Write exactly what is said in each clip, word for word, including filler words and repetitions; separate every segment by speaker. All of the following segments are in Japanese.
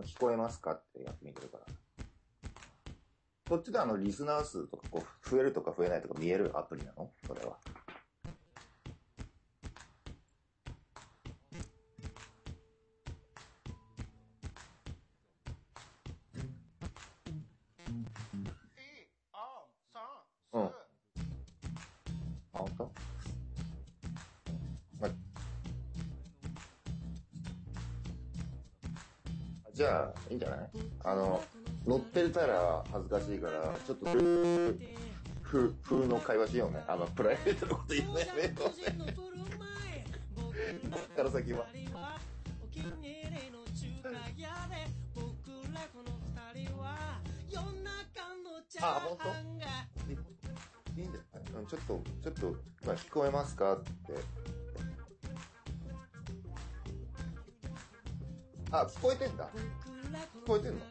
Speaker 1: 聞こえますかってやってみてるから。こっちであの、リスナー数とか、こう、増えるとか増えないとか見えるアプリなの？それは。うん。あ、ほんと？ま、じゃあ、いいんじゃない？あの、乗ってたら恥ずかしいから、ちょっと、ふ、風の会話しようね。あの、プライベートのこと言うのやめようね。こっから先は。あ、ほんと？いいんじゃない？ちょっと、ちょっと、まあ、聞こえますかって。あ、聞こえてんだ。聞こえてんの？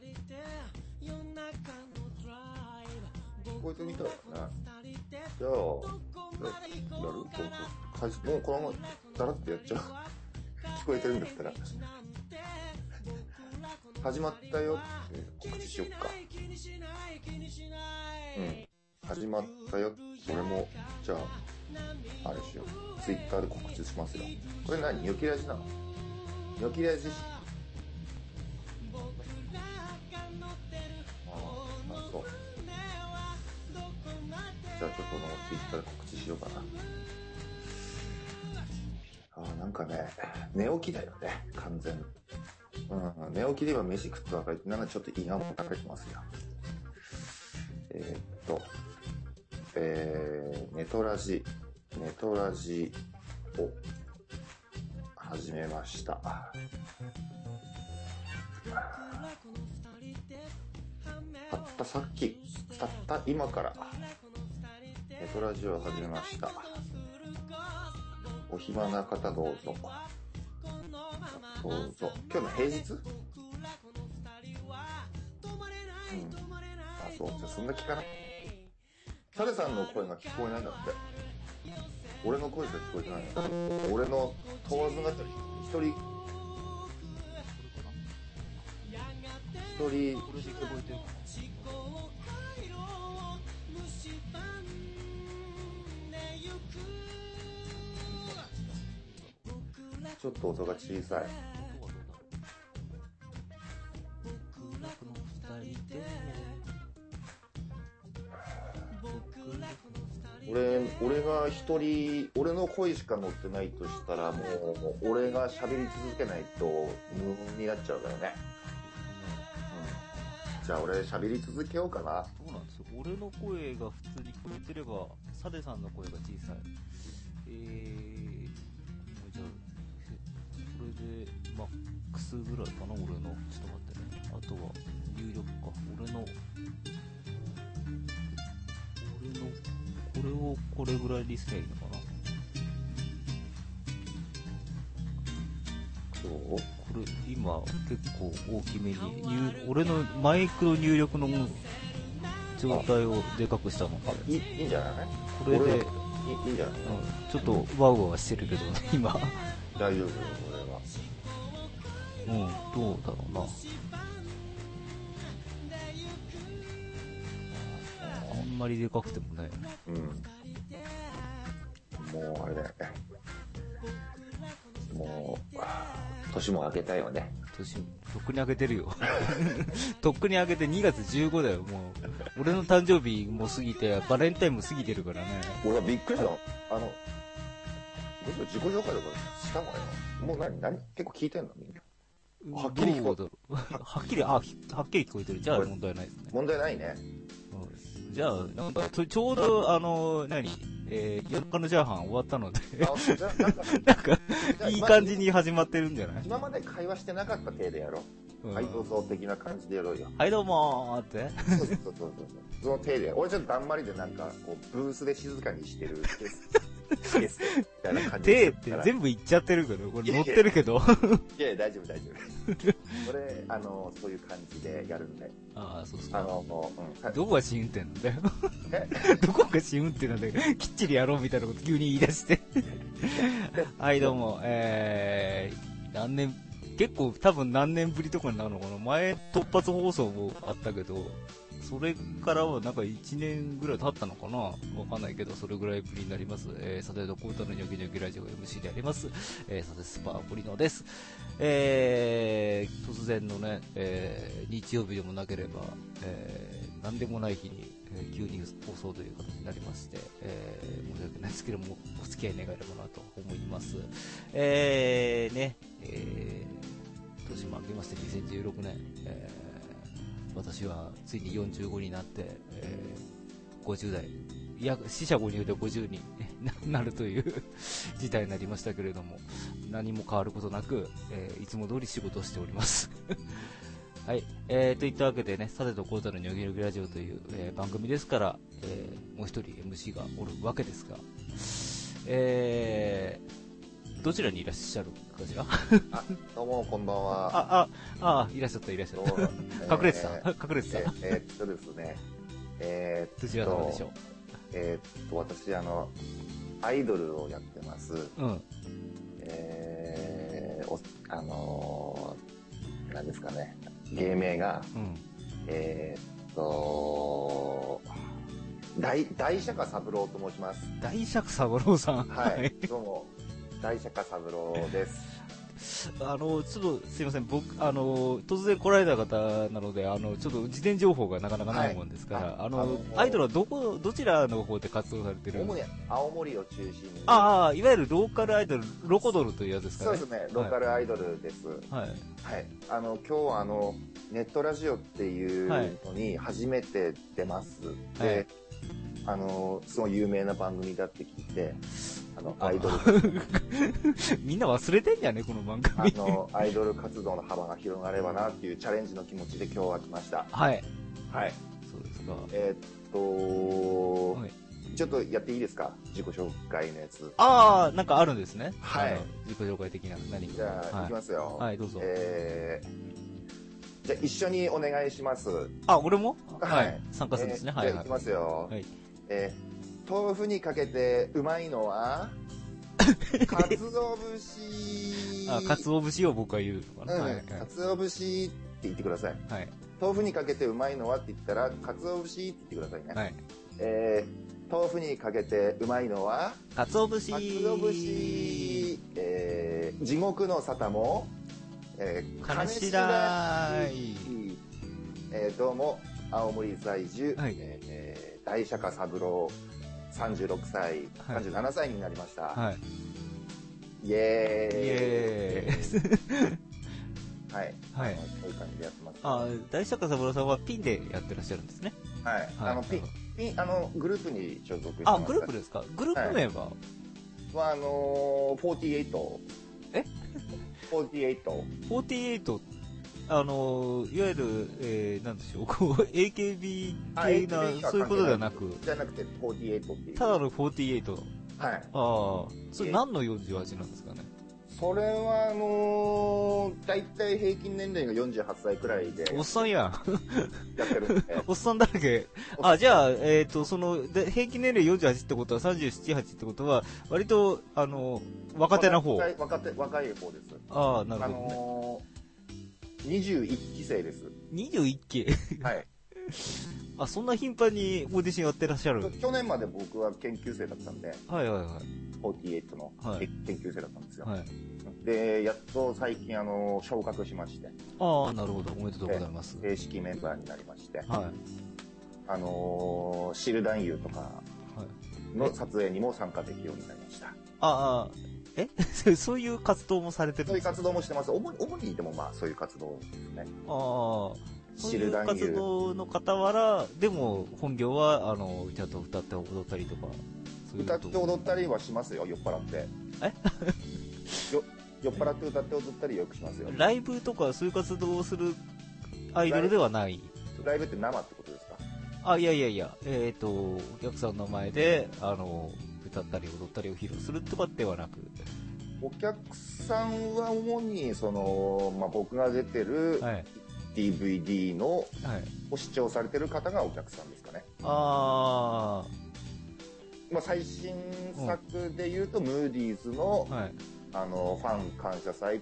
Speaker 1: 聞こえてみたいな。じゃあ、やる？もうこのままだらってやっちゃう。聞こえてるんだったら。始まったよって告知しよっか。うん。始まったよ。俺も、じゃあ、あれしよう。ツイッターで告知しますよ。これ何？ニョキラジなの？ニョキラジ。じゃあちょっとのツイッターで告知しようかな。あーなんかね、寝起きだよね、完全に。うん、寝起きで今飯食ってばかりって、なんかちょっと胃がもたれてますよ。えー、っと、えー、ネトラジ、ネトラジを始めました。たったさっき、たった今から、ネトラジオを始めました。お暇な方どうぞ。どうぞ。今日の平日？うん。あ、そう。じゃあそんな聞かない。サレさんの声が聞こえないんだって。俺の声しか聞こえてないんだって。俺の問わずなったり、一人、一人、これで聞こえてる。ちょっと音が小さい。俺、俺が一人、俺の声しか乗ってないとしたら、もう、俺が喋り続けないと無音になっちゃうからね。うん。じゃあ俺喋り続けようかな。
Speaker 2: そうなんですよ。俺の声が普通に聞こえてれば、サデさんの声が小さい。えー、じゃあ、これで、マックスぐらいかな、俺の。ちょっと待ってね。あとは、入力か。俺の、俺の、これをこれぐらいにすればいいのかな。
Speaker 1: そう？
Speaker 2: これ、今、結構大きめに、入俺のマイクロ入力の状態をでかくしたので。
Speaker 1: いい、いいんじゃない？
Speaker 2: これで、いい、
Speaker 1: いいんじゃない？
Speaker 2: うん、ちょっとワウワウしてるけどね、今。
Speaker 1: 大丈夫よ、これは。
Speaker 2: うん、どうだろうな。あんまりでかくてもね。
Speaker 1: うん。もうあれだよね。もう、年も明けたよね。
Speaker 2: 年、とっくに明けてるよ。とっくに明けてにがつじゅうごだよ、もう。俺の誕生日も過ぎて、バレンタインも過ぎてるからね。
Speaker 1: 俺はびっくりしたの。あの、どうしよう、自己紹介とかしたもんよ。もう何、何結構聞いてんのみんな。はっきり聞こえる。
Speaker 2: はっきり、あ、はっきり聞こえてる。じゃあ問題ないですね。
Speaker 1: 問題ないね。
Speaker 2: うん、じゃあ、なんか、ちょうど、あの、何えー、夜中のチャーハン終わったのでなんか、いい感じに始まってるんじゃない？
Speaker 1: 今まで会話してなかった体でやろう。うん、はい、どうぞ的な感じでやろうよ。
Speaker 2: はいどうもーって。
Speaker 1: そうそうそうそうそう。その体で。俺ちょっとだんまりでなんか、こう、ブースで静かにしてる。みたいな感じ
Speaker 2: で。手って全部言っちゃってるけど、これ乗ってるけど。
Speaker 1: いやいや、大丈夫大丈夫。これ、あの、そういう感じでやるんで。
Speaker 2: ああ、そうそう。
Speaker 1: あの、もう、
Speaker 2: うん。どこが試運転なんだよ。どこが試運転なんだよ。きっちりやろうみたいなこと急に言い出して。はい、どうも、えー、何年結構多分何年ぶりとかになるのかな。前突発放送もあったけど、それからはなんかいちねんぐらい経ったのかな、わかんないけど、それぐらいぶりになります。えー、さてとコータのニョキニョキラジオ エムシー であります。えー、さてスパーポリノです。えー、突然のね、えー、日曜日でもなければ、えー、なんでもない日に、えー、急に放送という形になりまして、えー、申し訳ないですけども、お付き合い願えればなと思います。えー、ね、えー、年も明けましてにせんじゅうろくねん、えー私はついによんじゅうごになって、えー、ごじゅう代、いや四捨五入でごじゅうになるという事態になりましたけれども、何も変わることなく、えー、いつも通り仕事をしておりますはい、えー、といったわけでね、さてとコータのニョキニョキラジオという、えー、番組ですから、えー、もう一人 エムシー がおるわけですが、えーどちらにいらっしゃるかしら
Speaker 1: あ、どうも、こんばんは。
Speaker 2: あ、あ、あ、いらっしゃった、いらっしゃった。隠れてた、えー、隠れてた。
Speaker 1: えー、えー、っとですね、えー、っと、
Speaker 2: どちら様でしょう。
Speaker 1: えー、っと、私、あの、アイドルをやってます。
Speaker 2: うん。
Speaker 1: えー、お、あのー、なんですかね、芸名が、うん、えー、っと、大、大釈迦三郎と申します。
Speaker 2: 大釈迦三郎さん。
Speaker 1: はい、どうも。大釈迦三郎です。
Speaker 2: あの、ちょっとすいません、僕、あの、突然来られた方なので、あの、ちょっと事前情報がなかなかないもんですから、はい、あ, あの、あのアイドルはどこ、どちらの方で活動されてる？
Speaker 1: 主に青森を中心に。
Speaker 2: ああ、いわゆるローカルアイドル、ロコドルというやつですかね。
Speaker 1: そうですね、ローカルアイドルです。はい。はい。あの、今日はあの、ネットラジオっていうのに初めて出ます。はい、で、あの、すごい有名な番組だって聞いて、あの、アイドル。
Speaker 2: みんな忘れてんじゃねこの番組。
Speaker 1: あの、アイドル活動の幅が広がればなっていうチャレンジの気持ちで今日は来ました。
Speaker 2: はい。
Speaker 1: はい。
Speaker 2: そうですか。
Speaker 1: えー、っと、はい、ちょっとやっていいですか、自己紹介のやつ。
Speaker 2: ああ、なんかあるんですね。
Speaker 1: はい。
Speaker 2: 自己紹介的な何か。
Speaker 1: じゃあ、はい、いきますよ。
Speaker 2: はい、どうぞ。
Speaker 1: えー、じゃあ一緒にお願いします。
Speaker 2: あ、俺も？
Speaker 1: はい。
Speaker 2: 参加するんですね。
Speaker 1: はい。じゃあいきますよ。はい。えー、豆腐にかけてうまいのはかつお節。
Speaker 2: あ、かつお節を僕は言うのかな。
Speaker 1: うん、はい、かつお節って言ってください。
Speaker 2: はい。
Speaker 1: 豆腐にかけてうまいのはって言ったら、かつお節って言ってくださいね。はい。えー、豆腐にかけてうまいのは
Speaker 2: かつお節。
Speaker 1: かつお節。えー、地獄の沙汰も、え
Speaker 2: ー、金しらい。
Speaker 1: えー、どうも、青森在住、はい、えー、大釈迦三郎。さんじゅうろくさい、さんじゅうななさいになりました。はい。イエーイ。イエーイ。はい。はい。そういう感じでやってます。
Speaker 2: あ、大釈迦三郎さんはピンでやってらっしゃるんですね。
Speaker 1: はい。はい、あの、ピン、ピン、あの、グループに所属してます。
Speaker 2: あ、グループですか？グループ名は、
Speaker 1: はい、は、あのー、フォーティーエイト。
Speaker 2: え ?
Speaker 1: フォーティーエイト。
Speaker 2: フォーティーエイト。あのいわゆる、えー、なんでしょう、こう エーケービー 系なそういうことではなく、
Speaker 1: じゃなくてフォーティーエイトっていう。
Speaker 2: ただのフォーティーエイト。
Speaker 1: はい。
Speaker 2: ああ、それ何のよんじゅうはちなんですかね。
Speaker 1: それはあのー、だいたい平均年齢がよんじゅうはっさいくらいで。
Speaker 2: おっさんやん。
Speaker 1: やってるんで。
Speaker 2: おっさんだらけ。あ、じゃあ、えっ、ー、と、その、で平均年齢よんじゅうはちってことはさんじゅうなな、はちってことは、割と、あの、若手な方。
Speaker 1: 若い、若手、若い方です。
Speaker 2: ああ、なるほど、ね。あ
Speaker 1: のーにじゅういっきせいです。
Speaker 2: にじゅういっき
Speaker 1: はい。
Speaker 2: あ、そんな頻繁にオーディションやってらっしゃる？
Speaker 1: 去年まで僕は研究生だったんで。
Speaker 2: はいはいはい。
Speaker 1: フォーティーエイトの、はい、研究生だったんですよ。
Speaker 2: はい。
Speaker 1: で、やっと最近あの、昇格しまして。
Speaker 2: ああ、なるほど。おめでとうございます。
Speaker 1: 正式メンバーになりまして。
Speaker 2: はい。
Speaker 1: あのー、シル男優とかの撮影にも参加できるようになりました。
Speaker 2: ああ。えそういう活動もされてるんですか？
Speaker 1: そういう活動もしてます。主に、主にでもまあそういう活動ですね。
Speaker 2: ああ。そういう活動の傍ら、でも本業は、あの、ちゃんと歌って踊ったりとか。
Speaker 1: そういう歌って踊ったりはしますよ、酔っ払って。
Speaker 2: え
Speaker 1: よ酔っ払って歌って踊ったりよくしますよ。
Speaker 2: ライブとかそういう活動をするアイドルではない？
Speaker 1: ライブって生ってことですか？
Speaker 2: あ、いやいやいや、えっと、お客さんの前で、あの、歌ったり踊ったりを披露するとかではなく、
Speaker 1: お客さんは主にその、まあ、僕が出てる ディーブイディー の、はい、を視聴されてる方がお客さんですかね。
Speaker 2: あ
Speaker 1: まあ、最新作で言うと、うん、ムーディーズの、はい、あのファン感謝祭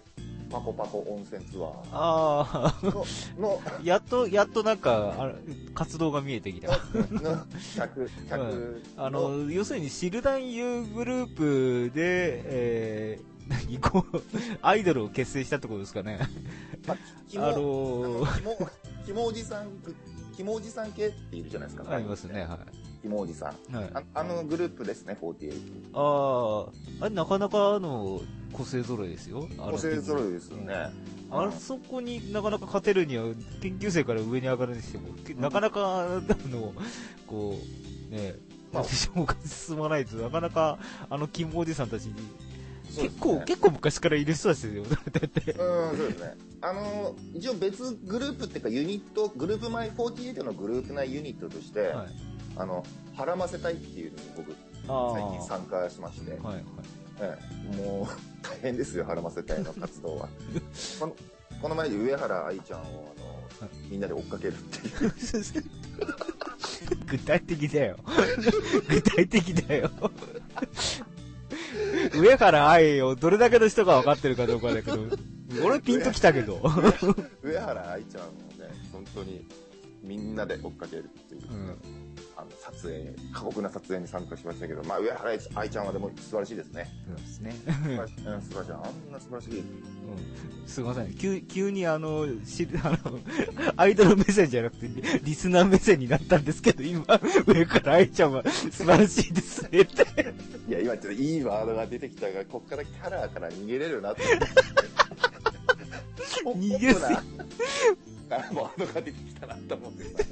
Speaker 1: パコパコ温泉ツアー
Speaker 2: ああ、
Speaker 1: の、の
Speaker 2: やっと、やっとなんか、あ活動が見えてきた。
Speaker 1: の客、客、
Speaker 2: うん、あの、要するにシルダン U グループで、えー、何こう、アイドルを結成したってことですかね。
Speaker 1: まあ、キモ、
Speaker 2: あのー、
Speaker 1: キモ、キモおじさん、キモおじさん系っているじゃないですか。
Speaker 2: ありますね、はい。
Speaker 1: キモおじさん。はい、あ, あのグループですね、フォーティーエイト。
Speaker 2: ああ、あれなかなかあの、個性揃いですよ。
Speaker 1: 個性揃いですよね。
Speaker 2: うん、あそこになかなか勝てるには、研究生から上に上がるにしても、うん、なかなか、あの、こう、ね、まあ、消化進まないと、なかなか、あの、キモおじさんたちに、結構、ね、結構昔からいる人たちですよ、だって。
Speaker 1: うん、そうですね。あの、一応別グループっていうかユニット、グループ前フォーティーエイトのグループ内ユニットとして、はい、あの、はらませたいっていうのに僕、最近参加しまして、はいはい、ええ、もう大変ですよ、はらませたいの活動は。この、この前上原愛ちゃんを、あの、はい、みんなで追っかけるっていう。
Speaker 2: 具体的だよ。具体的だよ。上原愛をどれだけの人が分かってるかどうかだけど、俺ピンときたけど。
Speaker 1: 上原愛ちゃんをね、本当にみんなで追っかけるっていう、うん、あの撮影、過酷な撮影に参加しましたけど、まあ上原愛ちゃんはでも素晴らしいですね。
Speaker 2: そうですね。
Speaker 1: 素晴らしい。あんな素晴らしい。うん、
Speaker 2: すいません。急、急にあの、し、あの、アイドル目線じゃなくて、リスナー目線になったんですけど、今、上から愛ちゃんは素晴らしいですねって。
Speaker 1: いや、今ちょっといいワードが出てきたが、こっからキャラから逃げれるなって。
Speaker 2: 逃げすぎ。
Speaker 1: ワードが出てきたなと思ってさ。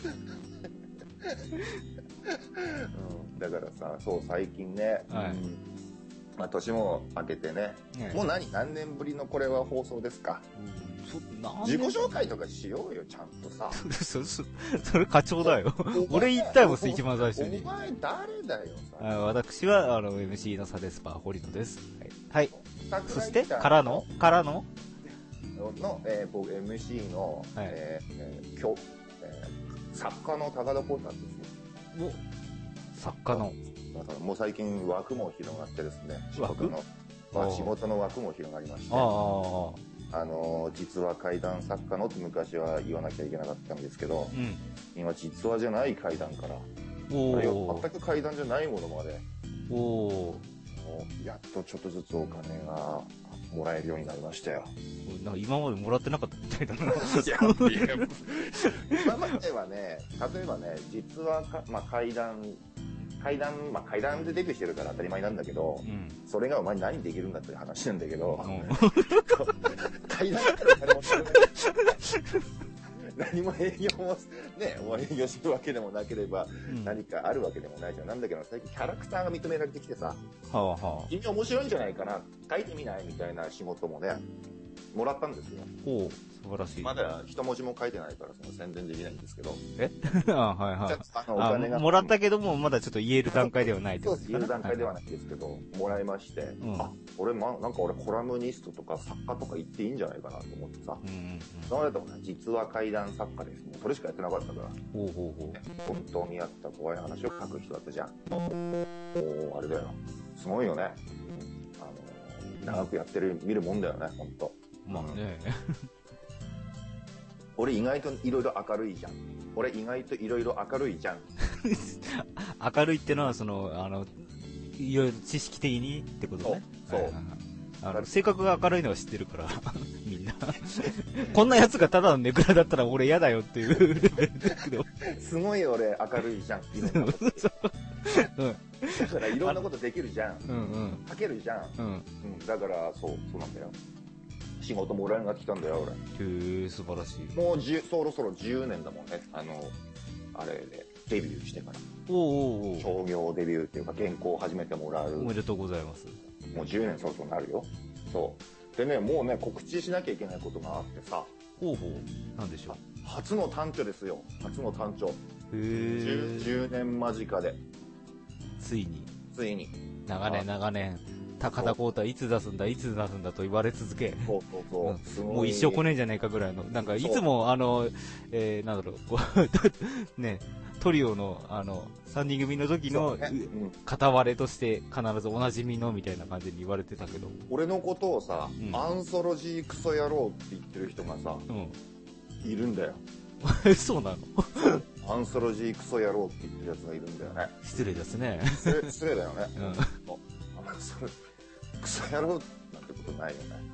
Speaker 1: うん、だからさ、そう、最近ね、はい、うん、まあ、年も明けてね、はい、もう何、何年ぶりのこれは放送ですか。うん、そ自己紹介とかしようよ、ちゃんとさ。
Speaker 2: そそそれ課長だよ。俺言ったよ、一番最初に。
Speaker 1: お前誰だよ、
Speaker 2: さ。私は、あの、エムシー のサデスパー、堀野です。はい。はい、そして、からのからの
Speaker 1: の、えー、僕 エムシー の、はい、えー、今日、えー、作家の高田光太ですよ。
Speaker 2: 作家の
Speaker 1: だからもう最近枠も広がってですね、仕事の、まあ、仕事の枠も広がりまして、ああの実は怪談作家のって昔は言わなきゃいけなかったんですけど、うん、今実話じゃない怪談から、お全く怪談じゃないものまで、おやっとちょっとずつお金がもらえるようになりましたよ。
Speaker 2: なんか今までもらってなかったみたいだな。いや
Speaker 1: 今まではね、例えばね、実はか、まあ、怪談階段、まあ階段でデビューしてるから当たり前なんだけど、うん、それがお前何できるんだっていう話なんだけど、うん、階段から誰も何も営業もね、もう営業するわけでもなければ、うん、何かあるわけでもないじゃん。なんだけど最近キャラクターが認められてきてさ、はあはあ、君面白いんじゃないかな、書いてみないみたいな仕事もね、もらったんですよ。
Speaker 2: ほう、素晴らしい。
Speaker 1: まだ一文字も書いてないからその宣伝できないんですけど。
Speaker 2: えあ、はいはい。あのお金がもらったけどもまだちょっと言える段階ではないってことですかね。
Speaker 1: 言える段階ではないですけど、はい、もらいまして、うん、あ、俺、ま、なんか俺コラムニストとか作家とか言っていいんじゃないかなと思ってさ。うんうんうん、それだとね、実は怪談作家です。もうそれしかやってなかったから。ほうほうほう。本当にあった怖い話を書く人だったじゃん。もうあれだよ。すごいよね。あの長くやってる見るもんだよね、本当。まあね。俺意外といろいろ明るいじゃん。俺意外といろいろ明るいじゃん。
Speaker 2: 明るいってのはそのあのいろいろ知識的にってことね。そう。そう、あの性格が明るいのは知ってるからみんな。こんなやつがただのネクラだったら俺嫌だよっていうレベルだけど。
Speaker 1: すごい俺明るいじゃん。いろんなこと。うん。だからいろんなことできるじゃん。うんうん。書けるじゃん。うん。うん、だからそうそうなんだよ。仕事もらえなくなってきたんだよ俺。
Speaker 2: へえ、素晴らしい。
Speaker 1: もうじゅそろそろじゅうねんだもんね。あのあれでデビューしてから。おおお。商業デビューっていうか原稿を始めてもらう。
Speaker 2: おめでとうございます。
Speaker 1: もうじゅうねんそろそろなるよ。そうでね、もうね告知しなきゃいけないことがあってさ。
Speaker 2: ほうほう。なんでしょう。
Speaker 1: 初の短調ですよ。初の短調。へえ。じゅうねん間近で。
Speaker 2: ついに。
Speaker 1: ついに。
Speaker 2: 長年長年。高田光太いつ出すんだいつ出すんだと言われ続け、
Speaker 1: そうそうそう、
Speaker 2: うん、もう一生来ねえんじゃないかぐらいの、なんかいつもあの、えー、なんだろう、こうね、 トリオの、あの、さんにん組の時の、
Speaker 1: ねうん、
Speaker 2: 片割れとして必ずおなじみのみたいな感じに言われてたけど。
Speaker 1: 俺のことをさ、
Speaker 2: うん、
Speaker 1: アンソロジークソ野郎って言ってる人がさ、うん、いるんだよ。
Speaker 2: そうなの
Speaker 1: アンソロジークソ野郎って言ってるやつがいるんだよね。
Speaker 2: 失礼ですね。
Speaker 1: 失礼、失礼だよね。
Speaker 2: うん。
Speaker 1: アンソロクソ野郎なんてことないよね。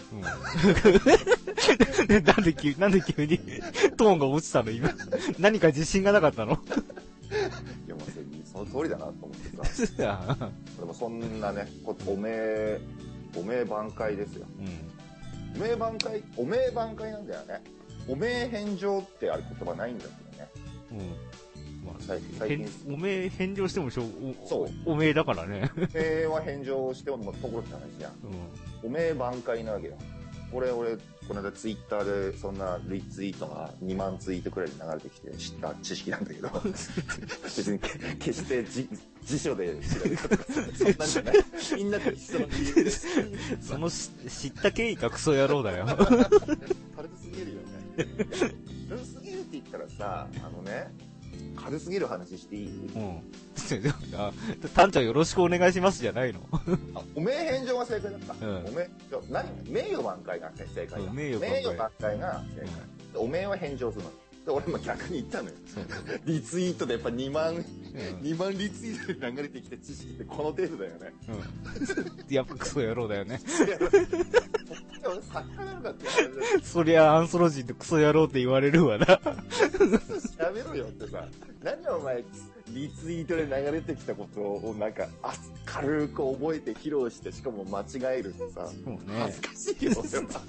Speaker 2: うん、なんで急、なんで急にトーンが落ちたの今。何か自信がなかったの？
Speaker 1: いや、もうその通りだなと思ってさ。でもそんなね、おめえ、おめえ挽回ですよ。うん、おめえ挽回、おめえ挽回なんだよね。おめえ返上ってある言葉ないんだけどね。うん。まあ、最近。
Speaker 2: おめえ返上してもしょう、
Speaker 1: そう。
Speaker 2: おめえだからね。
Speaker 1: おめえは返上してもところって話じゃん。うん。おめえ挽回なわけよ。俺、俺、この間ツイッターでそんなリツイートがにまんツイートくらいで流れてきて知った知識なんだけど、別に決して辞辞書で知られたとか、そんなんじゃない。みんなと一緒の理由で。
Speaker 2: その知った経緯がクソ野郎だよ。
Speaker 1: 軽すぎるよね。軽すぎるって言ったらさ、あのね、軽すぎる話していい？うん。
Speaker 2: タンちゃんよろしくお願いしますじゃないの？
Speaker 1: あ、おめえ返上が正解だった。うん、おめえ、何名誉挽回が正解だ。うん、名誉挽回が正解。うん、おめえは返上するの。で俺も逆に言ったのよ。リツイートでやっぱにまん、うん、にまんリツイートで流れてきた知識ってこの程度だよね。
Speaker 2: うん。やっぱクソ野郎だよね。
Speaker 1: 俺作家なのかって
Speaker 2: そりゃアンソロジーでクソ野郎って言われるわな。
Speaker 1: やめろよってさ、何お前リツイートで流れてきたことをなんかあ軽く覚えて披露してしかも間違えるってさ、ね、恥ずかしいよ。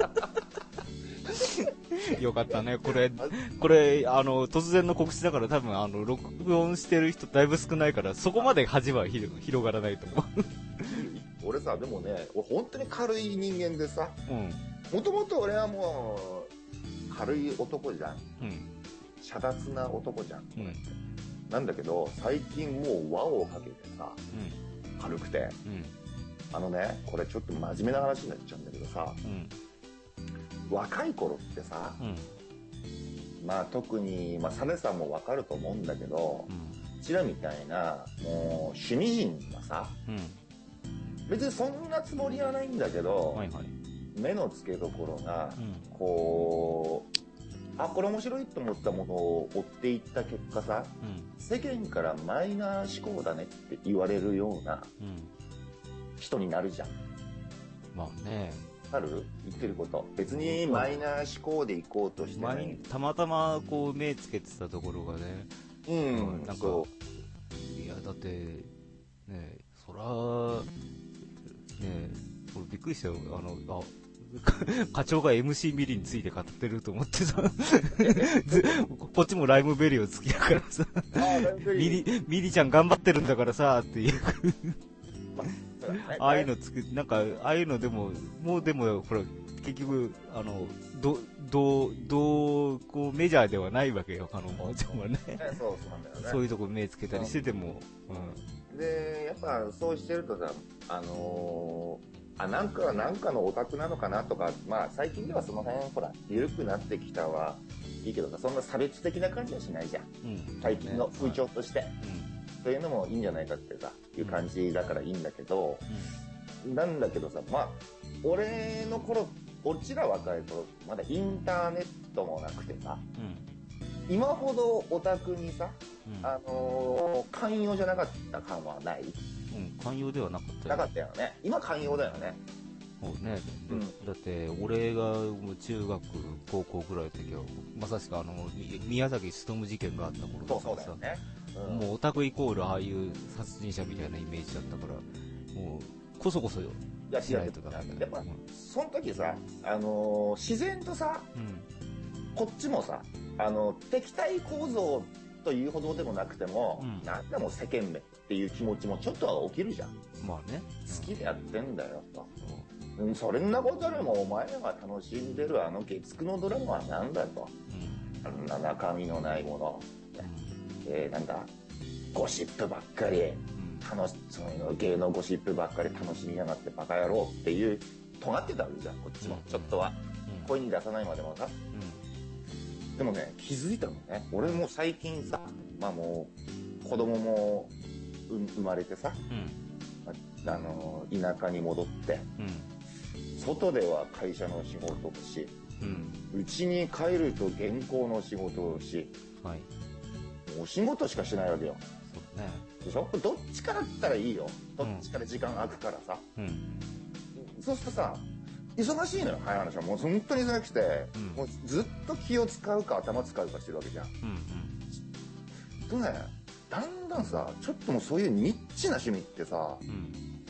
Speaker 2: よかったね。これ、これ、あの、突然の告知だから多分、あの、録音してる人だいぶ少ないから、そこまで恥は広がらないと思う。
Speaker 1: 俺さ、でもね、俺本当に軽い人間でさ、もともと俺はもう、軽い男じゃん。うん。遮奪な男じゃん。うん。なんだけど、最近もう輪をかけてさ、うん、軽くて、うん、あのね、これちょっと真面目な話になっちゃうんだけどさ、うん若い頃ってさ、うん、まあ特に、まあ、サネさんもわかると思うんだけど、うん、うちらみたいなもう趣味人がさ、うん、別にそんなつもりはないんだけど、はいはい、目の付けどころが、うん、こうあこれ面白いと思ったものを追っていった結果さ、うん、世間からマイナー思考だねって言われるような人になるじゃん。
Speaker 2: まあね。
Speaker 1: ある言ってること別にマイナー思考でいこうとしてない、
Speaker 2: たまたまこう目つけてたところがね、
Speaker 1: うん、
Speaker 2: なんかいやだってねそらね俺びっくりしたよ。あのあ課長が エムシー ミリについて語ってると思ってさこっちもライムベリーを好きだからさミリミリちゃん頑張ってるんだからさっていうああいうのつく、なんか、ああいうのでも、もうでも、ほら、結局、あの、ど、ど、どう、こう、メジャーではないわけよ、あの、もちろんはね。
Speaker 1: そう、そうなんだよね。
Speaker 2: そういうとこ目つけたりしてても、
Speaker 1: うん。で、やっぱ、そうしてるとさ、あのー、あ、なんか、なんかのオタクなのかなとか、まあ、最近ではその辺、ほら、緩くなってきたはいいけどさ、そんな差別的な感じはしないじゃん。うん、最近の風潮として。うんというのもいいんじゃないかってさ、いう感じだからいいんだけど、うん、なんだけどさ、まあ、俺の頃、こちら若い頃、まだインターネットもなくてさ、うん、今ほどオタクにさ、うん、あのー、寛容じゃなかった感はない？
Speaker 2: うん、寛容ではなかったよ。
Speaker 1: なかったよね。今寛容だよね。
Speaker 2: そうね、うん、だって俺が中学高校ぐらいの時はまさしくあの宮崎勉事件があった頃だからさ、そうだよね、うん、もうオタクイコールああいう殺人者みたいなイメージだったからもうこそこそよしないとダメだ。
Speaker 1: やっぱ、うん、その時さ、あのー、自然とさ、うん、こっちもさ、あの敵対構造というほどでもなくても、うん、なんでも世間目っていう気持ちもちょっとは起きるじゃん。まあね、好きでやってんだよと。うん、それんなことよりもお前らが楽しんでるあの月9のドラマは何だと、うん、あんな中身のないもの、うん、えー、なんだゴシップばっかり、うん、楽しその芸能ゴシップばっかり楽しみやがってバカ野郎っていう尖ってたわけじゃんこっちも、うん、ちょっとは、うん、声に出さないまでもさ、うん、でもね気づいたのね俺も最近さまあもう子供も生まれてさ、
Speaker 2: うん。
Speaker 1: あの田舎に戻って、
Speaker 2: うん。
Speaker 1: 外では会社の仕事をし、
Speaker 2: うん。
Speaker 1: 家に帰ると原稿の仕事をし、
Speaker 2: はい。
Speaker 1: お仕事しかしないわけよ。
Speaker 2: そうね。
Speaker 1: でしょ？どっちからだったらいいよ。どっちから時間空くからさ。
Speaker 2: うん。
Speaker 1: そうするとさ、忙しいのよ、早い話は。もう本当に忙しくて、
Speaker 2: うん
Speaker 1: もうずっと気を使うか頭使うかしてるわけじゃん。
Speaker 2: うん。
Speaker 1: とね、だんだんさ、ちょっともうそういうニッチな趣味ってさ、
Speaker 2: うん。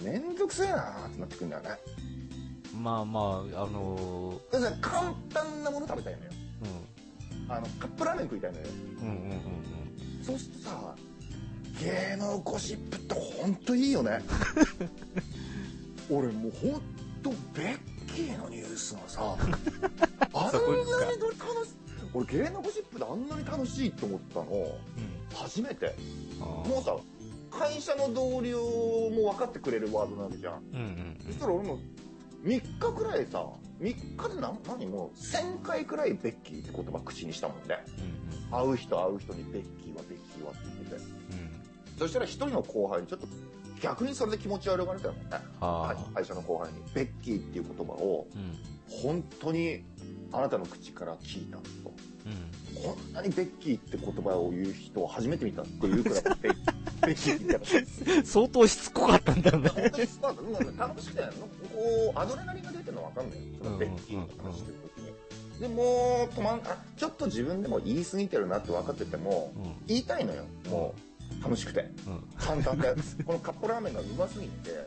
Speaker 1: めんどくせえなーってなってくるんだよね。
Speaker 2: まあまあ、あの
Speaker 1: だから簡単なもの食べたいのよ。
Speaker 2: ー、
Speaker 1: あの、カップラーメン食いたいのよ。
Speaker 2: うん。うんうんうん
Speaker 1: そうするとさ、芸能ゴシップってほんといいよね。俺もうほんとベッキーのニュースがさ、あんなに楽しい、俺芸能ゴシップであんなに楽しいと思ったの、
Speaker 2: うん。
Speaker 1: 初めて。
Speaker 2: あー
Speaker 1: もうさ、会社の同僚も分かってくれるワードなわけじゃん。
Speaker 2: うんうん
Speaker 1: そしたら俺もみっかくらいさ、みっかで何、何もうせんかいくらいベッキーって言葉口にしたもんね。
Speaker 2: うん。
Speaker 1: 会う人会う人にベッキーはベッキーはって言ってて。
Speaker 2: うん。
Speaker 1: そしたら一人の後輩にちょっと逆にそれで気持ち悪がれたもんね。
Speaker 2: は
Speaker 1: 会社の後輩にベッキーっていう言葉を
Speaker 2: うん。
Speaker 1: 本当にあなたの口から聞いたと。
Speaker 2: うん。
Speaker 1: こんなにベッキーって言葉を言う人を初めて見たっていうくらいベッベッキーって言ったら
Speaker 2: 相当しつこかったんだよね。
Speaker 1: 本当にスパート、うん、楽しくて、こうアドレナリンが出てるの分かんないよ。そのベッキーの話してる時に。でもう止まんあちょっと自分でも言い過ぎてるなって分かってても、
Speaker 2: うん
Speaker 1: 言いたいのよ。もう楽しくて
Speaker 2: うん。
Speaker 1: 簡単でこのカップラーメンがうますぎて。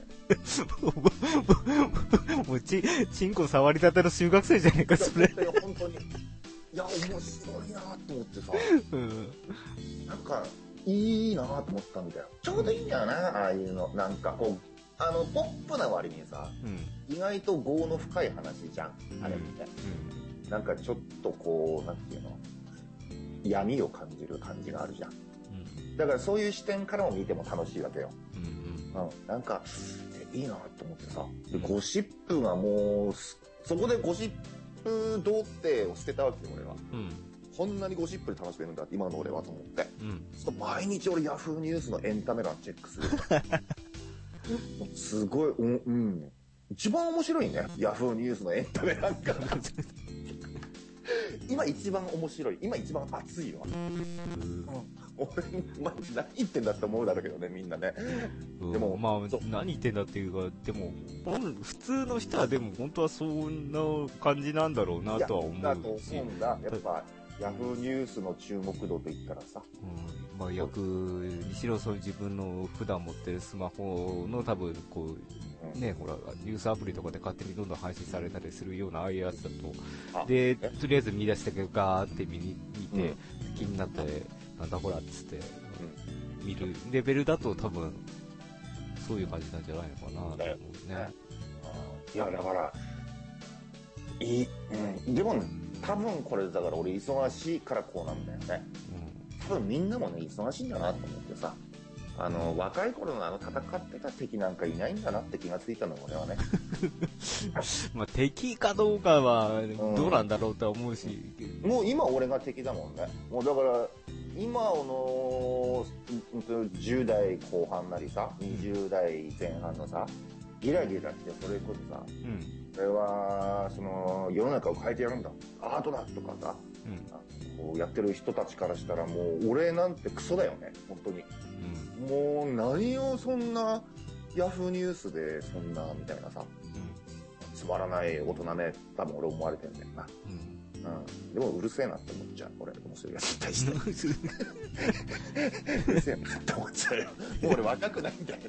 Speaker 2: もうち、チンコ触りたての中学生じゃねえか、それ。
Speaker 1: いや本当にいや面白いなと思ってさ、
Speaker 2: うん。
Speaker 1: なんかいいなと思ったんだよ。ちょうどいいんだよな、ああいうの。なんかこうあのポップな割にさ、
Speaker 2: うん。
Speaker 1: 意外と業の深い話じゃん、あれって、
Speaker 2: うん。
Speaker 1: なんかちょっとこうなんていうの、闇を感じる感じがあるじゃん。
Speaker 2: うん。
Speaker 1: だからそういう視点からも見ても楽しいわけよ。
Speaker 2: うん。
Speaker 1: うん、なんかいいなと思ってさ、でゴシップがもうそこでゴシップ童貞を捨てたわけよ俺は。
Speaker 2: うん。
Speaker 1: こんなにゴシップで楽しめるんだって今の俺はと思って、
Speaker 2: うん。
Speaker 1: ちょっと毎日俺ヤフーニュースのエンタメ欄チェックするもうすごい、うん、うん、一番面白いね、ヤフーニュースのエンタメ欄が今一番面白い、今一番熱いわ、うん俺、まあ、何言ってんだって思うだろうけどね、みんなね。
Speaker 2: うん、
Speaker 1: でも
Speaker 2: まあ
Speaker 1: そう
Speaker 2: 何言ってんだっていうか、でもほん普通の人はでも本当はそんな感じなんだろうなとは思うし、
Speaker 1: だと思うんだ。やっぱヤフーニュースの注目度といったらさ、
Speaker 2: うん、まあ役にしろその自分の普段持ってるスマホの多分こうね、ほらニュースアプリとかで勝手にどんどん配信されたりするようなああいうやつだと、でとりあえず見出したけどガーって見に見て、うん、気になってなんだこらっつって、うん、見るレベルだと多分そういう感じなんじゃないのかなと思うね。
Speaker 1: いやだからいい、うん、でもね多分これだから俺忙しいからこうなんだよね、うん、多分みんなもね忙しいんだなと思ってさ、あの若い頃のあの戦ってた敵なんかいないんだなって気がついたの俺はね
Speaker 2: まあ敵かどうかはどうなんだろうとは思うし、
Speaker 1: うん、もう今俺が敵だもんね。もうだから今のじゅう代後半なりさにじゅう代前半のさギラギラしてそれこそさ、うんこれはその世の中を変えてやるんだアートだとかさ、うん、こうやってる人たちからしたらもう俺なんてクソだよね本当に、うん、もう何をそんなヤフーニュースでそんなみたいなさ、うん、つまらない大人ね多分俺思われてるんだよな、うんうん、でもうるせえなって思っちゃう俺もそういうやつに対してうるせえなって思っちゃうよ。もう俺若くないんだよ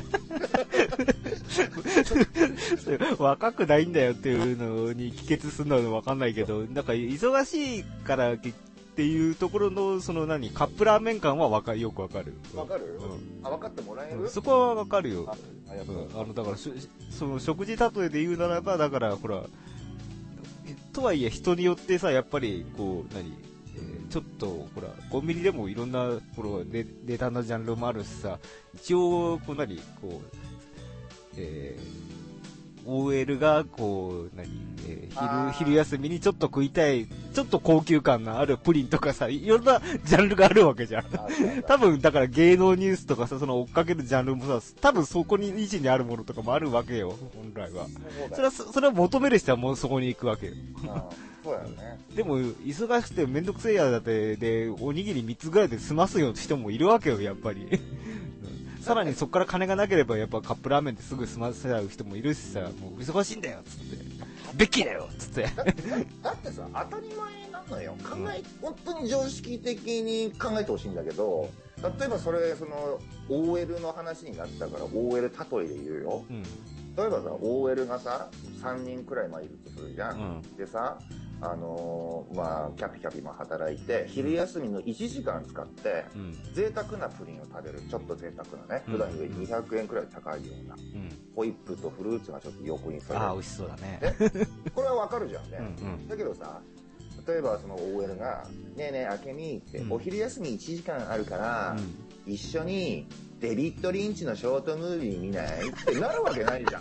Speaker 2: な若くないんだよっていうのに帰結するのは分かんないけど、なんか忙しいからっていうところのその何カップラーメン感はわかよくわかる。
Speaker 1: わかる、うん、あ分かってもらえる、
Speaker 2: うん、そこはわかるよ。
Speaker 1: あ、ありがとう、
Speaker 2: うん、あのだからその食事例えで言うならばだからほらとはいえ人によってさやっぱりこう何、えー、ちょっとほらコンビニでもいろんなこのネネタのジャンルもあるしさ一応こう何こう、えー、 オーエル が、こう、何、えー、
Speaker 1: あー
Speaker 2: 昼、昼休みにちょっと食いたい、ちょっと高級感のあるプリンとかさ、いろんなジャンルがあるわけじゃん。
Speaker 1: あるある
Speaker 2: 多分、だから芸能ニュースとかさ、その追っかけるジャンルもさ、多分そこに位置にあるものとかもあるわけよ、本来は。
Speaker 1: そうだよ
Speaker 2: それは、それは求める人はもうそこに行くわけよ。
Speaker 1: うんそうだよね。
Speaker 2: でも、忙しくてめんどくせえやだって、で、おにぎりみっつぐらいで済ますよ人もいるわけよ、やっぱり。さらにそこから金がなければ、やっぱカップラーメンですぐ済ませちゃう人もいるしさ、もう忙しいんだよ、つって。ベッキーだよ、つって。
Speaker 1: だだってさ、当たり前なのよ。考え、本当に常識的に考えてほしいんだけど、例えばそれ、その、オーエル の話になったから、オーエル 例えで言うよ。
Speaker 2: うん。
Speaker 1: 例えばさ、オーエル がさ、さんにんくらいまあいるとするじゃん。
Speaker 2: うん
Speaker 1: でさ、あのー、まあ、キャピキャピも働いて、昼休みのいちじかん使って、
Speaker 2: うん。
Speaker 1: 贅沢なプリンを食べる。ちょっと贅沢なね。
Speaker 2: うん
Speaker 1: 普段よりにひゃくえんくらい高いような。
Speaker 2: うん。
Speaker 1: ホイップとフルーツがちょっと横にそれ
Speaker 2: ああ、美味しそうだね。
Speaker 1: これはわかるじゃんね。
Speaker 2: うんうん。
Speaker 1: だけどさ、例えばその オーエル が、ねえねえ、あけみって、
Speaker 2: うん
Speaker 1: お昼休みいちじかんあるから、
Speaker 2: うん。
Speaker 1: 一緒にデビッド・リンチのショートムービー見ないってなるわけないじゃん。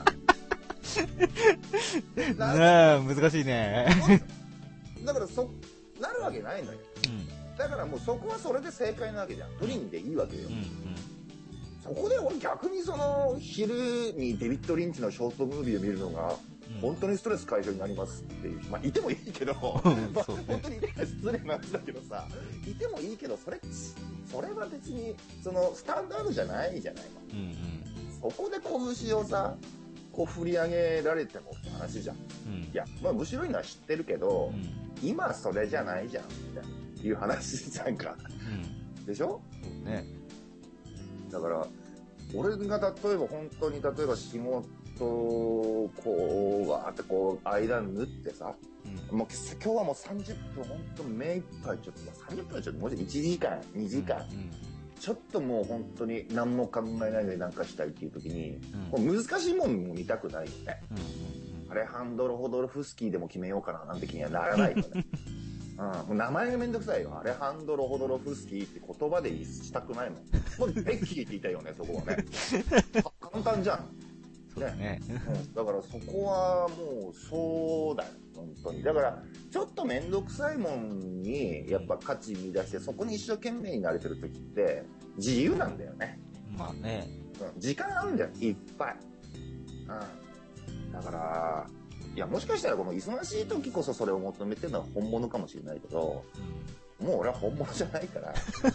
Speaker 1: な
Speaker 2: なあ、難しいね。
Speaker 1: だからそ、なるわけないのよ。
Speaker 2: うん。
Speaker 1: だからもうそこはそれで正解なわけじゃん。プリンでいいわけよ。
Speaker 2: うん。
Speaker 1: そこで俺逆にその、昼にデビッド・リンチのショートムービーを見るのが、本当にストレス解消になりますっていう。まあ、いてもいいけど、まあ、
Speaker 2: そうね
Speaker 1: 本当にね、失礼な話だけどさ、いてもいいけど、それ、それは別に、その、スタンダードじゃないじゃないの。
Speaker 2: うん。うん。
Speaker 1: そこで拳をさ、こう振り上げられてもって話じゃん。
Speaker 2: うん。
Speaker 1: いや、まあ、面白いのは知ってるけど、
Speaker 2: うん。
Speaker 1: 今それじゃないじゃん、みたいな、いう話じゃんか。
Speaker 2: うん。
Speaker 1: でしょ？
Speaker 2: そうね。
Speaker 1: だから、俺が例えば本当に、例えば仕事をこう、わーってこう、間縫ってさ、
Speaker 2: うん。
Speaker 1: もう今日はもうさんじゅっぷん本当目いっぱいちょっと、さんじゅっぷんはちょっともうちょっといちじかん、にじかん、
Speaker 2: うん。
Speaker 1: ちょっともう本当に何も考えないでなんかしたいっていう時に、
Speaker 2: うん。
Speaker 1: もう難しいもんも見たくないよね。
Speaker 2: うん。
Speaker 1: アレハンドロ・ホドルフスキーでも決めようかななんて気にはならないよね。うん、もう名前がめんどくさいよ。アレハンドロ・ホドロフスキーって言葉で言いしたくないもん。もうベッキーって言いたいよね、そこはね。簡単じゃん。
Speaker 2: そうだね。
Speaker 1: うん、だからそこはもうそうだよ、本当に。だからちょっとめんどくさいもんにやっぱ価値見出してそこに一生懸命になれてる時って自由なんだよね。
Speaker 2: まあね。
Speaker 1: うん、時間あるんだよ、いっぱい。うん。だから、いや、もしかしたらこの忙しい時こそそれを求めてるのは本物かもしれないけど、もう俺は本物じゃないから。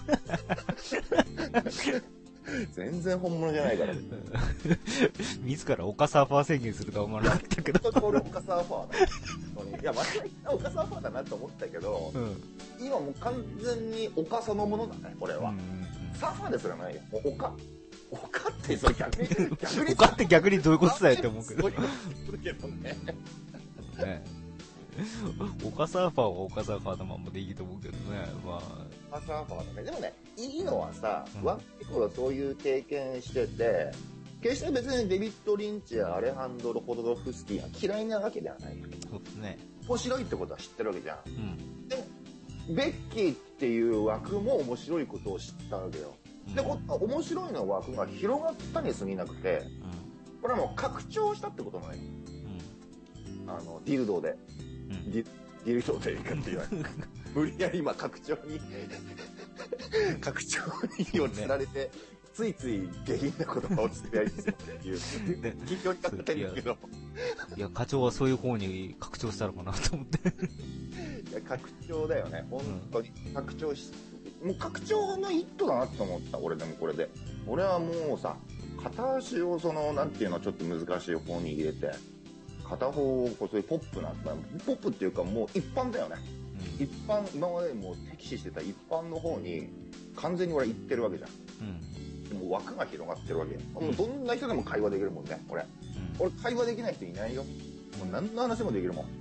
Speaker 1: 全然本物じゃないから。
Speaker 2: 自らオカサーファー宣言するとは思わなかったけど。
Speaker 1: 本当に俺オカサーファーだ。本当にいや、間違えたオカサーファーだなと思ったけど、
Speaker 2: うん。
Speaker 1: 今もう完全に丘そのものだね、これは。
Speaker 2: うん。
Speaker 1: サーファーですらないよ。もう丘。丘ってそれ逆に、逆に。
Speaker 2: 丘って逆にどういうことだよって思うけど。
Speaker 1: そういうことするけどね。
Speaker 2: ね。オカサーファーはオカサーファーのまんまでいいと思うけどね。まあ。
Speaker 1: オカサーファーだね。でもね、いいのはさ、
Speaker 2: うん
Speaker 1: 若い頃そういう経験してて、決して別にデビッド・リンチやアレハンドロ・ホドロフスキーが嫌いなわけではない。
Speaker 2: そうですね。
Speaker 1: 面白いってことは知ってるわけじゃん。
Speaker 2: うん。
Speaker 1: でも、ベッキーっていう枠も面白いことを知ったわけよ。で、ことは面白いの枠が広がったに過ぎなくて、これはもう拡張したってことない。あの、ディルドで。
Speaker 2: うん。うん。
Speaker 1: ディディルドでいいかって言われて。無理やり今拡張に、拡張にをつられて、ついつい下品な言葉をつぶやいてしまうっていう、
Speaker 2: ね
Speaker 1: 緊張になってるんだけど。
Speaker 2: いや、課長はそういう方に拡張したのかなと思って。
Speaker 1: いや、拡張だよね。本当に。拡張し、もう拡張の一途だなと思った、俺でもこれで。俺はもうさ、片足をその、なんていうの、ちょっと難しい方に入れて、片方をこうそういうポップな、まあポップっていうかもう一般だよね。一般、今までもう敵視してた一般の方に、完全に俺は行ってるわけじゃん。
Speaker 2: うん。
Speaker 1: でも枠が広がってるわけよ。もうどんな人でも会話できるもんね、俺。
Speaker 2: うん。
Speaker 1: 俺会話できない人いないよ。もう何の話もできるもん。うん。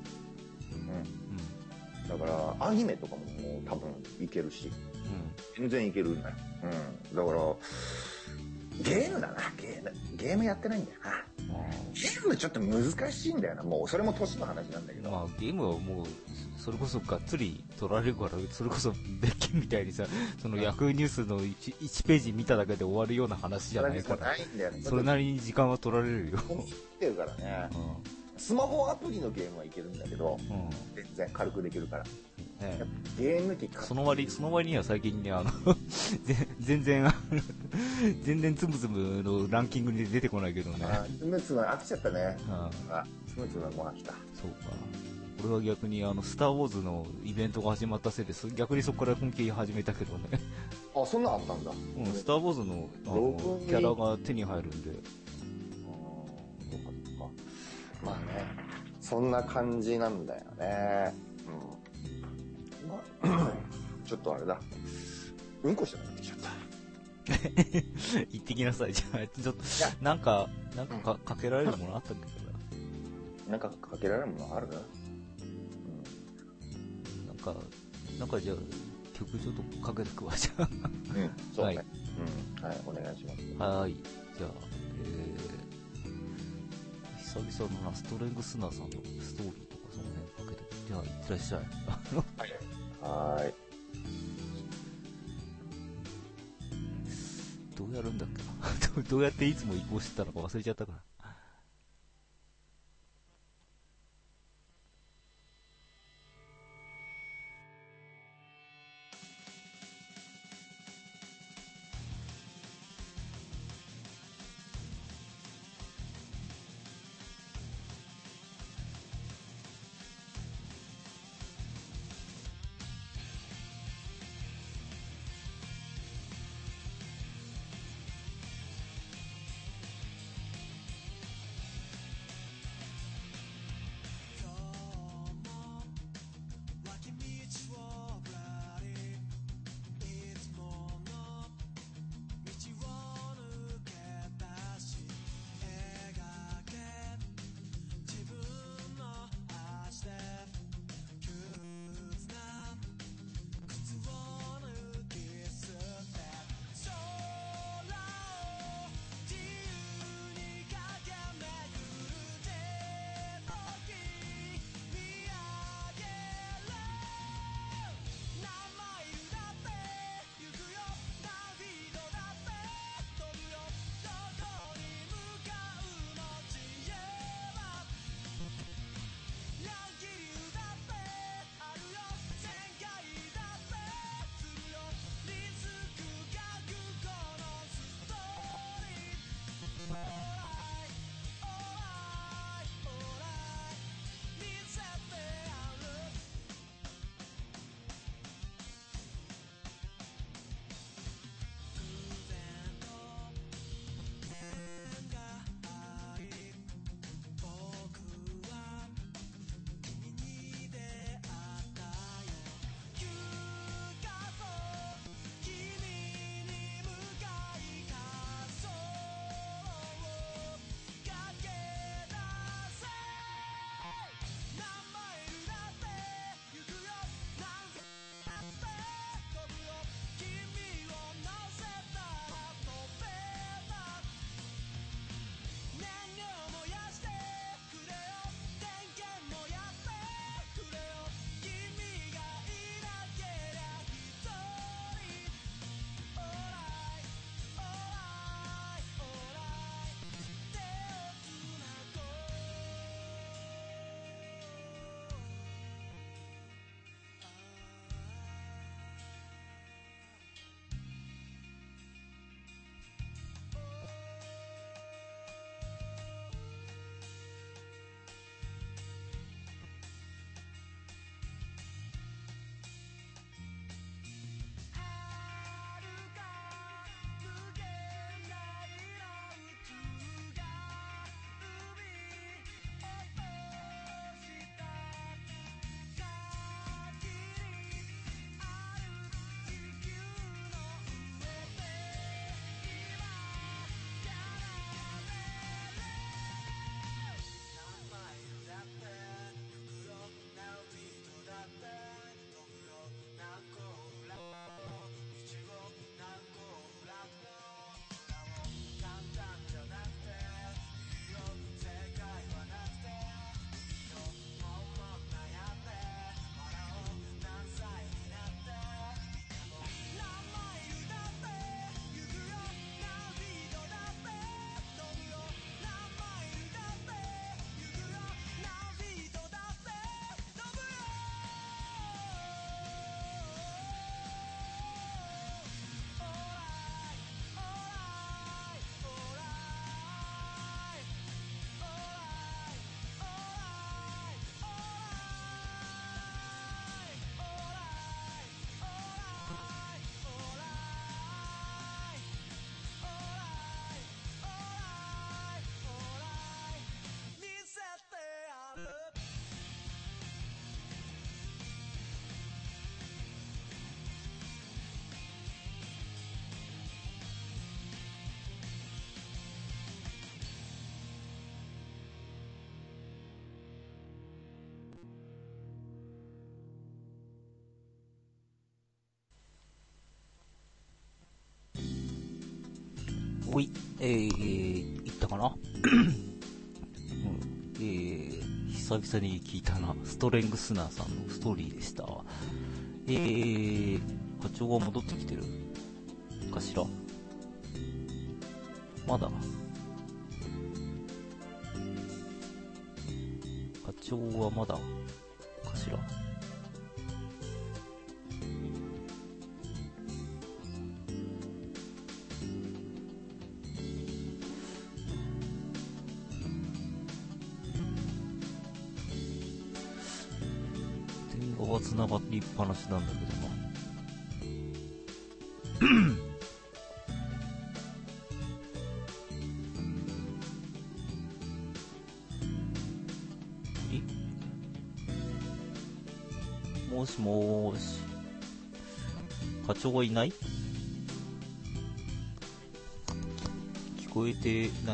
Speaker 2: うん。
Speaker 1: だから、アニメとかももう多分いけるし、
Speaker 2: うん。
Speaker 1: 全然いけるね。うん。だから、ゲームだな、ゲーム。ゲームやってないんだよな。ゲームちょっと難しいんだよな。もう、それも年の話なんだけど。
Speaker 2: まあ、ゲームはもう、 それこそがっつり取られるから、それこそ別件みたいにさ、そのヤフーニュースの 1, いちページ見ただけで終わるような話じゃないから、
Speaker 1: ないんだよね、
Speaker 2: それなりに時間は取られるよ。
Speaker 1: 込み入ってるからね、うん、スマホアプリのゲームはいけるんだけど、うん、全然軽くできるから、ね、ゲーム機
Speaker 2: その割その割には最近ね、あの全然全然つむつむのランキングに出てこないけどね。
Speaker 1: つむつむ飽きちゃったね。あ、つむつむもう飽きた。
Speaker 2: そうか。俺は逆にあのスターウォーズのイベントが始まったせいで逆にそこから本気始めたけどね。
Speaker 1: あ、そんなんあったんだ。
Speaker 2: うん、スターウォーズのあのキャラが手に入るんで。
Speaker 1: ああ、よかったか。まあね、そんな感じなんだよね。うん。まあ、ちょっとあれだ。うんこしたくなってきちゃった。
Speaker 2: 行ってきなさい。じゃあちょっとなんかなんか か,、うん、かけられるものあったんだけど。
Speaker 1: なんかかけられるものある？
Speaker 2: なんか、なんかじゃあ、曲ちょっとかけてくわ、じゃあ。
Speaker 1: うん、そうね。はい、うん、はい、お願いします。
Speaker 2: はい。じゃあ、えー、久々のな、ストレングスナーさんのストーリーとかその辺かけて、じゃあ、いってらっしゃい。
Speaker 1: はい。はい。
Speaker 2: どうやるんだっけなどうやっていつも移行してたのか忘れちゃったから。 おい、えー、行ったかな、うん、えー、久々に聞いたな。ストレングスナーさんのストーリーでした。えー、課長は戻ってきてるかしら。まだ課長はまだかしら。電話は繋がりっぱなしなんだけどな。もしもーし。課長はいない？聞こえてない？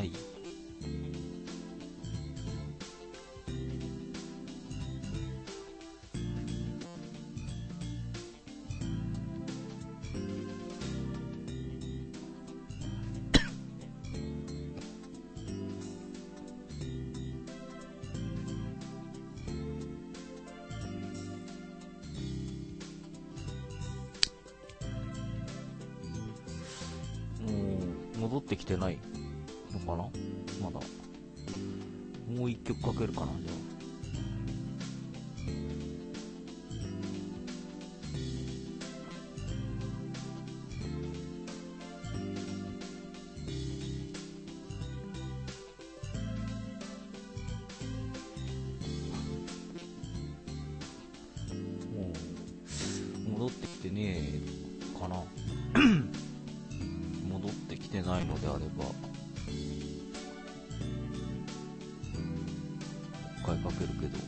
Speaker 2: 戻ってきてないのかな、まだ。もう一曲かけるかな、じゃあ。もう戻ってきてねえかな。戻ってきてないのであれば、もう一回かけるけど。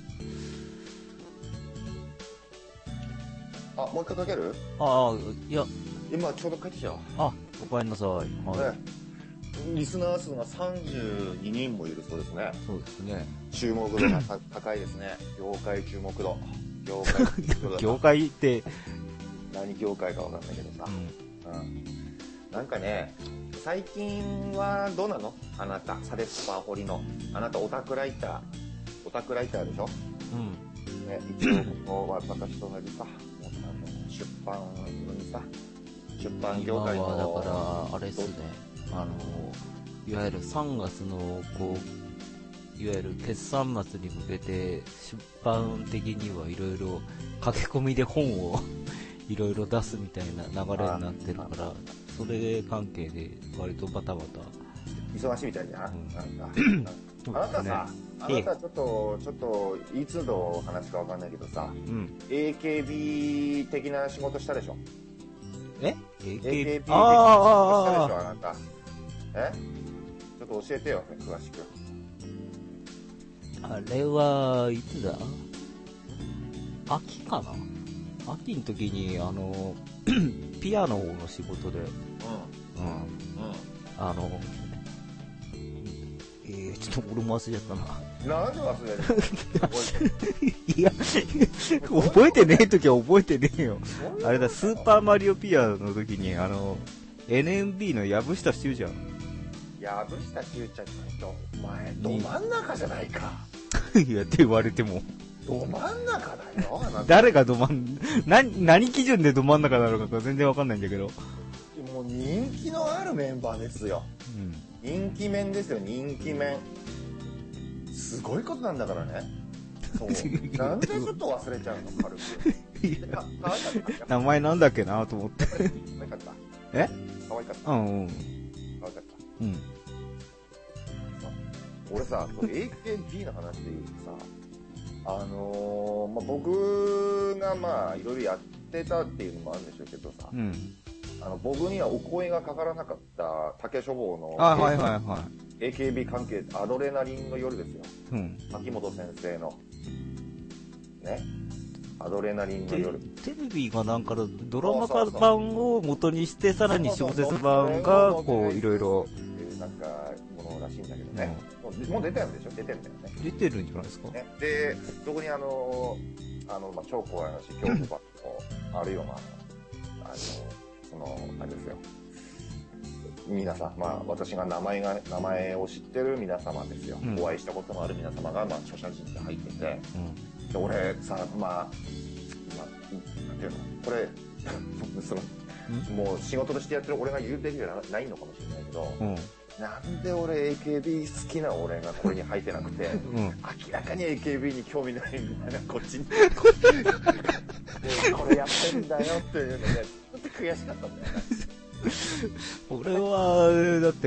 Speaker 1: あ、もう一回かける？
Speaker 2: ああ、いや、
Speaker 1: 今ちょうど帰ってきた。
Speaker 2: あ、おかえりなさい。はい。
Speaker 1: ね、リスナー数がさんじゅうににんもいるそうですね。
Speaker 2: そうですね。
Speaker 1: 注目度が高いですね。業界注目度。業界注目度。
Speaker 2: 業界って、
Speaker 1: 何業界かわかんないけどさ。
Speaker 2: うん。
Speaker 1: うん。なんかね、最近はどうなの？あなた、サレスパー堀の。あなたオタクライター。オタクライターでしょ？
Speaker 2: うん。
Speaker 1: ね、一応ここは私と同じさ、もうあの出版にさ、出版業界の。
Speaker 2: 今はだから、あれっすね。あの、いわゆるさんがつの、こう、いわゆる決算末に向けて、出版的にはいろいろ駆け込みで本をいろいろ出すみたいな流れになってるから、それ関係で割とバタバタ。
Speaker 1: 忙しいみたいじゃん、うん、なんか。あなたさ、ね、あなたちょっと、ちょっと、いつの話かわかんないけどさ、うん、エーケービー 的な仕事したでしょ？
Speaker 2: え ?エ
Speaker 1: ーケービー 的な仕事したでしょ、あなた。えちょっと教えてよ、詳しく。
Speaker 2: あれはいつだ？秋かな？秋の時に、あの、ピアノの仕事で、うん。うん。うん。あの、えー、ちょっと俺も忘れちゃった
Speaker 1: な。なんで忘れる
Speaker 2: いや、覚えてねえ時は覚えてねえよ。あれだ、スーパーマリオピアノの時に、あの、エヌエムビー の藪下修じゃん。
Speaker 1: 藪下修ちゃんと、お前、ど真ん中じゃないか。
Speaker 2: いや、って言われても。
Speaker 1: ど真ん中だよ。
Speaker 2: 誰がど真ん、何、何基準でど真ん中なのか全然わかんないんだけど。
Speaker 1: もう人気のあるメンバーですよ。うん、人気面ですよ、人気面。すごいことなんだからね。そう。なんでちょっと忘れちゃうの、軽く。
Speaker 2: 名前なんだっけなと思って。
Speaker 1: 可愛かった。
Speaker 2: え？
Speaker 1: 可愛かった。
Speaker 2: うんうん。
Speaker 1: 可愛かった。
Speaker 2: うん。
Speaker 1: 俺さ、エーケービー の話で言うとさ、あのー、まあ、僕がまあいろいろやってたっていうのもあるんでしょうけどさ、うん、あの僕にはお声がかからなかった竹書房の、
Speaker 2: あ、はいはいはい、
Speaker 1: エーケービー 関係アドレナリンの夜ですよ、うん、秋元先生のね、アドレナリンの夜。
Speaker 2: テレビがなんかドラマ化版を元にして、さらに小説版がこういろいろ
Speaker 1: なんかものらしいんだけどね、うん、もう、もう出てるんでしょ、出てるんだよね。
Speaker 2: 出てるんじゃないですか。
Speaker 1: ね、で、そこにあの、あの、まあ、超怖い話、恐怖版と、あるいはまあ、あの、その、あれですよ、 皆さん、まあ私が名前が、名前を知ってる皆様ですよ。うん、お会いしたことのある皆様が、まあ著者陣で入ってて、うん、で俺さ、まあ、まあ、なんていうのこれ、その、もう仕事としてやってる俺が言うべきじゃないのかもしれないけど、うん、なんで俺 エーケービー 好きな俺がこれに入ってなくて、うん、明らかに エーケービー に興味ないみたいなこっちにこれやってんだよっていうので、ちょっと悔しかったんだよね。
Speaker 2: 俺は、だって、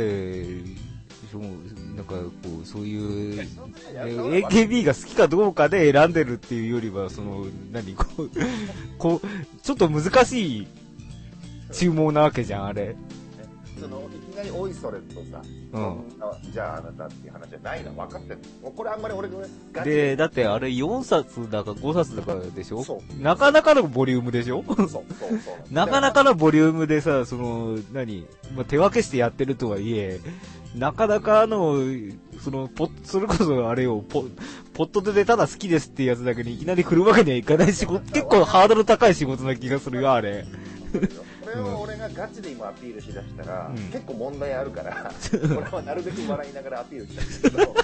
Speaker 2: なんかこう、そういう、エーケービー が好きかどうかで選んでるっていうよりは、その、何、こう、こう、ちょっと難しい注文なわけじゃん、あれ。
Speaker 1: そのいきなりおいそれとさ、うん、じゃああなたっていう話じゃないの分かってるの。これあんまり俺が
Speaker 2: ガチでだってあれよんさつだかごさつだかでしょ。なかなかのボリュームでしょ。そうそうそうなかなかのボリュームでさ、その何、まあ、手分けしてやってるとはいえ、なかなかのそのポそれこそあれをポポットでただ好きですってやつだけにいきなり振るわけにはいかない仕事、結構ハードル高い仕事な気がするよあれ。
Speaker 1: これを俺がガチで今アピールしだしたら、うん、結構問題あるから俺はなるべく笑いながらアピールしたんですけど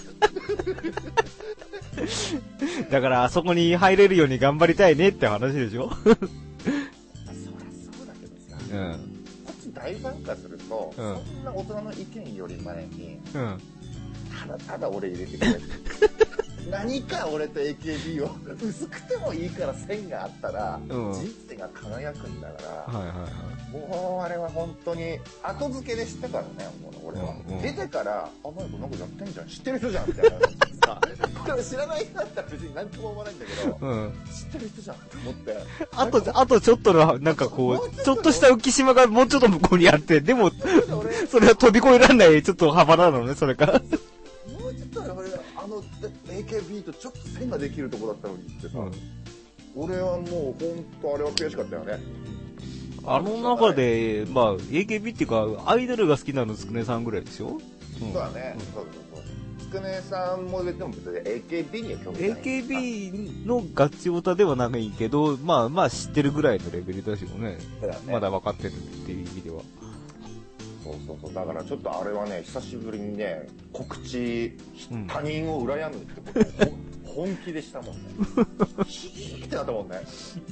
Speaker 2: だからあそこに入れるように頑張りたいねって話でしょ。そりゃそう
Speaker 1: だけどさ、うん、こっち大参加すると、うん、そんな大人の意見より前に、うん、ただただ俺入れてくれる何か俺と エーケービー を薄くてもいいから線があったら、うん、人生が輝くんだから、はいはいはい、もうあれは本当に後付けで知ったからね、もう俺は、うんうん、出てからあ、なんかなんかやってんじゃん、知ってる人じゃんみたいなさこれ知らない人だったら別に何とも思わないんだけど、うん、知ってる人じゃんと思って
Speaker 2: あとあとちょっとのなんかこうちょっとした浮島がもうちょっと向こうにあって、でもそれは飛び越えられないちょっと幅なのね、それからもう
Speaker 1: ちょっと俺あの エーケービー とちょっと線ができるとこだったのにってさ、うん、俺はもう本当あれは悔しかったよね。
Speaker 2: あの中で、まあ、エーケービー っていうか、アイドルが好きなのつくねさんぐらいでしょ、うん、
Speaker 1: そうだね、うん、そうそうそう。つくねさんもでも別に エーケービー には興味ない。
Speaker 2: エーケービー のガチオタではないけど、まあまあ知ってるぐらいのレベルだしもね、ねまだ分かってるっていう意味では。
Speaker 1: そうそうそう。だからちょっとあれはね、久しぶりにね、告知、うん、他人を羨むってことを本気でしたもんね。ヒーってなったもんね。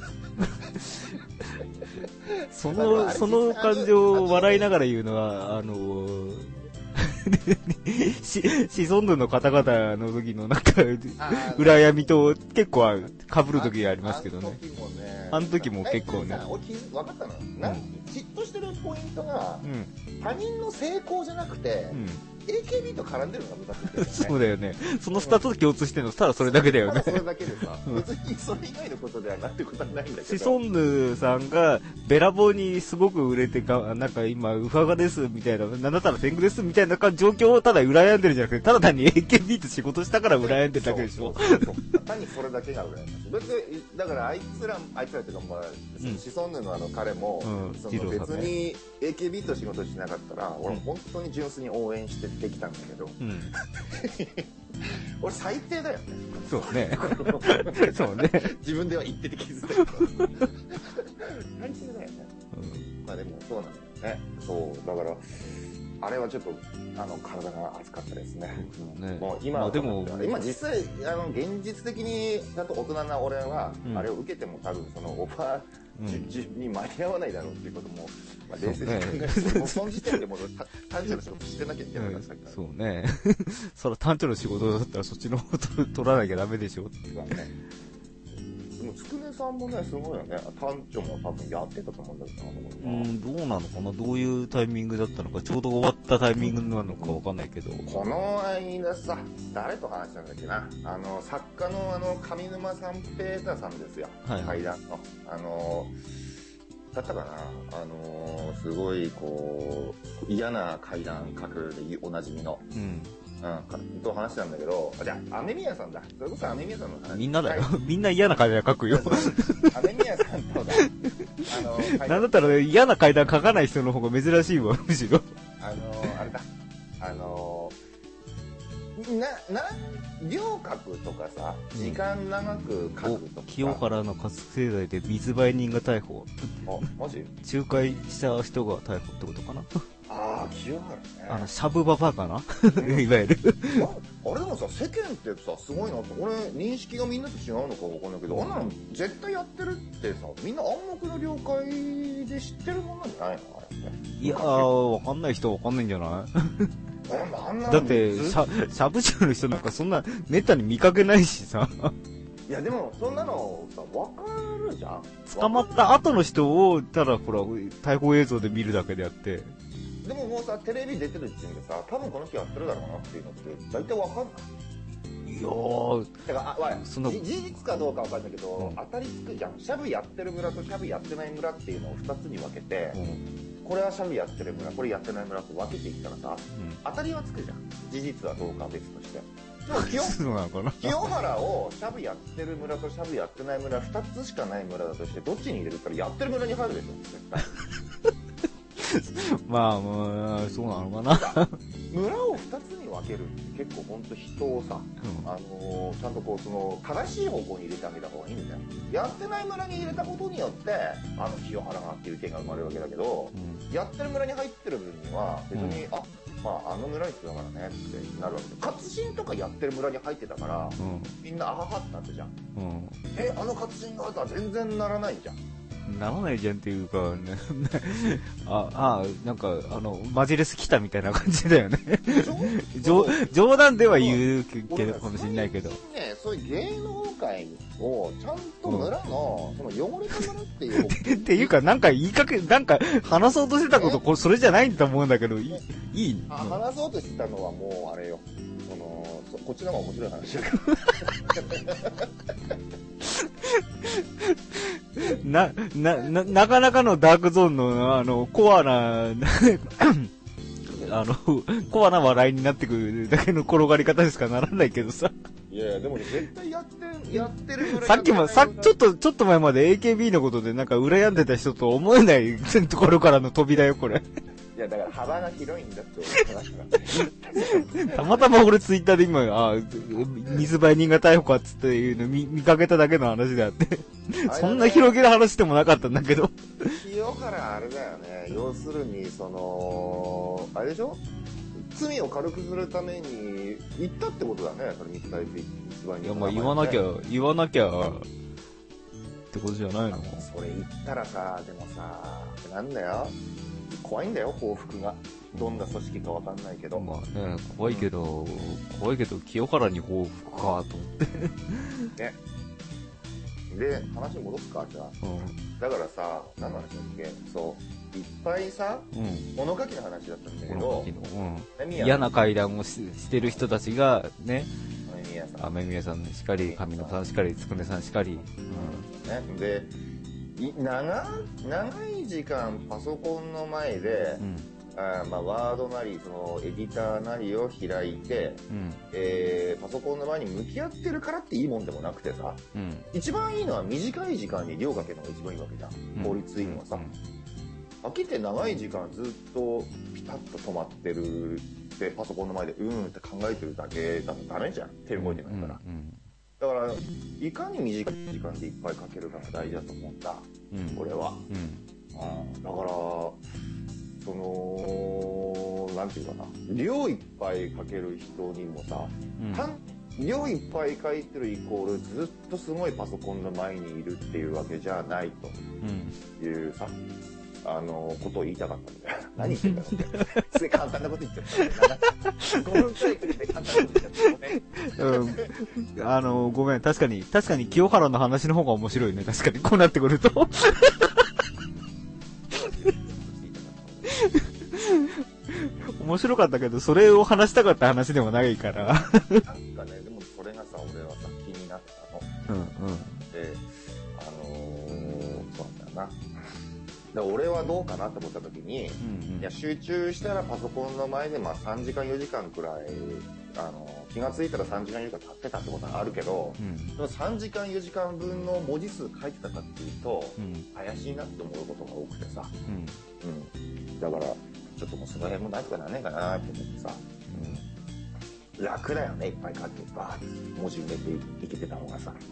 Speaker 2: その、その感情を笑いながら言うのは、あのー、シソンヌの方々の時のなんか、羨みと結構は被る時ありますけどね。あの時も結構ね。
Speaker 1: 分かったの、うん、嫉妬してるポイントが、うん、他人の成功じゃなくて、うん、エーケービー と絡んでるのがムカついてるよね。
Speaker 2: そうだよね。そのふたつ共通してるの、ただそれだけだよね。
Speaker 1: ただそれだけでさ、別にそれ以外のことではなってことはないんだけど。
Speaker 2: シソンヌさんがベラボーにすごく売れてか、なんか今ウファガですみたいな、なんだったら天狗ですみたいな状況をただ羨んでるんじゃなくて、ただ単に エーケービー と仕事したから羨んでるだけでしょ。
Speaker 1: 単にそれだけが羨ましい。別にだからあいつらあいつらっていうかまあ、うん、シソンヌのあの彼も、うん、その別に エーケービー と仕事しなかったら、うん、俺本当に純粋に応援してできたんだけど。うん、俺最低だよね。
Speaker 2: そうね。そうね。
Speaker 1: 自分では言ってて気づいたけど。最低だよね。うん、まあでもそうなんだよね。そうだからあれはちょっとあの体が熱かったですね。ね、もう今、まあ、でも今実際あの現実的にちゃんと大人な俺は、うん、あれを受けても多分そのオファーに間に合わないだろうっていうことも、まあ、冷静に考えて、もうその時点でもう単調の仕事してなきゃいけないからさっきから。
Speaker 2: そうね。その単調の仕事だったらそっちの方取らなきゃダメでしょっていうかね。
Speaker 1: でもつくねさんもねすごいよね。単調も多分やってたと思うんだけどな。
Speaker 2: うん、どうなのかな、どういうタイミングだったのか、ちょうど終わったタイミングなのかわかんないけど。
Speaker 1: この間さ、誰と話したんだっけな。あの作家のあの上沼さんペーターさんですよ。はい、階段のあのだったかな。あのすごいこう嫌な階段書くでおなじみの。うん。うん、と話したんだけど、じゃあ、雨宮さんだ。それこそ雨宮さんの話。
Speaker 2: みんなだよ。みんな嫌な階段書くよ。
Speaker 1: 雨宮さんとだ。
Speaker 2: あの、なんだったら嫌な階段書かない人の方が珍しいわ、むしろ。
Speaker 1: あの、あれだ。あの、な、な、量書くとかさ、時間長く書くとか。
Speaker 2: 清原の覚醒剤で密売人が逮捕。
Speaker 1: あ、マジ？
Speaker 2: 仲介した人が逮捕ってことかな。
Speaker 1: あああ、清原ね。
Speaker 2: あの、シャブババアかないわゆる。
Speaker 1: ああれでもさ、世間ってさ、すごいなって、俺、認識がみんなと違うのかわかんないけど、あんなの絶対やってるってさ、みんな暗黙の了解で知ってるものじゃないのあれって。
Speaker 2: いやー、わかんない人はわかんないんじゃない
Speaker 1: あんな
Speaker 2: だって、しゃ、しゃぶしゃの人なんかそんな、めったに見かけないしさ。
Speaker 1: いや、でも、そんなのさ、わかるじゃん。
Speaker 2: 捕まった後の人を、ただほら、逮捕映像で見るだけであって。
Speaker 1: でももうさ、テレビ出てる時点でさ、多分この人やってるだろうなっていうのって、大体わかんない。
Speaker 2: いやー。
Speaker 1: だから、あ、わ
Speaker 2: その
Speaker 1: 事実かどうかわかんないけど、
Speaker 2: うん、
Speaker 1: 当たりつくじゃん。シャブやってる村とシャブやってない村っていうのを二つに分けて、
Speaker 2: うん、
Speaker 1: これはシャブやってる村、これやってない村と分けていったらさ、
Speaker 2: うん、
Speaker 1: 当たりはつくじゃん。事実はどうかは別として。でも清、
Speaker 2: そうなのかな
Speaker 1: 清原をシャブやってる村とシャブやってない村二つしかない村だとして、どっちに入れるからやってる村に入るでしょ、絶対。
Speaker 2: まあ、まあ、そうなのかな。
Speaker 1: 村を二つに分けるって結構本当人をさ、うん、あのー、ちゃんとこうその正しい方向に入れてあげた方がいいんだよ。やってない村に入れたことによってあの清原がっていう件が生まれるわけだけど、うん、やってる村に入ってる分には別に、うん、あまああの村に来たからねってなるわけで、活心とかやってる村に入ってたから、うん、みんなあははってなったじゃん、うん、えあの活心があったら全然ならないじゃん。
Speaker 2: ならないじゃんっていうか、ね、あ、あ、なんか、あの、マジレス来たみたいな感じだよね。冗, 冗談では言うけど、かもしれないけど。
Speaker 1: ね、そういう芸能界を、ちゃんと村の、うん、その汚れた村っていう。
Speaker 2: っていうか、なんか言いかけ、なんか話そうとしてたこと、これそれじゃないと思うんだけど、いい、いい、
Speaker 1: あ、話そうとしてたのはもう、あれよ。その、そこっちの方が面白い話だけど。
Speaker 2: な、な、な、なかなかのダークゾーンの、あの、コアな、あの、コアな笑いになってくるだけの転がり方ですかならないけどさ。
Speaker 1: いやいや、でも絶対やって、やってるぐらい。
Speaker 2: さっきも、さ、ちょっと、ちょっと前まで エーケービー のことでなんか羨んでた人と思えないところからの扉よ、これ。
Speaker 1: いや、だから幅が広いんだって思った
Speaker 2: たまたま俺ツイッターで今、あ水売人が逮捕かっつっていうの見、見かけただけの話であって、そんな広げる話でもなかったんだけど。
Speaker 1: 清原あれだよね、要するに、その、あれでしょ罪を軽くするために言ったってことだね、それ密売人、密売人。
Speaker 2: いや、まあ言わなきゃ、言わなきゃ、ってことじゃないの？
Speaker 1: それ言ったらさ、でもさ、なんだよ。怖いんだよ、報復が。どんな組織かわかんないけど。
Speaker 2: まあね、怖いけど、うん、怖いけど、清原に報復かと思って。
Speaker 1: ね。で、話戻すか、じゃあ。うん、だからさ、何の話だっけ？そう、いっぱいさ、うん、物書きの話だったんだけど、
Speaker 2: うん、嫌な階段を し, してる人たちが、ね、
Speaker 1: 雨宮さん。
Speaker 2: 雨宮さんしかり、上野さんしかり、つくねさんしかり。
Speaker 1: うん、ね。で、長, 長い時間パソコンの前で、うん、あまあ、ワードなりそのエディターなりを開いて、うんえー、パソコンの前に向き合ってるからっていいもんでもなくてさ、うん、一番いいのは短い時間に量かけるのが一番いいわけじゃん、効率いいのはさ、うん、飽きて長い時間ずっとピタッと止まってるでパソコンの前でうーんって考えてるだけだとダメじゃん、手動いてないから、うんうんうんだから、いかに短い時間でいっぱいかけるかが大事だと思うんだ、うん、これは、うん、だからそのなんていうかな、量いっぱいかける人にもさ、うん、量いっぱい書いてるイコールずっとすごいパソコンの前にいるっていうわけじゃないというさ、うん、あのことを言いたかったんだよ。何言ってんだろうってすげえ簡単なこと言っちゃったごふんくらいくらい簡単なこと言っちゃったごめん、
Speaker 2: うん、あのごめん、確かに確かに清原の話の方が面白いね、確かにこうなってくると面白かったけど、それを話したかった話でもないからなんかね、
Speaker 1: でもそれがさ、俺はさ気になったの。うんうん。で、あのー、そうなんだよな。だから俺はどうかなと思った時に、うんうん、いや集中したらパソコンの前でまあさんじかんよじかんくらい、あの気がついたらさんじかんよじかん経ってたってことはあるけど、うん、でもさんじかんよじかんぶんの文字数書いてたかっていうと、うん、怪しいなって思うことが多くてさ、うんうん、だからちょっともうその辺もなんとかならねえかなって思ってさ、うん、楽だよね、いっぱい書けば文字埋めていけてた方がさ。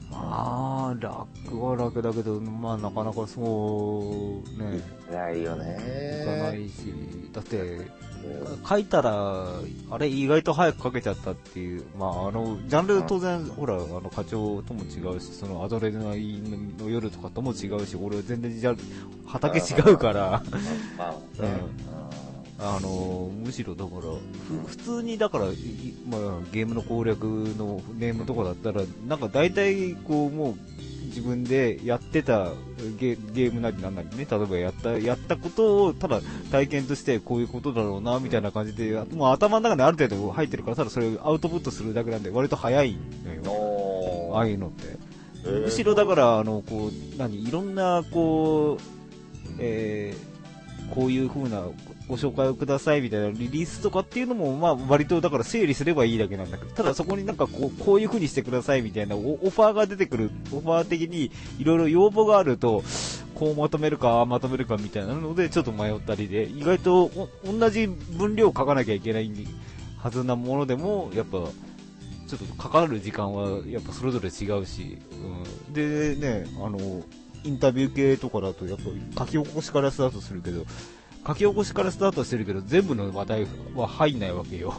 Speaker 2: まあ、楽は楽だけど、まあ、なかなかそうね。
Speaker 1: ないよね。
Speaker 2: いかないし、だって、書いたら、あれ意外と早く書けちゃったっていう、まあ、あの、ジャンル当然、ほら、あの、課長とも違うし、その、アドレナリンの夜とかとも違うし、俺全然ジャンル、畑違うから、
Speaker 1: まあ、
Speaker 2: あの、むしろだから、ふ普通にだから、まあ、ゲームの攻略のネームとかだったら、なんか大体、こう、もう、自分でやってたゲ、ゲームなりなんなりね、例えばやった、やったことを、ただ体験としてこういうことだろうな、みたいな感じで、もう頭の中である程度入ってるから、ただそれをアウトプットするだけなんで、割と早いのよ。ああいうのって。むしろだから、あの、こう、何、いろんな、こう、えー、こういう風な、ご紹介をくださいみたいなリリースとかっていうのも、まあ、割とだから整理すればいいだけなんだけど、ただそこになんかこう、こういう風にしてくださいみたいなオファーが出てくる、オファー的にいろいろ要望があると、こうまとめるか、まとめるかみたいなので、ちょっと迷ったりで、意外と同じ分量書かなきゃいけないはずなものでも、やっぱ、ちょっとかかる時間はやっぱそれぞれ違うし、うん、でね、あの、インタビュー系とかだと、やっぱ書き起こしからスタートするけど、書き起こしからスタートしてるけど全部の話題は入んないわけよ。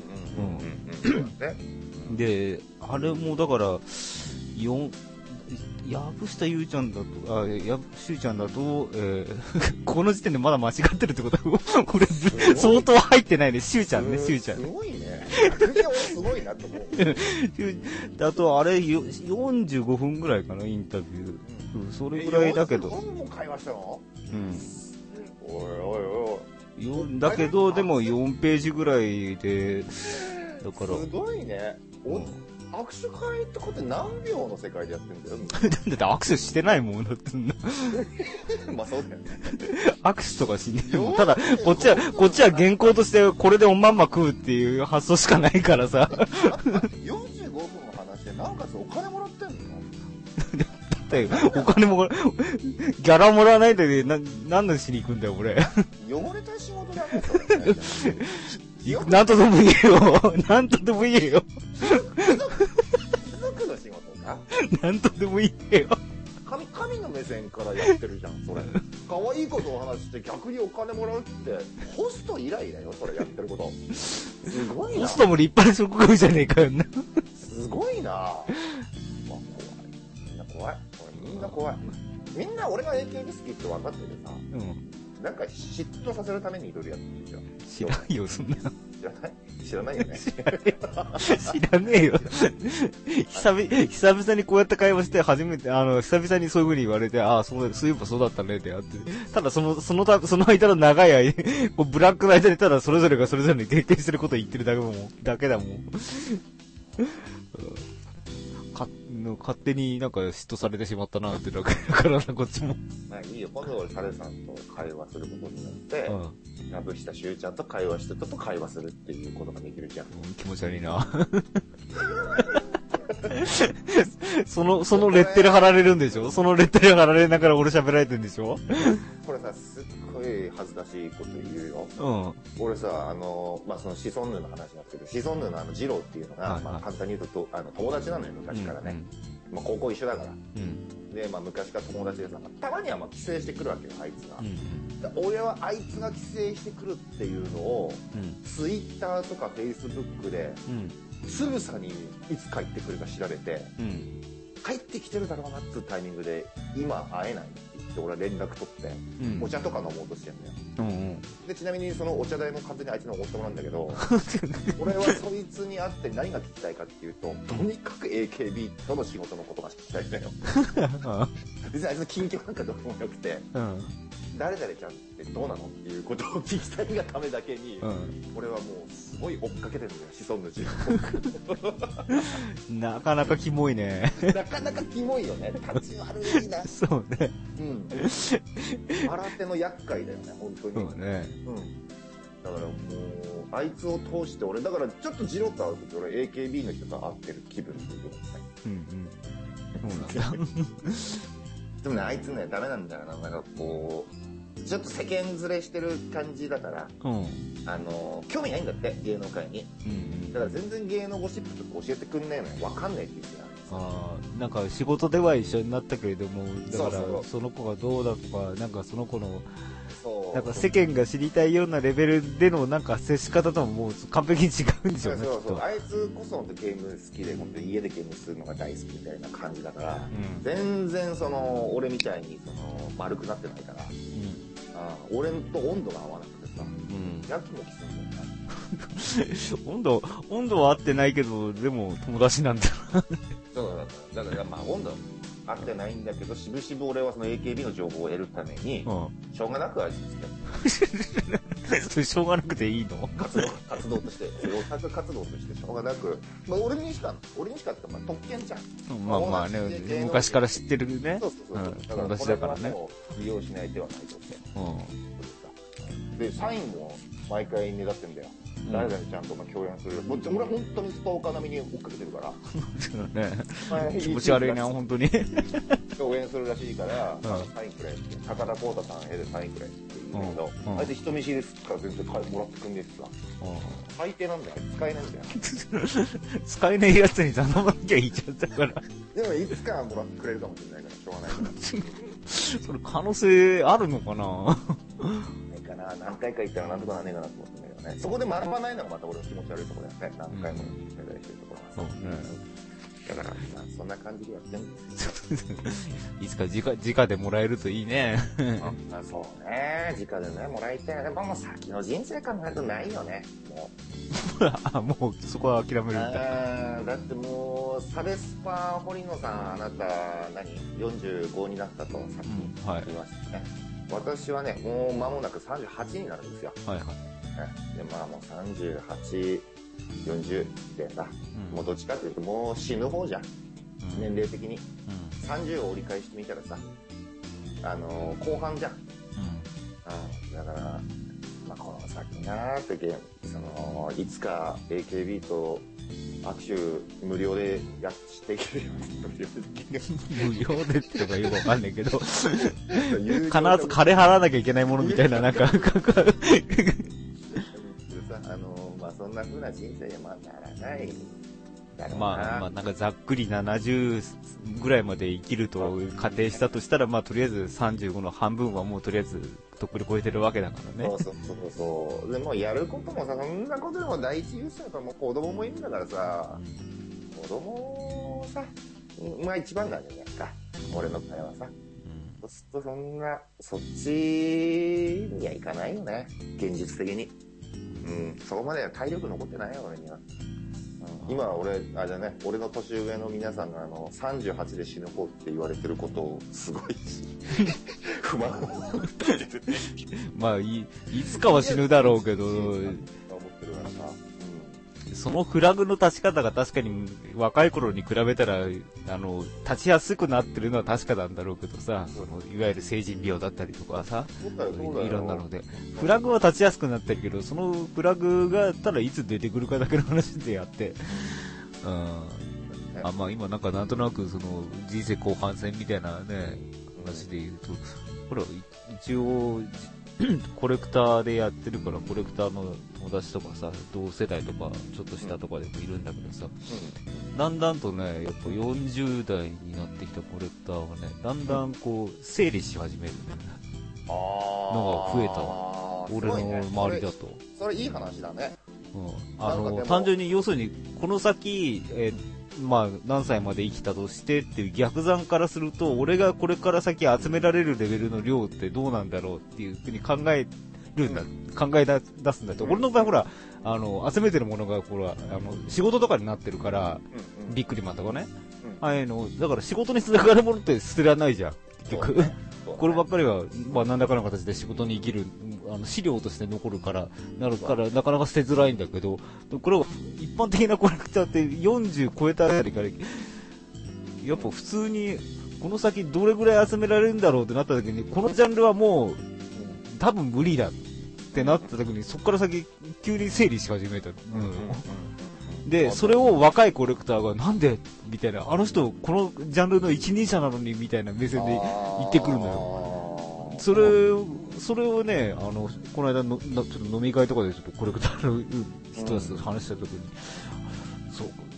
Speaker 2: で、あれもだから、よ藪下ゆうちゃんだと、あ、藪しゅうちゃんだと、えー、この時点でまだ間違ってるってことは、これ相当入ってないね、しゅうちゃんね、しゅうちゃん。
Speaker 1: すごいね。すごいなと思う。
Speaker 2: あと、あれ、よんじゅうごふんぐらいかな、インタビュー。うん、それぐらいだけど。
Speaker 1: よんじゅうごふんも会話したの？
Speaker 2: うん。
Speaker 1: おいおいおい。
Speaker 2: だけど、でもよんページぐらいで、だから。
Speaker 1: すごいね。お、握手会とかって何秒の世界でやってんだよ。
Speaker 2: だって握手してないもんだってんな。
Speaker 1: まあそうだよね。
Speaker 2: 握手とかしねえもん。ただ、こっちは、こっちは原稿としてこれでおまんま食うっていう発想しかないからさ。
Speaker 1: よんじゅうごふんの話でなおかつお金もらってんの？
Speaker 2: お金も、ギャラもらわないで、な、何のしに行くんだよ、俺。
Speaker 1: 汚れた仕事だね、それね。
Speaker 2: なんとでも言えよ。なんとでも言えよ。
Speaker 1: 貴族の仕事か？
Speaker 2: なんとでも言えよ。
Speaker 1: 神、神の目線からやってるじゃん、それ。可愛いことを話して逆にお金もらうって、ホスト以来だよ、それやってること。すごいな。
Speaker 2: ホストも立派な職業じゃねえかよな。
Speaker 1: すごいな。まあ、怖い。みんな怖い。みんな怖い。みんな俺が エーケービー 好きって分かっててさ、うん、なんか嫉妬させるためにいろいろやってるじゃん。
Speaker 2: 知らんよ、そんな。
Speaker 1: 知らない知らないよね。
Speaker 2: 知らねえよ。久々、久々にこうやって会話して、初めて、あの、久々にそういう風に言われて、ああ、そう、そういえばそうだったねってあって。ただその、そのた、その間の長い間、こうブラックの間にただそれぞれがそれぞれに経験してることを言ってるだけもん、だけだもん。かの勝手になんか嫉妬されてしまったなってだからな、こっちも。
Speaker 1: まあいいよ、今度俺サレさんと会話することになって、ラブしたしゅうちゃんと会話してたと会話するっていうことができるじゃん。
Speaker 2: うん、気持ち悪いな。その、そのレッテル貼られるんでしょ？そのレッテル貼られながら俺喋られてるんでしょ？
Speaker 1: これさ、すっごい恥ずかしいこと言うよ。
Speaker 2: うん。
Speaker 1: 俺さ、あの、まあ、そのシソンヌの話なんですけど、シソンヌのあの、ジローっていうのが、はい、まあ、簡単に言うと、あの、友達なのよ、昔からね。うん、まあ、高校一緒だから。うん、で、まあ、昔から友達でさ、たまにはまあ、帰省してくるわけよ、あいつが。うん、俺はあいつが帰省してくるっていうのを、うん、ツイッターとかフェイスブックで、うんつぶさにいつ帰ってくるか調べて、うん、帰ってきてるだろうなっていうタイミングで今会えないって言って俺は連絡取って、うん、お茶とか飲もうとしてんだよ、うんうん、でちなみにそのお茶代も完全にあいつにおごってもらうんだけど俺はそいつに会って何が聞きたいかっていうととにかく エーケービー との仕事のことが聞きたいんだよ別にあいつの近況なんかどうでもよくて、うん誰々ちゃんってどうなのっていうことを聞きたいがためだけに、うん、俺はもうすごい追っかけてるんだよ、シソンヌジ
Speaker 2: なかなかキモいね。
Speaker 1: なかなかキモいよね。立ち悪いな。
Speaker 2: そうね。
Speaker 1: うん。新手の厄介だよね、本当に。
Speaker 2: そうね。うん。
Speaker 1: だからもう、あいつを通して俺、だからちょっとジロッと会うとき俺 エーケービー の人と会ってる気分っていうことですね。うんうん。そうなんだ。でもね、あいつね、ダメなんだよな。なんかこう、ちょっと世間ずれしてる感じだから、うん、あの、興味ないんだって、芸能界に。うんうん、だから全然芸能ゴシップとか教えてくんねえのよ。わかんねえって言ってたんで
Speaker 2: ああ、なんか仕事では一緒になったけれども、だから
Speaker 1: そうそう
Speaker 2: その子がどうだとか、なんかその子の、
Speaker 1: そう
Speaker 2: なんか世間が知りたいようなレベルでのなんか接し方とももう完璧に違うんでしょうね、きっと。
Speaker 1: そうそう、あいつこそ本当ゲーム好きで、本当に家でゲームするのが大好きみたいな感じだから、
Speaker 2: うん、
Speaker 1: 全然その、俺みたいにその、丸くなってないから、
Speaker 2: うん、
Speaker 1: あ俺と温度が合わなくてさ、
Speaker 2: うん、
Speaker 1: やきもきするんだよな。
Speaker 2: 温度、温度は合ってないけど、でも友達なんだ。
Speaker 1: そうだから、だからまあ温度合ってないんだけど、しぶしぶ俺はその エーケービー の情報を得るために、
Speaker 2: うん、
Speaker 1: しょうがなくあいつ付き合って
Speaker 2: それしょうがなくていいの？
Speaker 1: 活動、活動として、オタク活動としてしょうがなく、まあ俺にしか、俺にしかってか、まあ特権じゃん。
Speaker 2: まあまあね、昔から知ってるね。
Speaker 1: そうそうそう。
Speaker 2: うん、
Speaker 1: だ
Speaker 2: 友達だからね。
Speaker 1: 利用しない手はないとして。
Speaker 2: うん。
Speaker 1: で、サインも毎回ねだってんだよ。誰々ちゃんとまあ共演する。もう俺は本当にストーカー並みに追っかけてるから。
Speaker 2: ね、気持ち悪いな、本当に。
Speaker 1: 共演するらしいから、
Speaker 2: うん、
Speaker 1: サインくれって。高田光太さん絵でサインくれって言うんだけど、うん、あいつ人見知りですから全然もらってくんねえってさ。最低なんだよ。使えないんだよ。
Speaker 2: 使えないやつに頼まなきゃいいじゃん、だから。
Speaker 1: でもいつかもらってくれるかもしれないから、しょうがないから。
Speaker 2: それ可能性あるのかな？
Speaker 1: ないかな。何回か行ったらなんとかなんねえかなと思ってんだけどね。そこで学ばないのがまた俺の気持ち悪いところだよね。何回もお願いしてるところがさ。うん、だから、まあ、そんな感じでやってるんですよ。
Speaker 2: いつか直、直でもらえるといいね。
Speaker 1: あ、そうね。直でね、もらいたい。でももう先の人生考えるとないよね。も
Speaker 2: う。あ、もうそこは諦めるんだ。
Speaker 1: だってもう、サベスパ堀野さん、あなた何、よんじゅうごになったとさっき言いましたね。うん、はい、私はね、もう間もなくさんじゅうはちになるんですよ。はいはい。で、まあもうさんじゅうはち、よんじゅうでさ、うん、もうどっちかっていうともう死ぬ方じゃん。うん、年齢的に。うん、さんじゅうを折り返してみたらさ、あのー、後半じゃん。うん、だから、まあこの先なーってゲーム、その、いつか エーケービー と握手無料でやっていけるように。
Speaker 2: 無料でってのかよくわかんないけど、必ず金払わなきゃいけないものみたいな、なんか、
Speaker 1: あのまあそんな風な人生にはまあならないだろうな。
Speaker 2: まあまあなんかざっくりななじゅうぐらいまで生きると仮定したとしたら、まあとりあえずさんじゅうごの半分はもうとりあえずとっくに超えてるわけだからね。
Speaker 1: そうそうそうそう。でもやることもさ、そんなことでも第一優先だともう子供もいるんだからさ、うん、子供さ、まあ一番なんじゃないか。俺の会話さ。うん、そうするとそんな、そっちにはいかないよね。現実的に。うん、そこまでは体力残ってないよ、俺には。うん、今、俺、あれだね、俺の年上の皆さんが、あの、さんじゅうはちで死ぬ方って言われてることを、すごい、不満を持ってる。
Speaker 2: まあい、いつかは死ぬだろうけど、思ってるからさ。そのフラグの立ち方が確かに若い頃に比べたら、あの、立ちやすくなってるのは確かなんだろうけどさ、そのいわゆる成人病だったりとかさ、いろんなので。フラグは立ちやすくなってるけど、そのフラグがただいつ出てくるかだけの話であって、うん。あ、まあ今なんかなんとなくその人生後半戦みたいなね、話で言うと、ほら、一応、コレクターでやってるから、コレクターの友達とかさ、同世代とか、ちょっと下とかでもいるんだけどさ、うん、だんだんとね、やっぱよんじゅう代になってきたコレクターはね、だんだんこう、整理し始めるね、のが増えたわ。俺の周りだと。
Speaker 1: それ、それいい話だね。
Speaker 2: うん。あの、単純に、要するに、この先、えーまあ、何歳まで生きたとしてっていう逆算からすると、俺がこれから先集められるレベルの量ってどうなんだろうっていうふうに考えるんだ、うん、考え出すんだと。俺の場合ほら、あの、集めてるものが、ほら、あの、仕事とかになってるから、うんうん、ビックリマンとかね。うん、ああいうの、だから仕事につながるものって捨てられないじゃん、結局。こればっかりは、まあ、何らかの形で仕事に生きる、あの、資料として残るから、なるから、なかなか捨てづらいんだけど、これは、一般的なコレクターってよんじゅう超えたあたりから、やっぱ普通に、この先どれぐらい集められるんだろうってなった時に、このジャンルはもう、多分無理だってなった時に、そこから先、急に整理し始めた。うんで、それを若いコレクターがなんでみたいな、あの人、このジャンルの一人者なのにみたいな目線で言ってくるのよ。それ、それをね、あの、この間の、ちょっと飲み会とかでちょっとコレクターの人たちと話した時に、そう、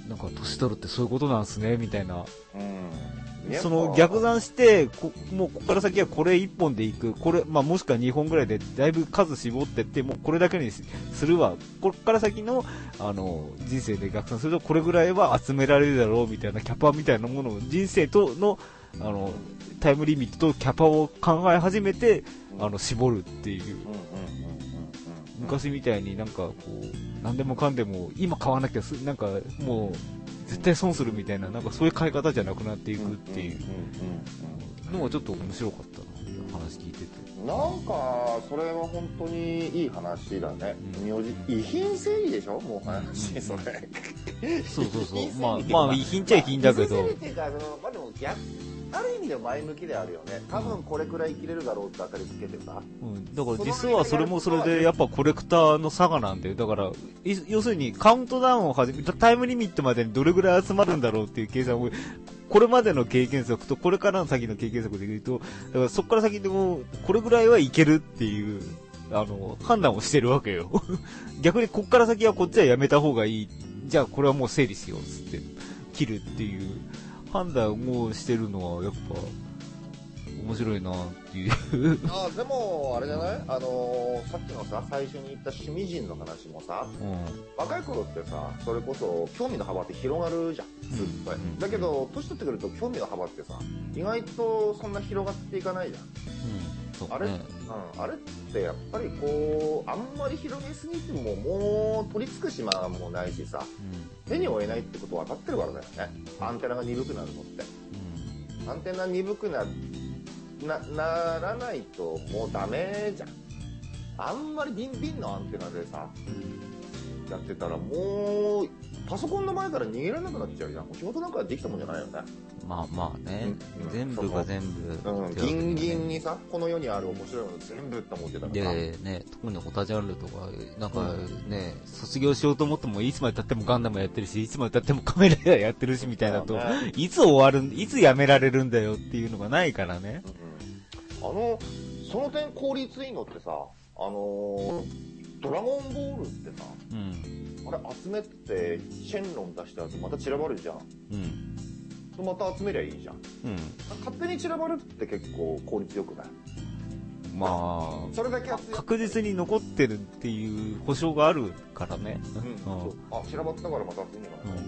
Speaker 2: なんか年取るってそういうことなんすねみたいな、
Speaker 1: うん、
Speaker 2: その逆算してこもうここから先はこれいっぽんでいく、これ、まあ、もしくはにほんぐらいでだいぶ数絞ってってもうこれだけにするわ、ここから先のあの人生で逆算するとこれぐらいは集められるだろうみたいなキャパみたいなものを人生とのあのタイムリミットとキャパを考え始めて、あの絞るっていう、昔みたいになんかこう何でもかんでも今買わなきゃすなんかもう絶対損するみたいな、なんかそういう買い方じゃなくなっていくっていうのがちょっと面白かったな、話聞いてて。
Speaker 1: なんかそれは本当にいい話だね。名字遺品整理でしょ、もう話、それ。
Speaker 2: そうそうそう。まあまあ遺品っちゃ遺品だけど。
Speaker 1: 遺品整理っていうか、まあでも逆ある意味で前向きであるよね。多分これくらい生きれるだろうって当たりつけてさ、
Speaker 2: うん、だから実はそれもそれでやっぱコレクターの差がなんだよ。だから要するにカウントダウンを始めたタイムリミットまでにどれぐらい集まるんだろうっていう計算をこれまでの経験則とこれからの先の経験則で言うと、だからそこから先でもこれぐらいはいけるっていうあの判断をしてるわけよ。逆にこっから先はこっちはやめた方がいい、じゃあこれはもう整理しようっつって切るっていう判断をしてるのはやっぱ面白いなっていう。
Speaker 1: ああ、でもあれじゃない、あのー、さっきのさ最初に言った趣味人の話もさ、うん、若い頃ってさそれこそ興味の幅って広がるじゃん、すっごい、うん、だけど年取ってくると興味の幅ってさ意外とそんな広がっていかないじゃん、うんそうね、あれ、うん、あれってやっぱりこうあんまり広げすぎてももう取り付く島もないしさ、うん、手に負えないってことは分かってるからだよね、アンテナが鈍くなるのって、うん、アンテナ鈍くなな, ならないともうダメじゃん。あんまりビンビンのアンテナでさ、うん、やってたらもうパソコンの前から逃げられなくなっちゃうじゃん。仕事なんかできたもんじゃないよね。
Speaker 2: まあまあね、うん、全部が全部、
Speaker 1: うん、ギンギンにさこの世にある面白いもの全部って思ってたからさ、
Speaker 2: でね、特にオタジャンルとかなんかね、うん、卒業しようと思ってもいつまで経ってもガンダムやってるしいつまで経ってもカメラやってるしみたいなと、ね、いつ終わるいつやめられるんだよっていうのがないからね、
Speaker 1: うん、あのその点効率いいのってさ、あのー、ドラゴンボールってさ、うん、あれ集めてシェンロン出した後また散らばるじゃん、うんまた集めりゃいいじゃん、うん、勝手に散らばるって結構効率よくない？
Speaker 2: まあ
Speaker 1: それだけ
Speaker 2: 確実に残ってるっていう保証があるからね、
Speaker 1: うんうん、そうあ散らばったからまた集めるのかな、うん、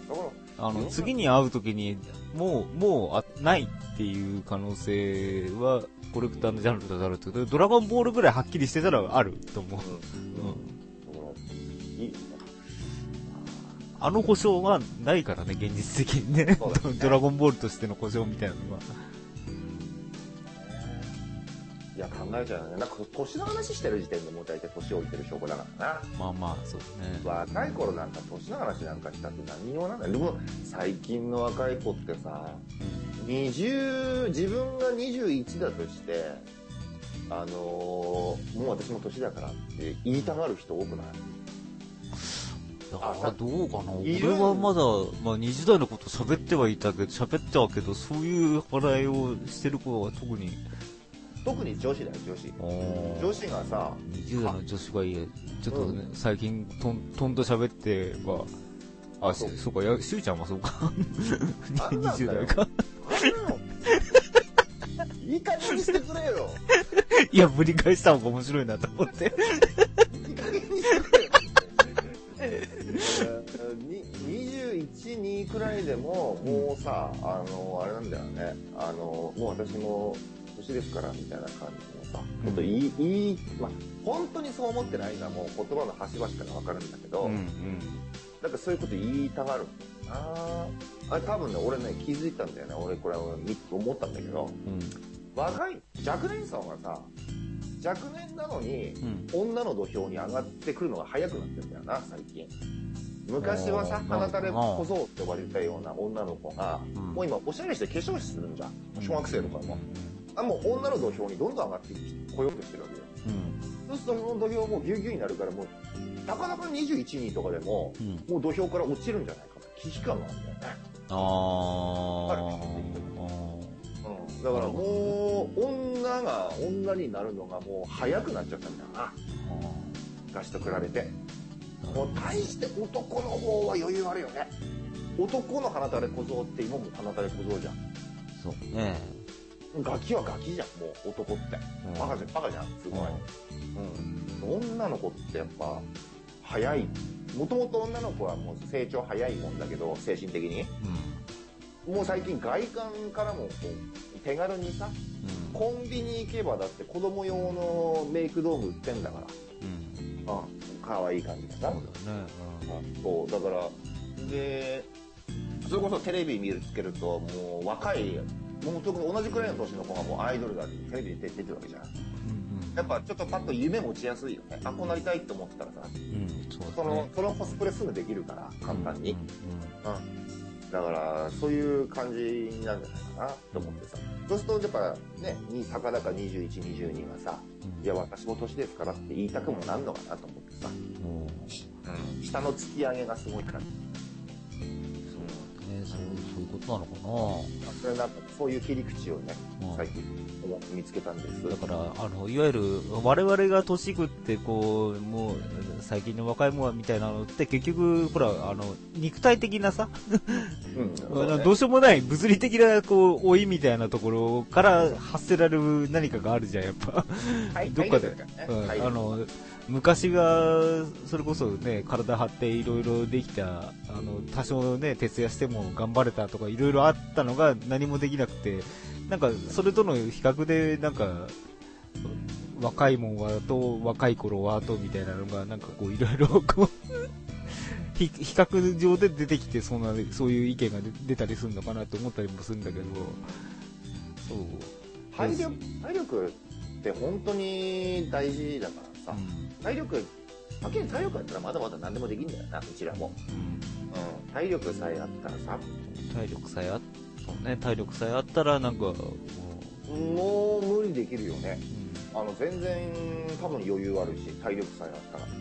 Speaker 2: だからあの次に会う時にもうもうあないっていう可能性はコレクターのジャンルだとあるけどドラゴンボールぐらいはっきりしてたらあると思う、うんうんうん、だからいいあの保証はないからね、現実的にね。ねドラゴンボールとしての保証みたいなのは。
Speaker 1: いや、考えちゃうね。なんか、年の話してる時点でもう大体年老いてる証拠だからな。
Speaker 2: まあまあ、そうね。
Speaker 1: 若い頃なんか年の話なんかしたって何用なんだよ。でも、最近の若い子ってさ、うん、にじゅう、自分がにじゅういちだとして、あのー、もう私も年だからって言いたがる人多くない？
Speaker 2: だからどうかな、俺はまだ、まあ、にじゅう代のこと喋ってはいたけど喋ってはけどそういう払いをしてる子は特に
Speaker 1: 特に女子だよ女子女子がさ
Speaker 2: にじゅう代の女子がいいちょっとね、うん、最近とんとんと喋ってはあそうそうかやしゅうちゃんはそうかにじゅう代か
Speaker 1: いい加減にしてくれよ
Speaker 2: いやぶり返した方が面白いなと思って
Speaker 1: いい加減にしてくれよにじゅういち、にくらいでももうさ、あのあれなんだよね、あのもう私も年ですからみたいな感じのさ、うん、こと言い言いまあ本当にそう思ってないのはもう言葉の端々から分かるんだけど、うんうん、なんかそういうこと言いたがるんだなあれ多分ね俺ね気づいたんだよね俺これ思ったんだけど、うん、若い若年層がさ若年なのに、うん、女の土俵に上がってくるのが早くなってるんだよな最近。昔はさ鼻垂れ小僧って呼ばれたような女の子が、うん、もう今おしゃれして化粧室するんじゃん小学生とかも、うん、あもう女の土俵にどんどん上がってこようとしてるわけよ、うん、そうするとその土俵もギュウギュウになるからもうたかだかにじゅういちにんとかでも、うん、もう土俵から落ちるんじゃないかって危機感があるんだよね。ああ、うん、だからもう女が女になるのがもう早くなっちゃったんだよな昔と比べて。もう大して男の方は余裕あるよね。 男の放たれ小僧って今も放たれ小僧じゃん。
Speaker 2: そうね。
Speaker 1: ガキはガキじゃん、もう男って。
Speaker 2: うん
Speaker 1: バカじゃん、バカじゃん、すごい。うん。女の子ってやっぱ、早い。もともと女の子はもう成長早いもんだけど、精神的に。うん、もう最近外観からもこう、手軽にさ、うん、コンビニ行けばだって子供用のメイク道具売ってんだから。うん。あ、可愛い感じでさ。そうだね。うん。そう、だから、で、それこそテレビ見るつけると、もう若い、もう特に同じくらいの年の子がもうアイドルだってテレビで出てるわけじゃん。うんうん、やっぱちょっとパッと夢持ちやすいよね。あ、こうなりたいって思ってたらさ、うんそうね、そのそのコスプレすぐできるから簡単に、うんうんうん、だからそういう感じになるんじゃないかなと思ってさ、うん、そうするとやっぱね、たかだかにじゅういち、にじゅうにがさ、うん、いや私も年ですからって言いたくもなんのかなと思ってさ、うんうん、下の突き上げがすごいから。
Speaker 2: そう、そういうことなのかな。
Speaker 1: それなんかそういう切り口をね、うん、最近見つけたんです。
Speaker 2: だからあのいわゆる我々が年食ってこうもう最近の若い者みたいなのって結局ほらあの肉体的なさ、うんね、どうしようもない物理的なこう老いみたいなところから発せられる何かがあるじゃんやっぱ、はい、どっかで、ねうんはい、あの昔がそれこそね体張っていろいろできたあの多少ね徹夜しても頑張れたとかいろいろあったのが何もできなくてなんかそれとの比較でなんか若いもんはと若い頃はとみたいなのがなんかこういろいろこう比較上で出てきてそんなそういう意見が出たりするのかなと思ったりもするんだけど
Speaker 1: そう体力体力って本当に大事だからさ、うん、体力はっきり体力あったらまだまだ何でもできるんだよなうちらも、うんうん、体力さえあったらさ
Speaker 2: 体力さえあそうね体力さえあったらなんかも
Speaker 1: うもう無理できるよね、うん、あの全然多分余裕あるし体力さえあったら、うん、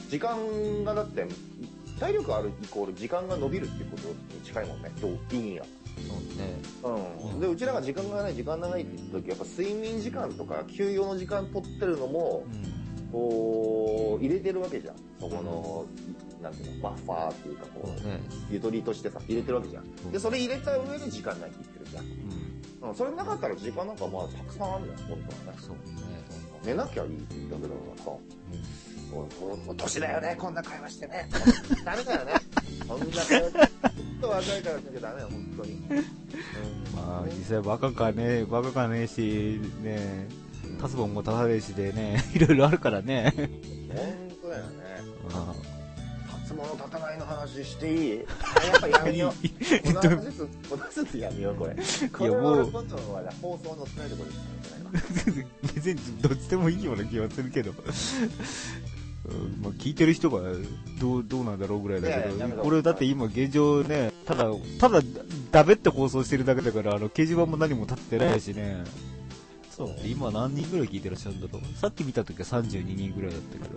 Speaker 1: 時間がだって体力あるイコール時間が伸びるっていうことに近いもんね意味がそうね、うん、でうちらが時間がない時間がないって言った時やっぱ睡眠時間とか休養の時間取ってるのも、うん、こう入れてるわけじゃんそこの、うん、なんていうのバッファーっていうかこう、ね、ゆとりとしてさ入れてるわけじゃん、うん、でそれ入れた上で時間ないって言ってるじゃん、うんうん、それなかったら時間なんかまあたくさんあるんだよ本当はねそうね寝なきゃいいって言ったけどさ、うん、年だよねこんな会話してねダメだよねこんな会話ちょっと若いからしなきゃダメだよ本当に、うん、
Speaker 2: まあ実際バカかねバカかねえしね立つもんも立たれしでねいろいろあるからね
Speaker 1: 本当だよね、ああ立つもの立たないの話していいやっぱやめようこの話ずつやめようこれこれはもう今度は放送の伝えることです
Speaker 2: 別にどっちでもいいような気はするけどまあ、聞いてる人がどう、どうなんだろうぐらいだけど、これだって今現状ね、ただ、ただ、ダベって放送してるだけだから、あの、掲示板も何も立ってないしね。そう。今何人ぐらい聞いてらっしゃるんだろう。さっき見た時はさんじゅうににんぐらいだったけど。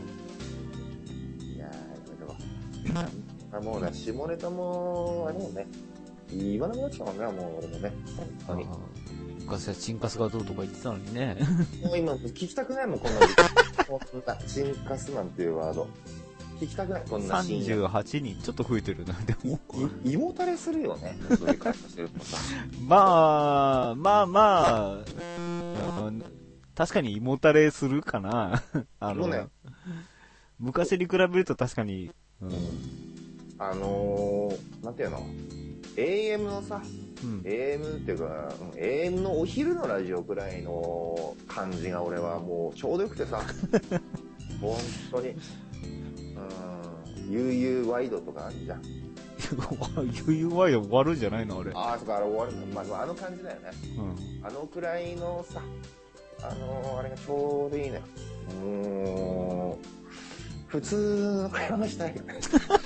Speaker 1: いやー、やめとこもうね、下ネタも、あれもね、言わなくなっちゃうもんね、もう俺もね。本当に。
Speaker 2: 昔はチンカスがどうとか言ってたのにね。
Speaker 1: もう今、聞きたくないもん、こんなこんな、チンカスなんていうワード。聞きたくない、こんなシーン。
Speaker 2: さんじゅうはちにん、ちょっと増えてるな、でも。
Speaker 1: 胃もたれするよね、そういう会話してるとさ。
Speaker 2: まあ、まあまあ、確かに胃もたれするかな。あの、ね、昔に比べると確かに、うん、
Speaker 1: あのー、なんていうの エーエム のさ、うん、エーエム っていうか、エーエム のお昼のラジオくらいの感じが俺はもうちょうどよくてさ、本当に、うん、悠々ワイドとかあるじゃん。
Speaker 2: 悠々ワイド終わるんじゃないのあれ。
Speaker 1: ああ、そっか、あれ終わるんだ。まあ、あの感じだよね。うん、あのくらいのさ、あのー、あれがちょうどいいね。もう、普通の会話がしたいよね。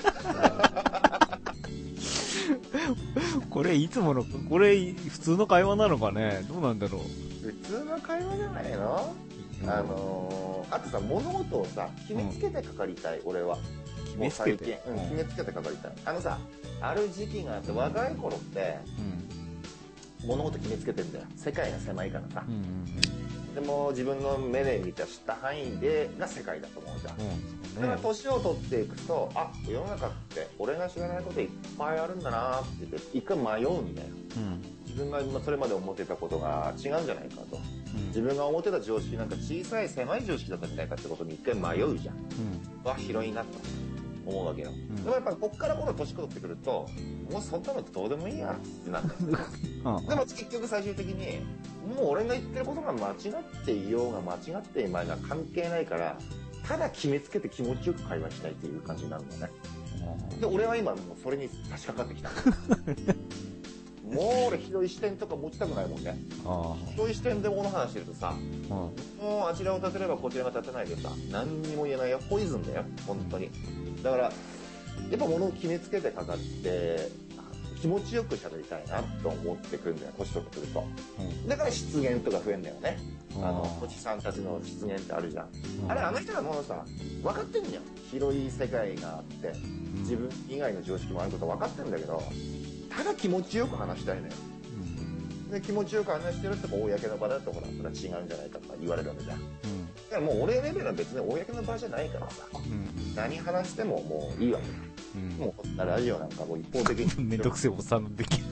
Speaker 2: これいつものこれ普通の会話なのかねどうなんだろう
Speaker 1: 普通の会話じゃないの、うん、あのー、あとさ物事をさ決めつけてかかりたい、うん、俺は
Speaker 2: 決めつけて、
Speaker 1: うん、決めつけてかかりたいあのさある時期があって若い頃って、うん、物事決めつけてんだよ世界が狭いからさ、うんうんうん、 でも自分の目で見た知った範囲でが世界だと思うじゃん、うん、だから年を取っていくと、あ、世の中って俺が知らないこといっぱいあるんだなって言って一回迷うんだよ、うん、自分がそれまで思ってたことが違うんじゃないかと、うん、自分が思ってた常識なんか小さい狭い常識だったんじゃないかってことに一回迷うじゃん、うん、わ、広いなと思うわけよ、うん、でもやっぱこっからこの年取ってくるともうそんなのどうでもいいやってなってうん、でも結局最終的にもう俺が言ってることが間違っていようが間違っていまいが関係ないからただ決めつけて気持ちよく会話したいっていう感じになるんだね、うん、で俺は今もうそれに差し掛かってきたもう俺広い視点とか持ちたくないもんね。あ広い視点で物話してるとさ、うん、もうあちらを立てればこちらが立てないでさ、何にも言えないよ。ポイズンだよ、本当に。だから、やっぱ物を決めつけてかかって、気持ちよく喋りたいなと思ってくるんだよ、年取ってくると。うん、だから失言とか増えんだよね。あの、おじさんたちの失言ってあるじゃん。うん、あれ、あの人らもうさ、分かってんじゃん。広い世界があって、自分以外の常識もあること分かってんだけど、ただ気持ちよく話したいのよ、うん、で気持ちよく話してるって公の場だとほらそれは違うんじゃないかとか言われるわけじゃん、うん、だからもう俺レベルは別に公の場じゃないからさ、うん、何話してももういいわけだ、うん、もうこんなラジオなんかもう一方的に
Speaker 2: めんどくせえおっさんのできる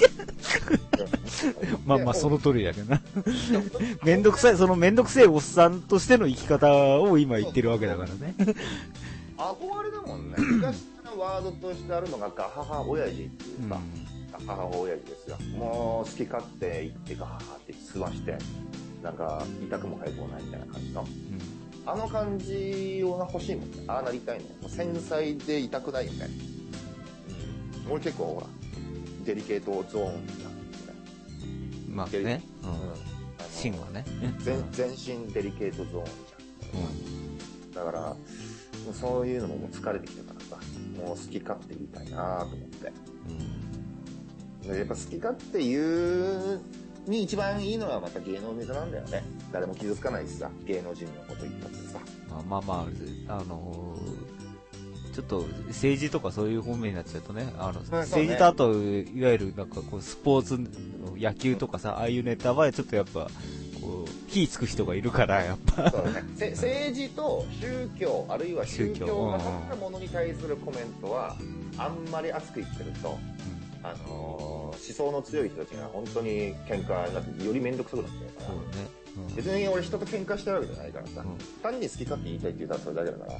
Speaker 2: まあまあその通りだけどなめんどくさいそのめんどくせえおっさんとしての生き方を今言ってるわけだからね
Speaker 1: 憧れだもんね昔ワードとしてあるのがガハハ親父っていうさ、うん、ガハハ親父ですよ。もう好き勝手言ってガハハって済ましてなんか痛くも痒くもないみたいな感じの、うん、あの感じを欲しいもんね。ああなりたいね。もう繊細で痛くないみたいな、うん、俺結構ほらデリケートゾーンみたいな
Speaker 2: まあね、うん、芯はね
Speaker 1: 全全身デリケートゾーンじゃん、うん、だからそういうのももう疲れてきたからさもう好き勝手言いたいなと思って、うん、でやっぱ好き勝手言うに一番いいのはまた芸能ネタなんだよね。誰も傷つかないしさ芸能人のこと言ったってさ
Speaker 2: まあまあまああのー、ちょっと政治とかそういう方面になっちゃうとねあの、ね、政治とあといわゆるなんかこうスポーツ野球とかさああいうネタはちょっとやっぱこう火つく人がいるからやっぱ
Speaker 1: そうだ、ね、政治と宗教あるいは宗教がかったものに対するコメントはあんまり熱く言ってると、うん、あのー、思想の強い人たちが本当に喧嘩になってより面倒くさくなっちゃうから、そうねうん、別に俺人と喧嘩してるわけじゃないからさ、うん、単に好き勝手言いたいって言ったらそれだけだから、うん、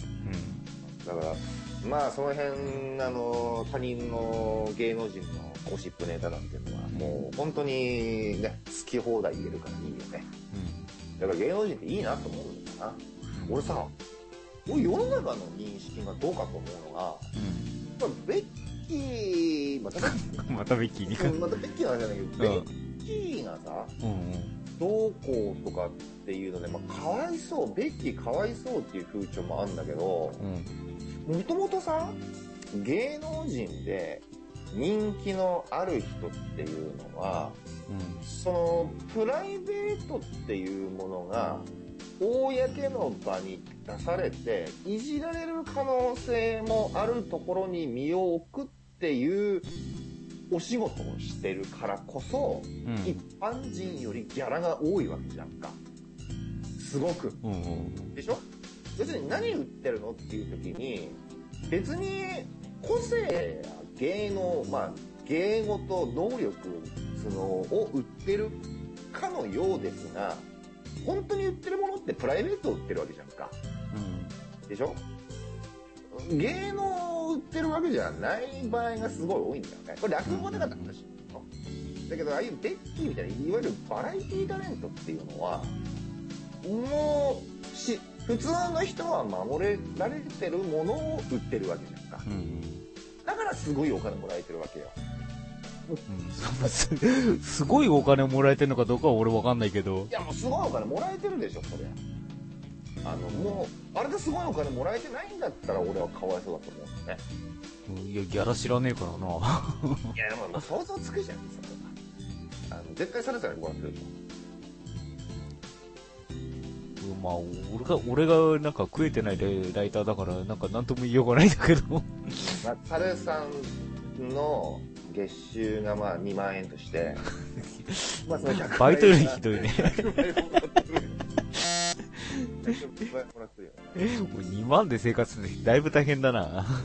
Speaker 1: だからまあその辺あの他人の芸能人のゴシップネタなんていうのはもう本当にね好き放題言えるからいいよね、うん、だから芸能人っていいなと思うんだな、うん、俺さ俺世の中の認識がどうかと思うのが、うん、ベッキーまたベッキー
Speaker 2: またベッキーに
Speaker 1: またベッキーなんじゃないけど、うん、ベッキーがさ、うんうん、どうこうとかっていうので、まあ、かわいそうベッキーかわいそうっていう風潮もあるんだけど、もともとさ芸能人で人気のある人っていうのは、うん、そのプライベートっていうものが公の場に出されていじられる可能性もあるところに身を置くっていうお仕事をしてるからこそ、うん、一般人よりギャラが多いわけじゃんかすごく、うんうん、でしょ別に何売ってるのっていう時に別に個性や芸能まあ芸事と能力そのを売ってるかのようですが本当に売ってるものってプライベートを売ってるわけじゃんか、うん、でしょ芸能を売ってるわけじゃない場合がすごい多いんだよねこれ落語でかった話だけどああいうベッキーみたいないわゆるバラエティタレントっていうのはもうし普通の人は守られてるものを売ってるわけじゃんか、うん、だからすごいお金もらえてるわけよ、
Speaker 2: うん、す, すごいお金もらえてるのかどうかは俺わかんないけど
Speaker 1: いやもうすごいお金もらえてるでしょそれあのもうあれですごいお金もらえてないんだったら俺はかわいそうだと思うんだね、
Speaker 2: うん、いやギャラ知らねえからない
Speaker 1: やでも想像つくじゃんそれはあの絶対サラサラもらってるでしょ
Speaker 2: まあ、俺が、俺がなんか食えてないライターだから、なんかなんとも言いようがないんだけど。ま
Speaker 1: あ、サルさんの月収がまあにまんえんとして、まあそのひゃくまんえん
Speaker 2: バイトよりひどいね。
Speaker 1: めっちゃいっぱいもらってるよね。
Speaker 2: もうにまんで生活するのだいぶ大変だな。
Speaker 1: い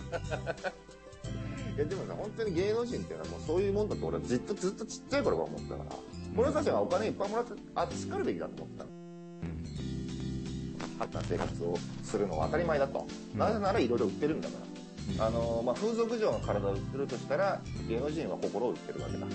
Speaker 1: やでもさ、本当に芸能人っていうのはもうそういうもんだと俺はずっとずっとちっちゃい頃から思ってたから、これたちがお金いっぱいもらって、あ、しかるべきだと思ってたの。ハッピーな生活をするのは当たり前だと。うん、なぜならいろいろ売ってるんだから。うん、あの、まあ、風俗嬢の体を売ってるとしたら、芸能人は心を売ってるわけだ。うん、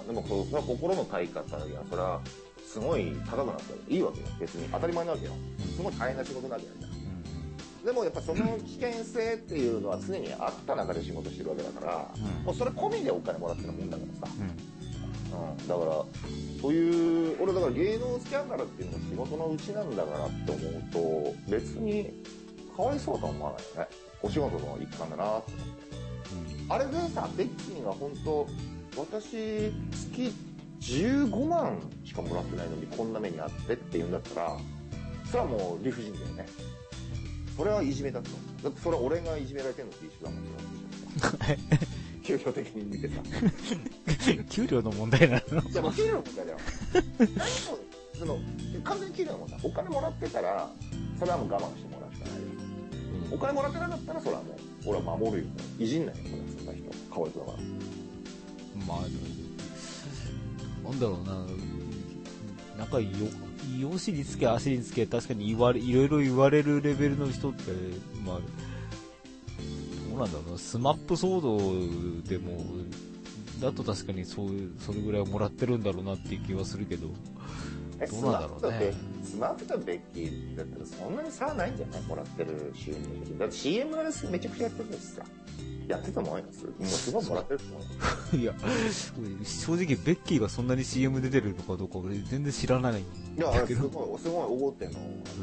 Speaker 1: でも、それは心の対価や、それは、すごい高くなったらいいわけよ。別に当たり前なわけよ。すごい大変な仕事なわけやんじゃん。でもやっぱその危険性っていうのは常にあった中で仕事してるわけだから、うん、もうそれ込みでお金もらってるもんだからさ。うんうん、だから、そういう、俺だから芸能スキャンダルっていうのが仕事のうちなんだからって思うと、別にかわいそうとは思わないよね。お仕事の一環だなって思って。うん、あれでさ、ベッキーが本当、私、月じゅうごまんしかもらってないのにこんな目にあってって言うんだったら、それはもう理不尽だよね。それはいじめだと。だってそれは俺がいじめられてるのって一緒だもん。給料的に見てさ。
Speaker 2: 給料の問題なの？
Speaker 1: いや、もう給料の問題だよ。その、完全に給料の問題。お金もらってたら、それはもう我慢してもらうしかないよ。うん、お金もらってなかったら、それはもう、俺は守るよ。いじんないよ、それはそんな人。かわいそうだから。
Speaker 2: まあ、なんだろうな。なんかよ、容姿につけ足につけ確かに言われいろいろ言われるレベルの人ってまあどうなんだろうな、スマップ騒動でもだと確かにそういうそれぐらいもらってるんだろうなっていう気はするけど、どうなんだろうね。
Speaker 1: スマップとベッキーだったらそんなに差はないんじゃない？もらってる収入だって シーエム がめちゃくちゃやってるんですさ。やってたもんやつ。もうすごいもらってると思う。
Speaker 2: いや、正直ベッキーがそんなに シーエム 出てるのかどうか俺全然知らないん
Speaker 1: だけど。いや、あれすごい、すごい大手の。うん。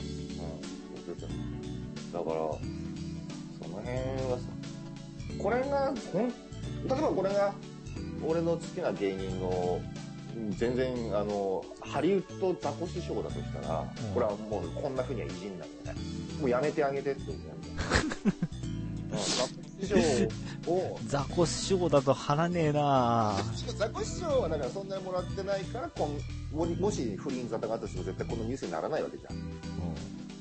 Speaker 1: だから、その辺はさ、これが、ほん、例えばこれが、俺の好きな芸人の、全然、あの、ハリウッドザコ師匠だとしたら、うん、これはもうこんな風にはいじんないよね。もうやめてあげてってことなんだよ。
Speaker 2: ザコ師匠だと腹ねえな
Speaker 1: ぁ。ザコ師匠はだからそんなにもらってないからこん も, もし不倫沙汰があったとしても絶対このニュースにならないわけじゃん、うん、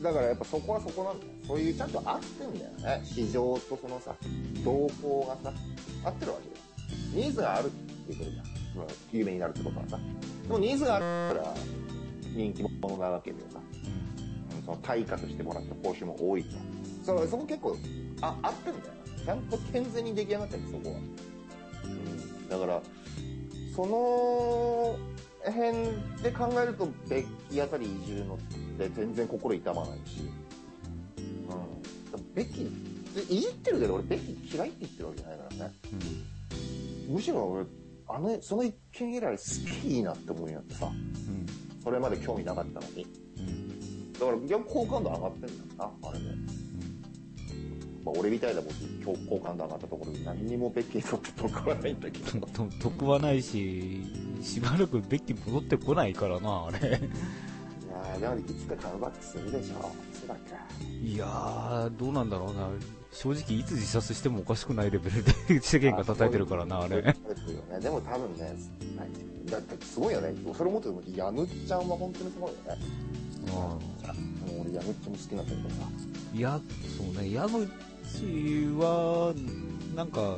Speaker 1: だからやっぱそこはそこなんだよ。そういうちゃんと合ってんだよね。市場とそのさ動向がさ合ってるわけよ。ニーズがあるっていうことじゃん、有名になるってことはさ。でもニーズがあるから人気者なわけでさ、うん、その対価としてもらった報酬も多いと。そ, そこ結構あ合ってるんだよ。ちゃんと健全に出来上がってるんです、そこは。うん、だから、その辺で考えると、ベッキーあたり移住のって全然心痛まないし。うん。ベッキー、いじってるけど俺ベッキー嫌いって言ってるわけじゃないからね。うん、むしろ俺、あの、その一件以来すげえいいなって思うようになってさ。うん、それまで興味なかったのに。うん、だから逆好感度上がってんだよな、あれで。まあ、俺みたいなもん好感度上がったところで何にもベッキーにとって得はないんだけど
Speaker 2: 得はないししばらくベッキー戻ってこないからなあれ。いや
Speaker 1: ーでもいつかカムバックするでしょ。そうだっけ。
Speaker 2: いやーどうなんだろうな。正直いつ自殺してもおかしくないレベルで世間が叩いてるからなあれ。
Speaker 1: ね、でも多分ねだってすごいよね。それもってヤムちゃんは本当にすごいよね。うん、もう俺ヤムちゃんも好きなんだけどさ。
Speaker 2: いやそうねヤムはなんか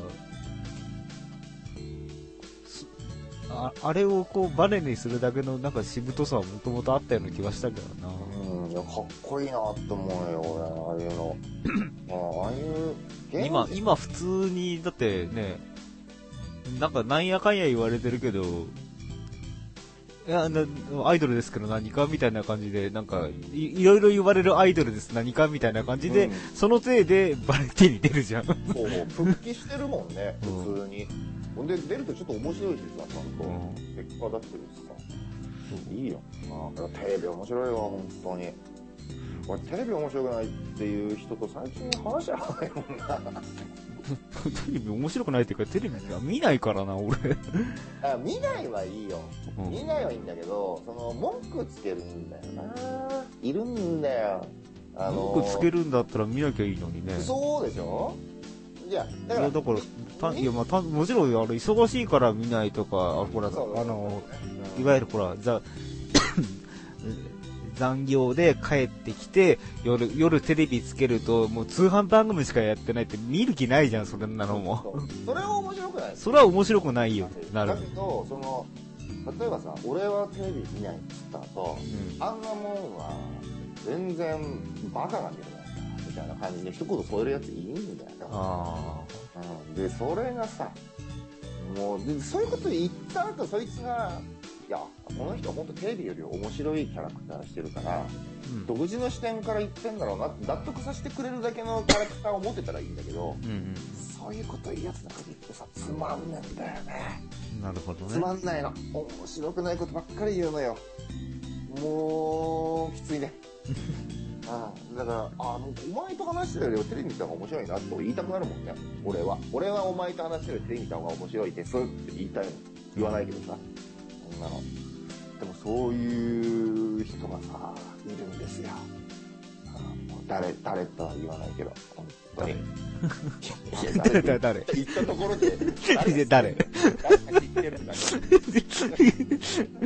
Speaker 2: あ, あれをこうバネにするだけのなんかしぶとさはもともとあったような気はしたけどな。
Speaker 1: うん、いやかっこいいなって思うよ俺ああいうの。ああいう
Speaker 2: 今今普通にだってねなんかなんやかんや言われてるけど。いやアイドルですけど何かみたいな感じでなんか い, いろいろ言われるアイドルです何かみたいな感じで、うん、そのせいでバラエティに出るじゃん。そう
Speaker 1: 復帰してるもんね普通に。ほんで出るとちょっと面白いしさちゃんと結果出してるしさ、うん、いいよな。テレビ面白いわ本当に。俺テレビ面白くないっていう人と最近話し合わないもんな。
Speaker 2: テレビ面白くないっていうかテレビは見ないからな俺。
Speaker 1: あ見ないはいいよ、うん、見ないはいいんだけどその文句つけるんだよな。いるんだよ、
Speaker 2: あのー、文句つけるんだったら見なきゃいいのにね。
Speaker 1: そうでしょ。いやだからいやだから
Speaker 2: たいや、まあ、たもちろんあれ忙しいから見ないとかあほらあの、うん、いわゆるほらザ残業で帰ってきて、夜、夜テレビつけると、もう通販番組しかやってないって見る気ないじゃん、それなのも。
Speaker 1: それは面白くない？
Speaker 2: それは面白くないよ、なる。
Speaker 1: だけど、その、例えばさ、俺はテレビ見ないって言った後、うん、あんなもんは、全然バカが見るやつみたいな感じで一言添えるやついいんだよ。あうん、で、それがさ、もう、でそういうこと言った後、そいつが、いや、この人は本当テレビより面白いキャラクターしてるから、うん、独自の視点から言ってんだろうなって納得させてくれるだけのキャラクターを持ってたらいいんだけど、うんうん、そういうこと言うやつなんか言ってさ、つまんねえんだよね。
Speaker 2: なるほどね。
Speaker 1: つまんないの。面白くないことばっかり言うのよ。もう、きついね。ああだから、あもうお前と話してるよりテレビ見た方が面白いなって言いたくなるもんね。俺は。俺はお前と話してるよりテレビ見た方が面白いですって言いたいの。言わないけどさ。そんなの。でもそういう人がさ、いるんですよ。誰、誰とは言わないけど。本当に。
Speaker 2: 誰誰誰
Speaker 1: 言ったところで。
Speaker 2: 誰誰誰か知ってるんだけど。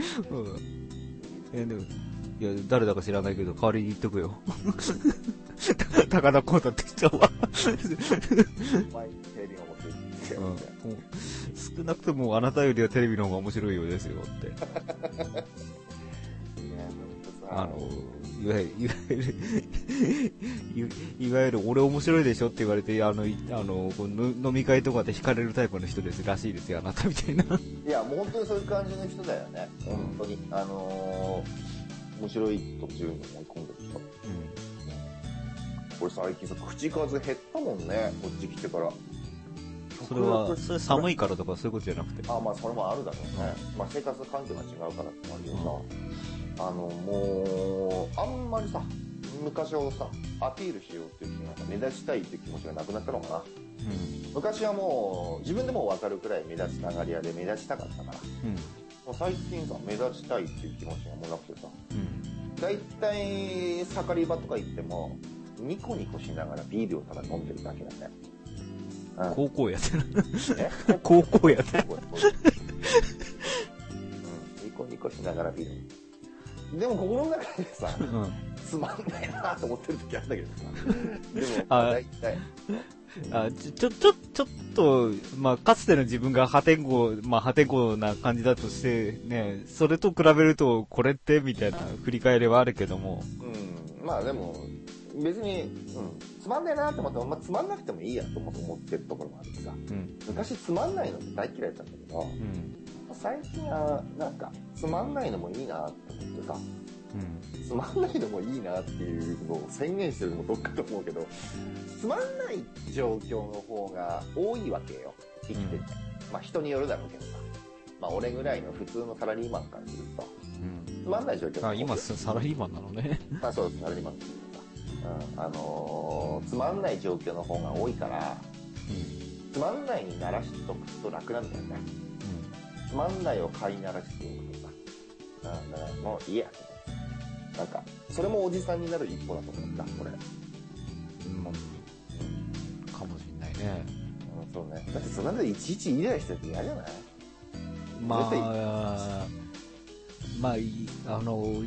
Speaker 2: え、でも。いや、誰だか知らないけど、代わりに言っとくよ。高田光太って人は。うん、少なくともあなたよりはテレビの方が面白いようですよって。あの、いわゆる、いわゆるいわゆる俺面白いでしょって言われて、あの、あの、飲み会とかで惹かれるタイプの人ですらしいですよ、あなたみたいな。い
Speaker 1: や、もう本当にそういう感じの人だよね。本当に。あのー、面白いと自由に思い込んでる人。うん。これ最近さ、口数減ったもんね、こっち来てから。
Speaker 2: それは、それ寒いからとかそういうことじゃなくて。
Speaker 1: あ、まあそれもあるだろうね。うん、まあ生活環境が違うからって感じでさ、うん、あの、もう、あんまりさ、昔ほどさ、アピールしようっていう気が、目立ちたいっていう気持ちがなくなったのかな。うん、昔はもう、自分でも分かるくらい目立ちたがり屋で目立ちたかったから。うん、もう最近さ、目立ちたいっていう気持ちがもうなくてさ、だいたい盛り場とか行っても、ニコニコしながらビールをただ飲んでるだけだね。
Speaker 2: うん、高校やってる。高校やってる。うん。
Speaker 1: ニコニコしながらビール。でも心の中でさ、うん、つまんないなと思ってる時あるんだけどさ。でも、だいたい。
Speaker 2: あちょ、ちょ、ちょっと、まあ、かつての自分が破天荒、まあ、破天荒な感じだとして、ね、それと比べると、これって、みたいな振り返りはあるけども。
Speaker 1: うん。まあでも、別に、うん、つまんないなと思っても、まあ、つまんなくてもいいやと思ってるところもあるしさ、うん、昔つまんないのって大嫌いだったんだけど、うん、最近はなんかつまんないのもいいなって思ってさ、うん、つまんないのもいいなっていうのを宣言してるのもどっかと思うけど、つまんない状況の方が多いわけよ、生きてて、うん、まあ人によるだろうけどさ、まあ俺ぐらいの普通のサラリーマンからすると、うん、つまんない状況。
Speaker 2: あ、今サラリーマンなのね。
Speaker 1: あ、そうサラリーマン。うん、あのー、つまんない状況の方が多いから、うん、つまんないに慣らしとくと楽なんだよね。うん、つまんないを飼いならしておくとさ。うん、だからもういいや。なんか、それもおじさんになる一歩だと思うんだ、これ。
Speaker 2: うん、かもしんないね。
Speaker 1: うん、そうね。だってそんなでいちいちイライラしてるって嫌じゃない？
Speaker 2: まあ、まあ、あの、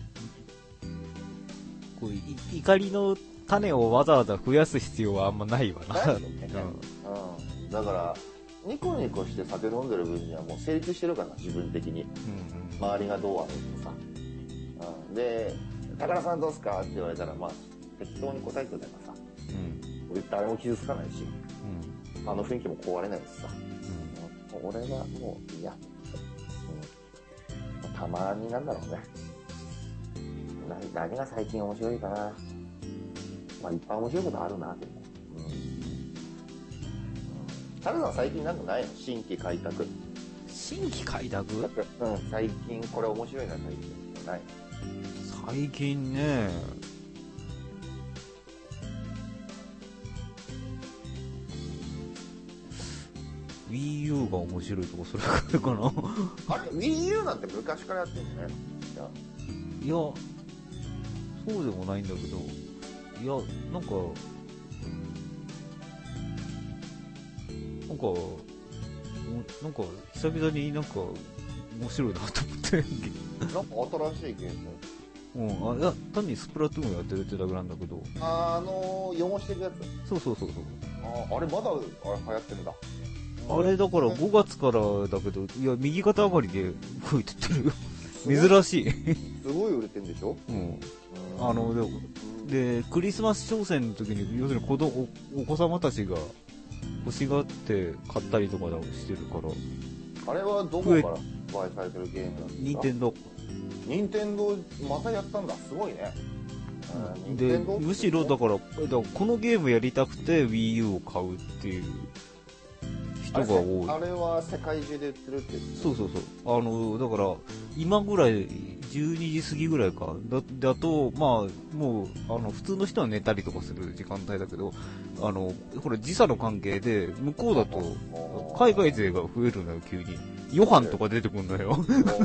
Speaker 2: こうい怒りの種をわざわざ増やす必要はあんまないわな。ないよね。
Speaker 1: うん。うん。だから、ニコニコして酒飲んでる分にはもう成立してるから、自分的に。うんうん、周りがどうあるとさ。うん。で、高田さんどうすかって言われたら、まあ、適当に答えてればさ。うん。俺誰も傷つかないし。うん。あの雰囲気も壊れないしさ。うん。俺はもう、いや。うん。たまになんだろうね。何が最近面白いかな。まあいっぱい面白いことあるな、でも。うん。タルさん最近なんかないの？新規開拓。
Speaker 2: 新規開拓？
Speaker 1: うん、最近これ面白いな、最近。ない。
Speaker 2: 最近ね。Wii U が面白いとこそれくらいかな。
Speaker 1: あれ Wii U なんて昔からやってるのね。
Speaker 2: いや。そうでもないんだけど、いや、なんか、なんか、なんか、久々になんか、面白いなと思って。
Speaker 1: なんか新しいゲーム
Speaker 2: うん、あ、いや、単にスプラトゥーンをやってるってだけなんだけど。
Speaker 1: あ、あのー、汚してるやつ。
Speaker 2: そうそうそうそう。
Speaker 1: あ、あれまだ、あれ流行ってるんだ。
Speaker 2: あれだからごがつからだけど、いや、右肩上がりで増えてってるよ。珍しい。
Speaker 1: すごい売れてんでしょ。
Speaker 2: うん。あの、で、で、クリスマス商戦の時に、要するに子供、お、お子様たちが欲しがって買ったりとかしてるから。
Speaker 1: あれはどこから発売されてるゲームなんですか？
Speaker 2: ニンテンドー。
Speaker 1: ニンテンドーまたやったんだ。すごいね。
Speaker 2: うん、で、むしろだから、だからこのゲームやりたくて Wii U を買うっていう人が多い。
Speaker 1: あれ、あれは世界中で売ってるっていう。
Speaker 2: そうそうそう。あの、だから、今ぐらい、じゅうにじ過ぎぐらいか。だ、だと、まあ、もう、あの、普通の人は寝たりとかする時間帯だけど、あの、これ時差の関係で、向こうだと、海外勢が増えるのよ、急に。ヨハンとか出てくるのよ。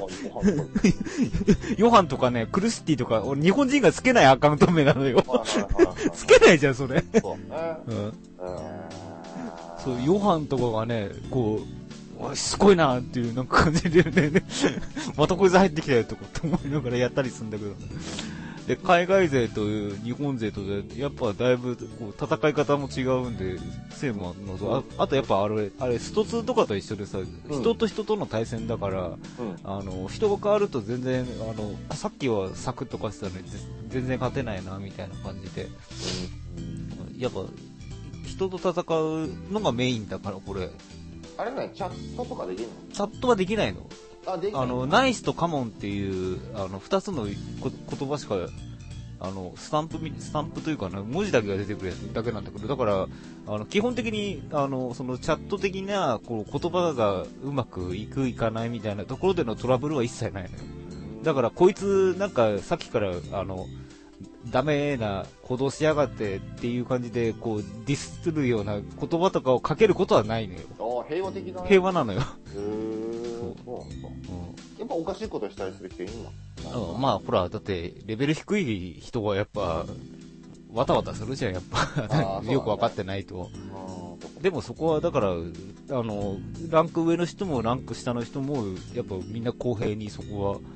Speaker 2: ヨハンとかね、クルスティとか、日本人がつけないアカウント名なのよ。つけないじゃん、それ。そうね。うん。そう、ヨハンとかがね、こう、すごいなーっていうなんか感じでね、またこいつ入ってきたよとかって思いながらやったりするんだけど、ね、で、海外勢と日本勢とで、やっぱだいぶこう戦い方も違うんで、セームのと、あ、あとやっぱあれ、あれ、ストツーとかと一緒でさ、うん、人と人との対戦だから、うん、あの、人が変わると全然、あの、さっきはサクッと勝ってたのに全然勝てないな、みたいな感じで、うん、やっぱ、人と戦うのがメインだから、これ。
Speaker 1: あれね、チャットとかできるの？
Speaker 2: チャットはできないの？
Speaker 1: あ、できない。
Speaker 2: あの、ナイスとカモンっていう、あの、二つのこ言葉しか、あの、スタンプ、スタンプというかな、文字だけが出てくるやつだけなんだけど、だから、あの、基本的に、あの、そのチャット的な、こう、言葉がうまくいく、いかないみたいなところでのトラブルは一切ないのよ。だから、こいつ、なんか、さっきから、あの、ダメな行動しやがってっていう感じで、こう、ディスるような言葉とかをかけることはないのよ。
Speaker 1: ああ、平和的な、ね。
Speaker 2: 平和なのよ。へ
Speaker 1: ー、そうなんだ。うん。やっぱおかしいことしたりする人いるんだ。
Speaker 2: うん、まあ、ほら、だって、レベル低い人はやっぱ、わたわたするじゃん、やっぱ。ね、よくわかってないと。でもそこは、だから、あの、ランク上の人もランク下の人も、やっぱみんな公平にそこは、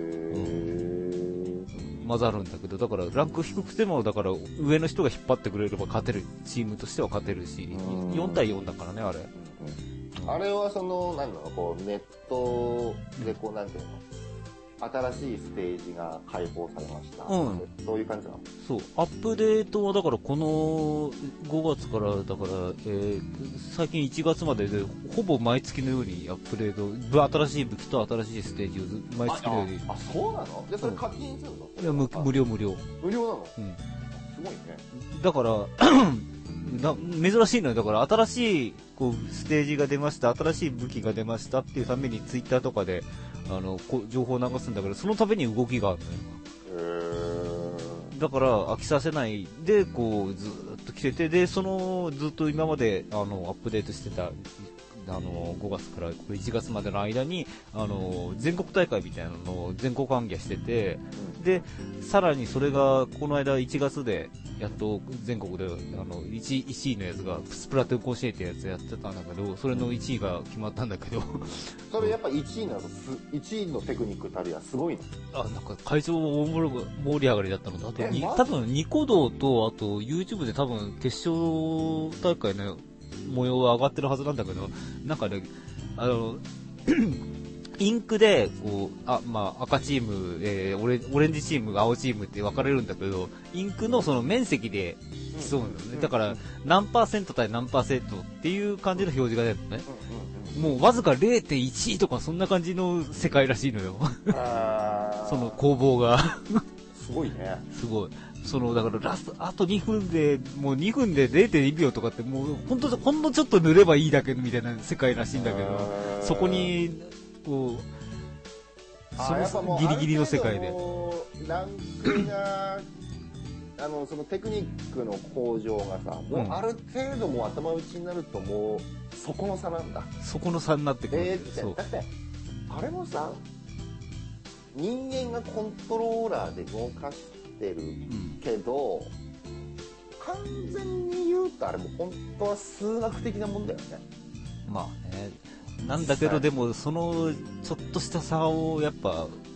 Speaker 2: 混ざるんだけど、だからランク低くても、だから上の人が引っ張ってくれれば勝てる、チームとしては勝てるし、よん対よんだからね、あれ。
Speaker 1: うん、あれはその、なんだろう、こう、ネットでこう、なんていうの、新しいステージが開放されました。うん。そういう感じなの？そう。
Speaker 2: アップデートはだからこのごがつからだから、えー、最近いちがつまででほぼ毎月のようにアップデート、新しい武器と新しいステージを毎月のように。
Speaker 1: あ、あ、そうなの？で、それ課金するの？
Speaker 2: いや、無、無料無料。
Speaker 1: 無料なの？
Speaker 2: うん。
Speaker 1: すごいね。
Speaker 2: だから、な珍しいのよ。だから新しいこうステージが出ました、新しい武器が出ましたっていうためにツイッターとかであのこ情報を流すんだけど、そのために動きがあるのよ。へー。だから飽きさせないでこうずっと来てて、でそのずっと今まであのアップデートしてたあのごがつからいちがつまでの間にあの全国大会みたいなのを全国行脚してて、でさらにそれがこの間いちがつでやっと全国であの 1, いちいのやつがスプラトゥーン甲子園ってやつやってたんだけど、それのいちいが決まったんだけど
Speaker 1: それやっぱいちいなの？いちいのテクニックたるやすごいの？
Speaker 2: あ、なんか会場大盛り上がりだったのと、あとに多分ニコ動とあと YouTube で多分決勝大会の模様が上がってるはずなんだけど、なんかね、あのインクでこうあ、まあ、赤チーム、えー、オレ、オレンジチーム、青チームって分かれるんだけど、インクのその面積で競うんだよね。だから何パーセント対何パーセントっていう感じの表示が出るのね。もうわずか れいてんいち とかそんな感じの世界らしいのよ。その攻防が
Speaker 1: すごいね。
Speaker 2: すごい。そのだからラストあとにふんでもうにふんで れいてんにびょうとかってもう本当ほんのちょっと塗ればいいだけみたいな世界らしいんだけど、そこにこうそのギリギリの世界で
Speaker 1: ランクがあのそのテクニックの向上がさ、もうある程度もう頭打ちになるともうそこの差なんだ。
Speaker 2: そこの差になってくる。
Speaker 1: えー、そうだってあれもさ、人間がコントローラーで動かしてるけど、うん、完全に言うとあれも本当は数学的なもんだよね。
Speaker 2: まあね。なんだけどでもそのちょっとした差をやっぱ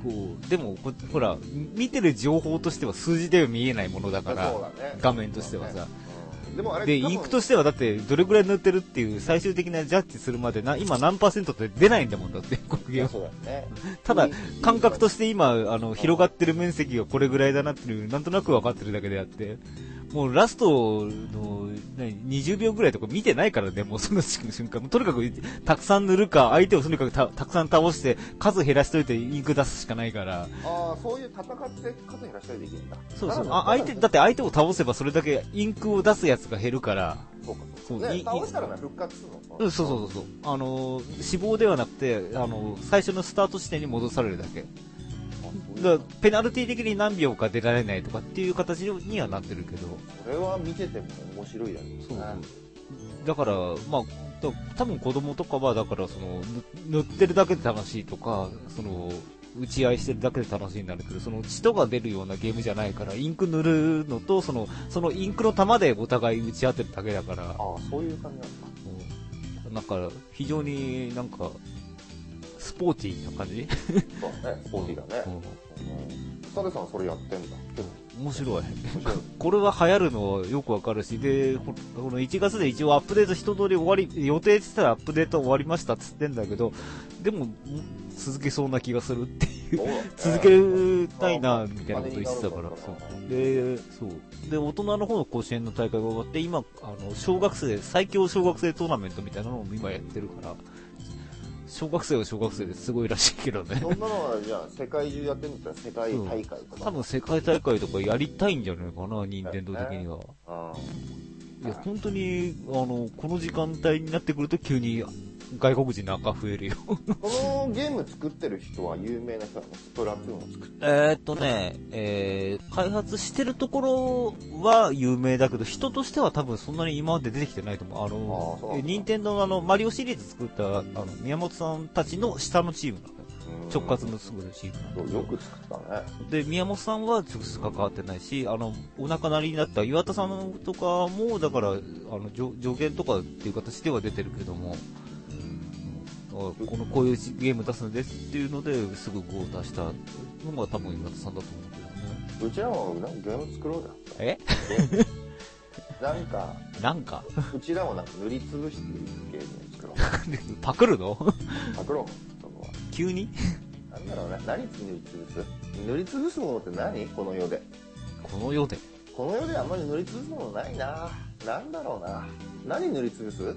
Speaker 2: こう、でもこ、ほら、見てる情報としては数字では見えないものだから、
Speaker 1: そうだね、
Speaker 2: 画面としてはさ。
Speaker 1: ねうん、でもあれ
Speaker 2: で、インクとしてはだって、どれぐらい塗ってるっていう最終的なジャッジするまでな、今何パーセントって出ないんだもんだって、このゲーム。
Speaker 1: そうだね。
Speaker 2: ただ、感覚として今、あの、広がってる面積がこれぐらいだなっていう、なんとなく分かってるだけであって、もうラストの、にじゅうびょうぐらいとか見てないからね、もうその瞬間。とにかく、たくさん塗るか、相手をとにかく た, たくさん倒して、数減らしといてインク出すしかないから。
Speaker 1: ああ、そういう戦って数減らしたりできるんだ。
Speaker 2: そうそう。あ相手、だって相手を倒せばそれだけインクを出すやつが減るから。
Speaker 1: そうかそうか。ね、倒したらね、復活するの。
Speaker 2: うん、そうそうそうそう。あの、死亡ではなくて、あの、最初のスタート地点に戻されるだけ。だペナルティ的に何秒か出られないとかっていう形にはなってるけど。
Speaker 1: それは見てても面白いだろうね。
Speaker 2: そうそう。だから、まあ、多分子供とかは、だからその、塗ってるだけで楽しいとか、その、打ち合いしてるだけで楽しいになるけど、その血とか出るようなゲームじゃないから、インク塗るのと、その、そのインクの玉でお互い打ち合ってるだけだから。ああ、
Speaker 1: そういう感じなんだ。
Speaker 2: うん。なんか、非常になんか、スポーティーな感じ
Speaker 1: そうね、スポーティーだね。うんサデさんそれやってんだ。
Speaker 2: 面白い。これは流行るのよくわかるし、で、このいちがつで一応アップデート一通り終わり、予定してたらアップデート終わりましたっつってんだけど、でも、続けそうな気がするっていう、続けたいな、みたいなこと言ってたから、そう。で、そう。で、大人の方の甲子園の大会が終わって、今、あの、小学生、最強小学生トーナメントみたいなのを今やってるから、小学生は小学生ですごいらしいけどね。
Speaker 1: そんなのはじゃあ世界中やってんだったら世界大会とか。
Speaker 2: 多分世界大会とかやりたいんじゃないかな、任天堂的には。ね、いや、本当に、あの、この時間帯になってくると急に外国人の赤増えるよ。
Speaker 1: このゲーム作ってる人は有名な人なの？スプラトゥーンを作ってる。
Speaker 2: えーっとね、えー、開発してるところは有名だけど、人としては多分そんなに今まで出てきてないと思う。あの、任天堂のあの、マリオシリーズ作った、あの、宮本さんたちの下のチームなのよ。直轄のすぐチームなの。
Speaker 1: よく作ったね。
Speaker 2: で、宮本さんは直接関わってないし、あの、お亡くなりになった岩田さんとかも、だから、あの、助言とかっていう形では出てるけども、このこういうゲーム出すんですっていうのですぐごを出したのが多分岩田さんだと思うけどね。
Speaker 1: うちらもなんかゲーム作ろうじゃん。
Speaker 2: え
Speaker 1: なんか、
Speaker 2: なんか
Speaker 1: うちらもなんか塗りつぶしてゲームを作ろ
Speaker 2: う。パクるの
Speaker 1: パクろう。そこは
Speaker 2: 急に
Speaker 1: なんだろうね。何塗りつぶす塗りつぶすものって何この世で。
Speaker 2: この世で
Speaker 1: この世であんまり塗りつぶすものないな。なんだろうな。何塗りつぶす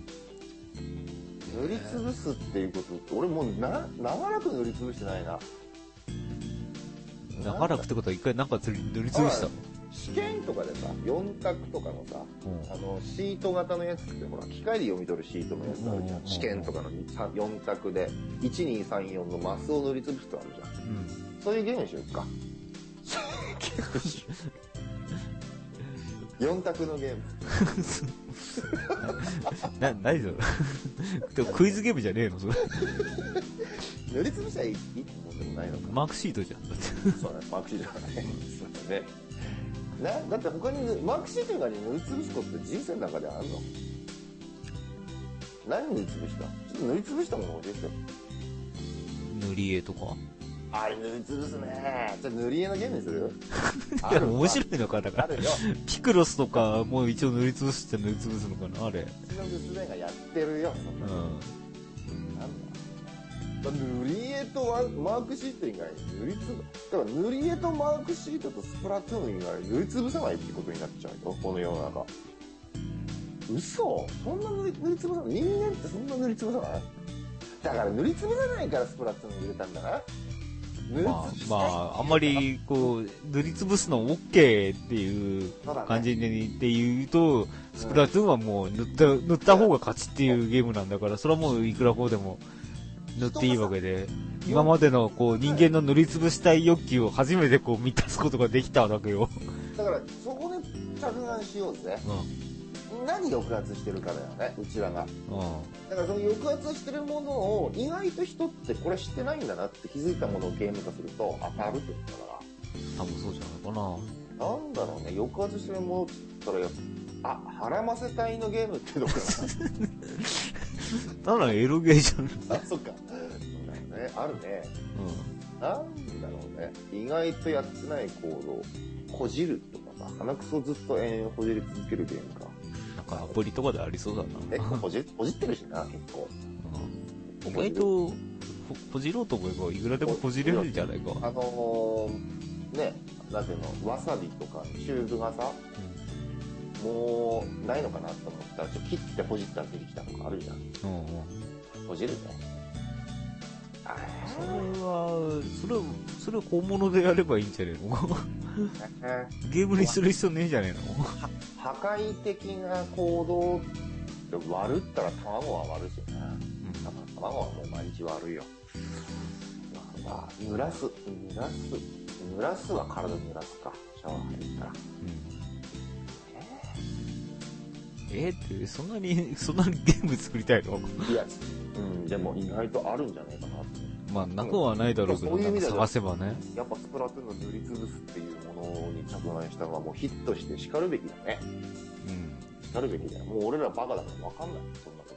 Speaker 1: 塗りつぶすっていうことって俺もうな長らく塗りつぶしてないな。
Speaker 2: 長らくってことは一回なんか塗りつぶしたの？
Speaker 1: 試験とかでさよん択とかのさ、うん、あのシート型のやつってほら機械で読み取るシートのやつあるじゃん、うん、試験とかのよん択でいちにさんよんのマスを塗りつぶすとあるじゃん、うん、そういうゲームにしようかよん択のゲーム
Speaker 2: な、何それでもクイズゲームじゃねえのそれ
Speaker 1: 塗りつぶしたらいいってもんでもないのか。
Speaker 2: マークシートじゃんだって
Speaker 1: そうね、マークシートだねそうだねなだって他にマークシート以外に塗りつぶすことって人生の中であるの？何塗りつぶした？ちょっと塗りつぶしたもの教えてよ。
Speaker 2: 塗り絵とか
Speaker 1: あれ塗りつぶすね。じゃあ塗り絵のゲームにする
Speaker 2: いや面白いのかだから
Speaker 1: あるよ
Speaker 2: ピクロスとかもう一応塗りつぶして塗りつぶすのかなあれ。う
Speaker 1: ちの娘がやってるよそんな、うん、なんだ塗り絵とマークシート以外に塗りつぶだから塗り絵とマークシートとスプラトゥーン以外塗りつぶさないってことになっちゃうよこの世の中。嘘？そんな塗り、塗りつぶさない？人間ってそんな塗りつぶさない？だから塗りつぶさないからスプラトゥーン入れたんだな。
Speaker 2: まあ、まあ、あんまり、こう、塗りつぶすの OK っていう感じで、ね、って言うと、スプラトゥーンはもう塗った、塗った方が勝ちっていうゲームなんだから、それはもういくらこうでも塗っていいわけで、今までのこう人間の塗りつぶしたい欲求を初めてこう満たすことができたわけよ。
Speaker 1: だから、そこで着眼しようぜ。うん何抑圧してるかだよねうちらが、うん、だからその抑圧してるものを意外と人ってこれ知ってないんだなって気づいたものをゲーム化すると当たるってことだから
Speaker 2: 多分そうじゃないかな。
Speaker 1: なんだろうね抑圧してるものって言ったらあ腹ませ隊のゲームってどこかなた
Speaker 2: だエロゲーじゃん
Speaker 1: あそっかそうだよねあるね、 なんだろうね。意外とやってないコードをこじるとかさ、鼻くそずっと延々ほじり続けるゲームか。
Speaker 2: なんかアプリとかでありそうだな。
Speaker 1: え、ほじ、ほじってるしな、結構。
Speaker 2: うん、意外とほ、ほじろうと思えばいくらでもほじれるんじゃないか。
Speaker 1: あのー、ね、なんていうの、わさびとかチューブがさ、うん、もうないのかなと思ったら、ちょっと切ってほじったら出てきたとかあるじゃん。うんうん、ほじるね。
Speaker 2: それは、それ、それ本物でやればいいんじゃねえのゲームにする必要ねえんじゃねえの
Speaker 1: 破壊的な行動って割るったら卵は割るしね。うん、卵はもう毎日割るよ。まあ、濡らす、濡らす、濡らすは体濡らすか。シャワー入ったら。うん、
Speaker 2: えー、えー、って、そんなに、そんなにゲーム作りたいの
Speaker 1: いや、うん、でも意外とあるんじゃないかなって。
Speaker 2: まあ、なくはないだろうけど、なんか探せばね。
Speaker 1: やっぱスプラトゥーンの塗りつぶすっていうものに着眼したのはもうヒットして叱るべきだね。うん。叱るべきだよ。もう俺らバカだから分かんない。そんなこと。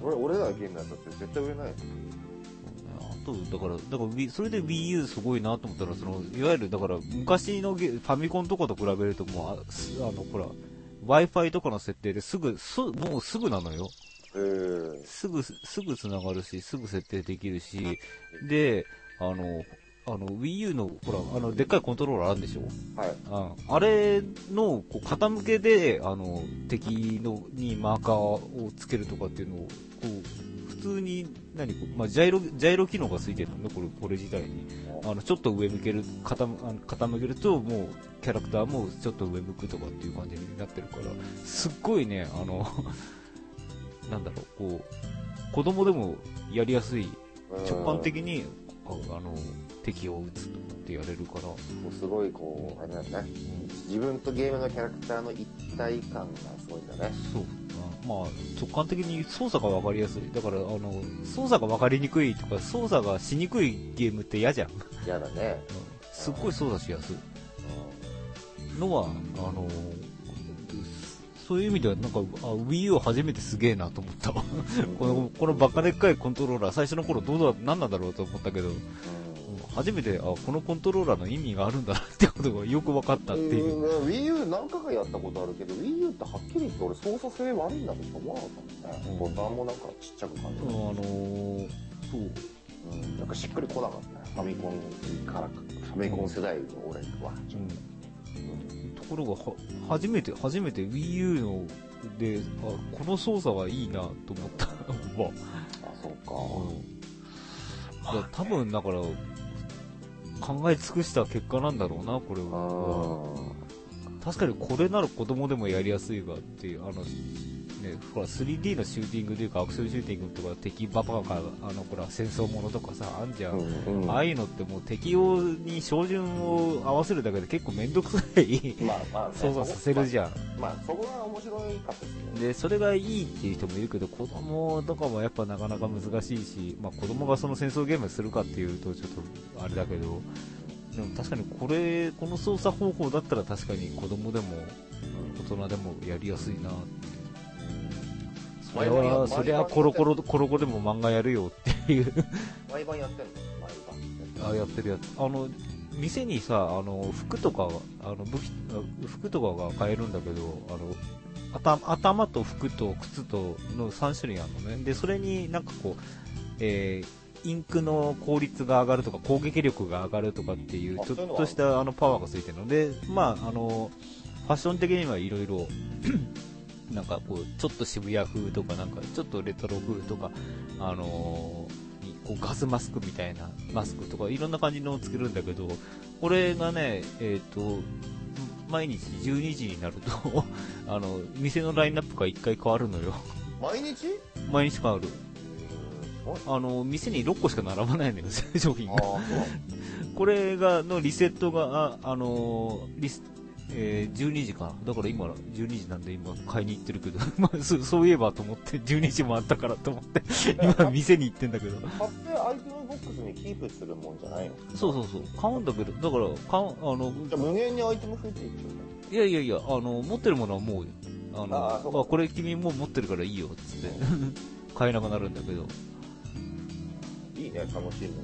Speaker 1: 俺、俺らがゲームやったって絶対売れない。
Speaker 2: あと、だから、だから、それで Wii U すごいなと思ったら、その、いわゆる、だから、昔のゲファミコンとかと比べると、もう、あ, あの、ほら、Wi-Fi とかの設定ですぐ、す、もうすぐなのよ。すぐ、すぐ繋がるし、すぐ設定できるし、で、あの、あの、Wii U の、ほら、あの、でっかいコントローラーあるんでしょ？はい。あ, あれの、こう、傾けで、あの、敵の、にマーカーをつけるとかっていうのを、こう、普通に、何、まあ、ジャイロ、ジャイロ機能がついてるのね、これ、これ自体に。あの、ちょっと上向ける、傾、あの傾けると、もう、キャラクターもちょっと上向くとかっていう感じになってるから、すっごいね、あの、なんだろう、こう、子供でもやりやすい、直感的に、あの、敵を撃つってやれるから。すごいこう、あれだよね、うん。自分とゲームのキャラクターの一体感がすごいんだね。そう。まあ、直感的に操作がわかりやすい。だから、あの、操作がわかりにくいとか、操作がしにくいゲームって嫌じゃん。嫌だね。うん、すっごい操作しやすい。のは、あの、そういう意味では、なんか、Wii U 初めてすげえなと思ったわ。この、このバカでっかいコントローラー、最初の頃どうだ、何なんだろうと思ったけど、うん、初めて、あ、このコントローラーの意味があるんだなってことがよく分かったっていう。うん、Wii U 何回かやったことあるけど、Wii U ってはっきり言って俺操作性悪いんだと思わなかったもんね。うん、ボタンもなんかちっちゃく感じる。うん、あのー、そう。うん、なんかしっくりこなかったね。ファミコンから、ファミコン世代の俺は。うんところがは初めて初めて Wii U のであこの操作はいいなと思ったわ。あ、そうか。うん、だ多分だから考え尽くした結果なんだろうなこれは。確かにこれなら子供でもやりやすいわっていうあの。ね、ほら スリーディー のシューティングというかアクションシューティングとか敵ババカあのほら戦争ものとかさあんじゃん、うんうん、ああいうのってもう敵用に照準を合わせるだけで結構めんどくさいまあまあ、ね、操作させるじゃん。まあ、まあ、そこが面白いかったですね。でそれがいいっていう人もいるけど子供とかもやっぱなかなか難しいし、まあ、子供がその戦争ゲームするかっていうとちょっとあれだけどでも確かにこれこの操作方法だったら確かに子供でも大人でもやりやすいなってそれは、そりゃコロコロ、コロコロでも漫画やるよっていう。毎晩やってんの毎晩。あ、やってるやつ。あの、店にさ、あの、服とか、あの、武器、服とかが買えるんだけど、あの、頭、頭と服と靴とのさん種類あるのね。で、それになんかこう、えー、インクの効率が上がるとか、攻撃力が上がるとかっていう、ちょっとしたあのパワーがついてるので、まあ、あの、ファッション的にはいろいろ、なんかこうちょっと渋谷風とかなんかちょっとレトロ風とかあのー、こうガスマスクみたいなマスクとかいろんな感じのをつけるんだけどこれがねえっと毎日じゅうにじになるとあの店のラインナップがいっかい変わるのよ。毎日？毎日変わる。あの店にろっこしか並ばないのよ商品が。これがのリセットがあ、あのー、リスえー、じゅうにじかな。だから今じゅうにじなんで今買いに行ってるけどまあそ、そういえばと思ってじゅうにじもあったからと思って今店に行ってんだけど買ってアイテムボックスにキープするもんじゃないの？そうそうそう買うんだけどだから買うあのじゃ無限にアイテム増えていくよね。いやいやいやあの持ってるものはもうあのあまあ、これ君もう持ってるからいいよっつって買えなくなるんだけどいいね楽しいものがあって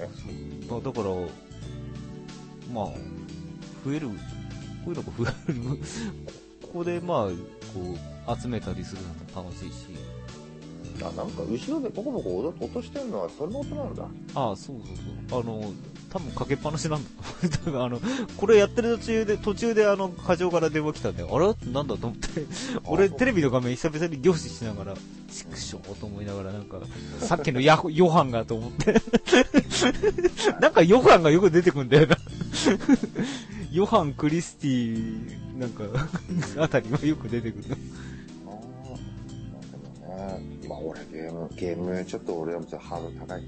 Speaker 2: まあ、だから、まあ、増える、こういうのが増える、ここでまあ、こう、集めたりするのも楽しいし。
Speaker 1: あ、なんか後ろでポコポコ落としてるのはそれの音なんだ。
Speaker 2: ああ、そうそうそう。あの、多分かけっぱなしなんだと思う。あの、これやってる途中で、途中であの、過剰から電話来たんで、あれなんだと思って、俺テレビの画面久々に凝視しながら、チクショーと思いながらなんか、さっきのヤヨハンがと思って、なんかヨハンがよく出てくんだよな。ヨハン・クリスティ、なんか、あたりはよく出てくるの。
Speaker 1: まあ俺ゲーム、ゲームちょっと俺はちょっとハードル高い。うん。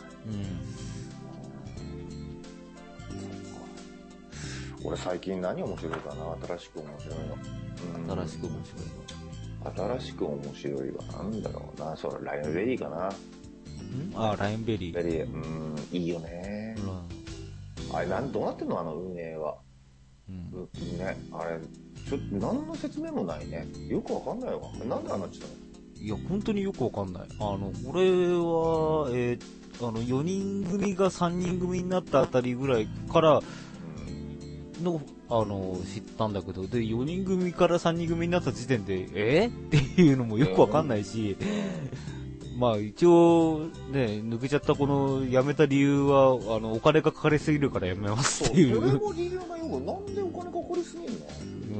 Speaker 1: 俺最近何面白いかな、新しく面白いの。
Speaker 2: 新しく面白い
Speaker 1: の。新しく面白いはなんだろうな、それライオンベリーかな。
Speaker 2: んああ、ライオンベリー。
Speaker 1: ベリー、うん、いいよね。うん、あれなん、どうなってんのあの運営は。うん。ね、あれ、ちょっと何の説明もないね。よくわかんないわ。なんであんなっちゃったの？
Speaker 2: いや、本当によくわかんない。あの、俺は、えー、あの、よにん組がさんにん組になったあたりぐらいからの、あの、知ったんだけど、で、よにん組からさんにん組になった時点で、えー、っていうのもよくわかんないし、まあ一応、ね、抜けちゃったこの辞めた理由は、あの、お金がかかりすぎるから辞めますっていう。
Speaker 1: そう、それも理由がよく、なんでお金かかりすぎるの？
Speaker 2: うん、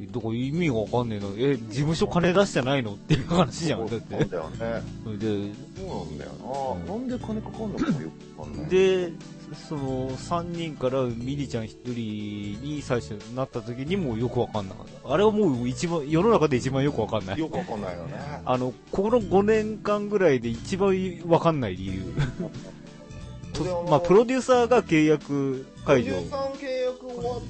Speaker 2: どこ意味がわかんねえの。え、事務所金出してないのっていう話じゃん、だって。
Speaker 1: そうだよね。
Speaker 2: で、
Speaker 1: そうなんだよな、うん。なんで金かかんのかもよくわかんない。
Speaker 2: で、その、さんにんからミリちゃんひとりに最初になった時にもよくわかんなかった。あれはもう一番、世の中で一番よくわかんない。
Speaker 1: よくわかんないよね。
Speaker 2: あの、このごねんかんぐらいで一番わかんない理由。まあ、プロデューサーが契約解除。
Speaker 1: プロデューサー契約終わって、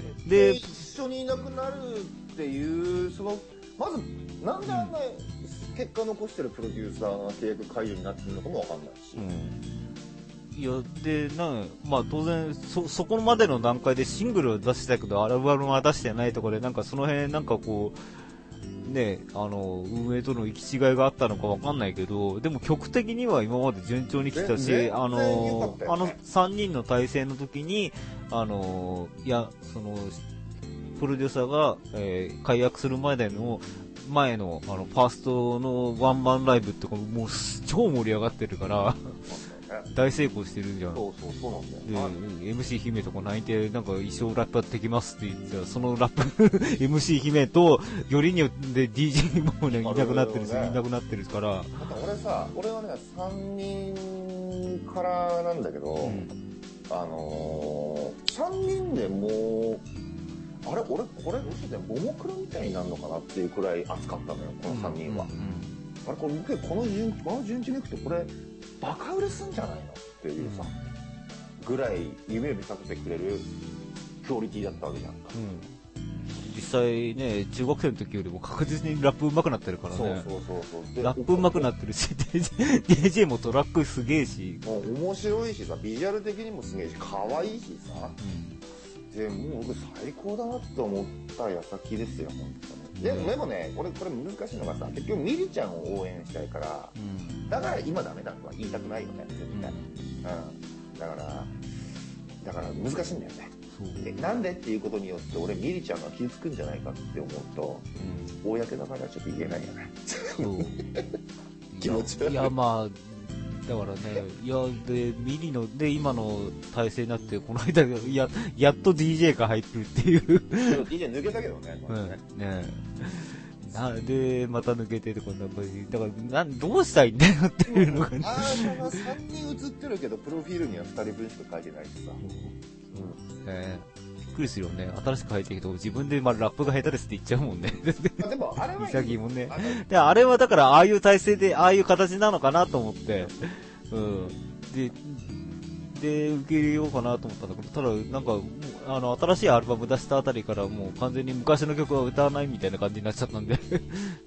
Speaker 1: で、一緒にいなくなるっていう、その、まず、なんであんな結果残してるプロデューサーが契約解除になってるのかもわかんないし。
Speaker 2: うん、いや、で、なんまあ当然、そ、そこまでの段階でシングルを出したけど、アルバムは出してないところで、なんかその辺、なんかこう、ね、あの、運営との行き違いがあったのかわかんないけど、でも曲的には今まで順調に来たし、あの、ね、あのさんにんの体制の時に、あの、いや、その、プロデューサーが、えー、解約する前での、前の、あの、ファーストのワンマンライブってもう超盛り上がってるから、大成功してるんじゃん。
Speaker 1: そうそう、そうなんだよ。
Speaker 2: で、エムシー 姫とか泣いて、なんか一生ラップできますって言ってたそのラップ、エムシー 姫と、よりによって ディージェー もね、いなくなってるし、ね、いなくなってるから。
Speaker 1: 俺さ、俺はね、さんにんからなんだけど、うん、あのー、さんにんでもう、あれ俺、これ、嘘でももクロみたいになるのかなっていうくらい熱かったのよ、このさんにんは。うんうんうん、あれ、これ、この順、この順調にいくと、これ、バカ売れすんじゃないのっていうさ、うん、ぐらい夢を見させてくれるクオリティだったわけじゃんか。
Speaker 2: うん、実際ね、中学生の時よりも確実にラップ上手くなってるからね。
Speaker 1: そうそうそうそう。
Speaker 2: ラップ上手くなってるし、ディージェー もトラックすげえし。
Speaker 1: もう面白いしさ、ビジュアル的にもすげえし、可愛いしさ。うん、で、もう僕最高だなって思った矢先ですよ、本当に。で, でもね、これ、これ難しいのがさ、結局ミリちゃんを応援したいから、うん、だから今ダメだとは言いたくないよね、絶対。うん。だから、だから難しいんだよね。でなんでっていうことによって俺ミリちゃんが傷つくんじゃないかって思うと、うん、公だからちょっと言えないよね。そう気持ち悪い。
Speaker 2: いや、まあ、だからね、いや、で、ミリの、で、今の体制になって、この間、や、やっと ディージェー が入ってるっていう。
Speaker 1: ディージェー 抜けたけどね、ま
Speaker 2: ね。うん、ねなで、また抜けてるとか、やっぱり、だから、なん、どうしたいんだよっていうのがね。
Speaker 1: ああ、さんにん写ってるけど、プロフィールにはふたりぶんしか書いてないしさ。
Speaker 2: うん。ねびっくりするよね。新しく書いてるけど、自分でまあラップが下手ですって言っちゃうもんね。
Speaker 1: でも、あれは
Speaker 2: 潔いもんね。で、あれはだから、ああいう体制で、ああいう形なのかなと思って、うん。で、で、受け入れようかなと思ったんだけど、ただ、なんか、あの、新しいアルバム出したあたりから、もう完全に昔の曲は歌わないみたいな感じになっちゃったんで。ああ、ちょっ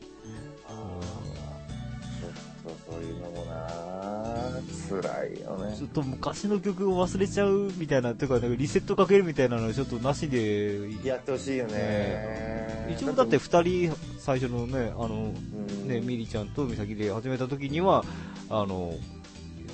Speaker 1: とそういうのもな辛いよね。
Speaker 2: ちょっと昔の曲を忘れちゃうみたいな、ていうか、なんかリセットかけるみたいなのはちょっとなしで。
Speaker 1: やってほしいよね、
Speaker 2: ね。一応だって二人、最初のね、あの、ね、ミリちゃんとミサキで始めた時には、あの、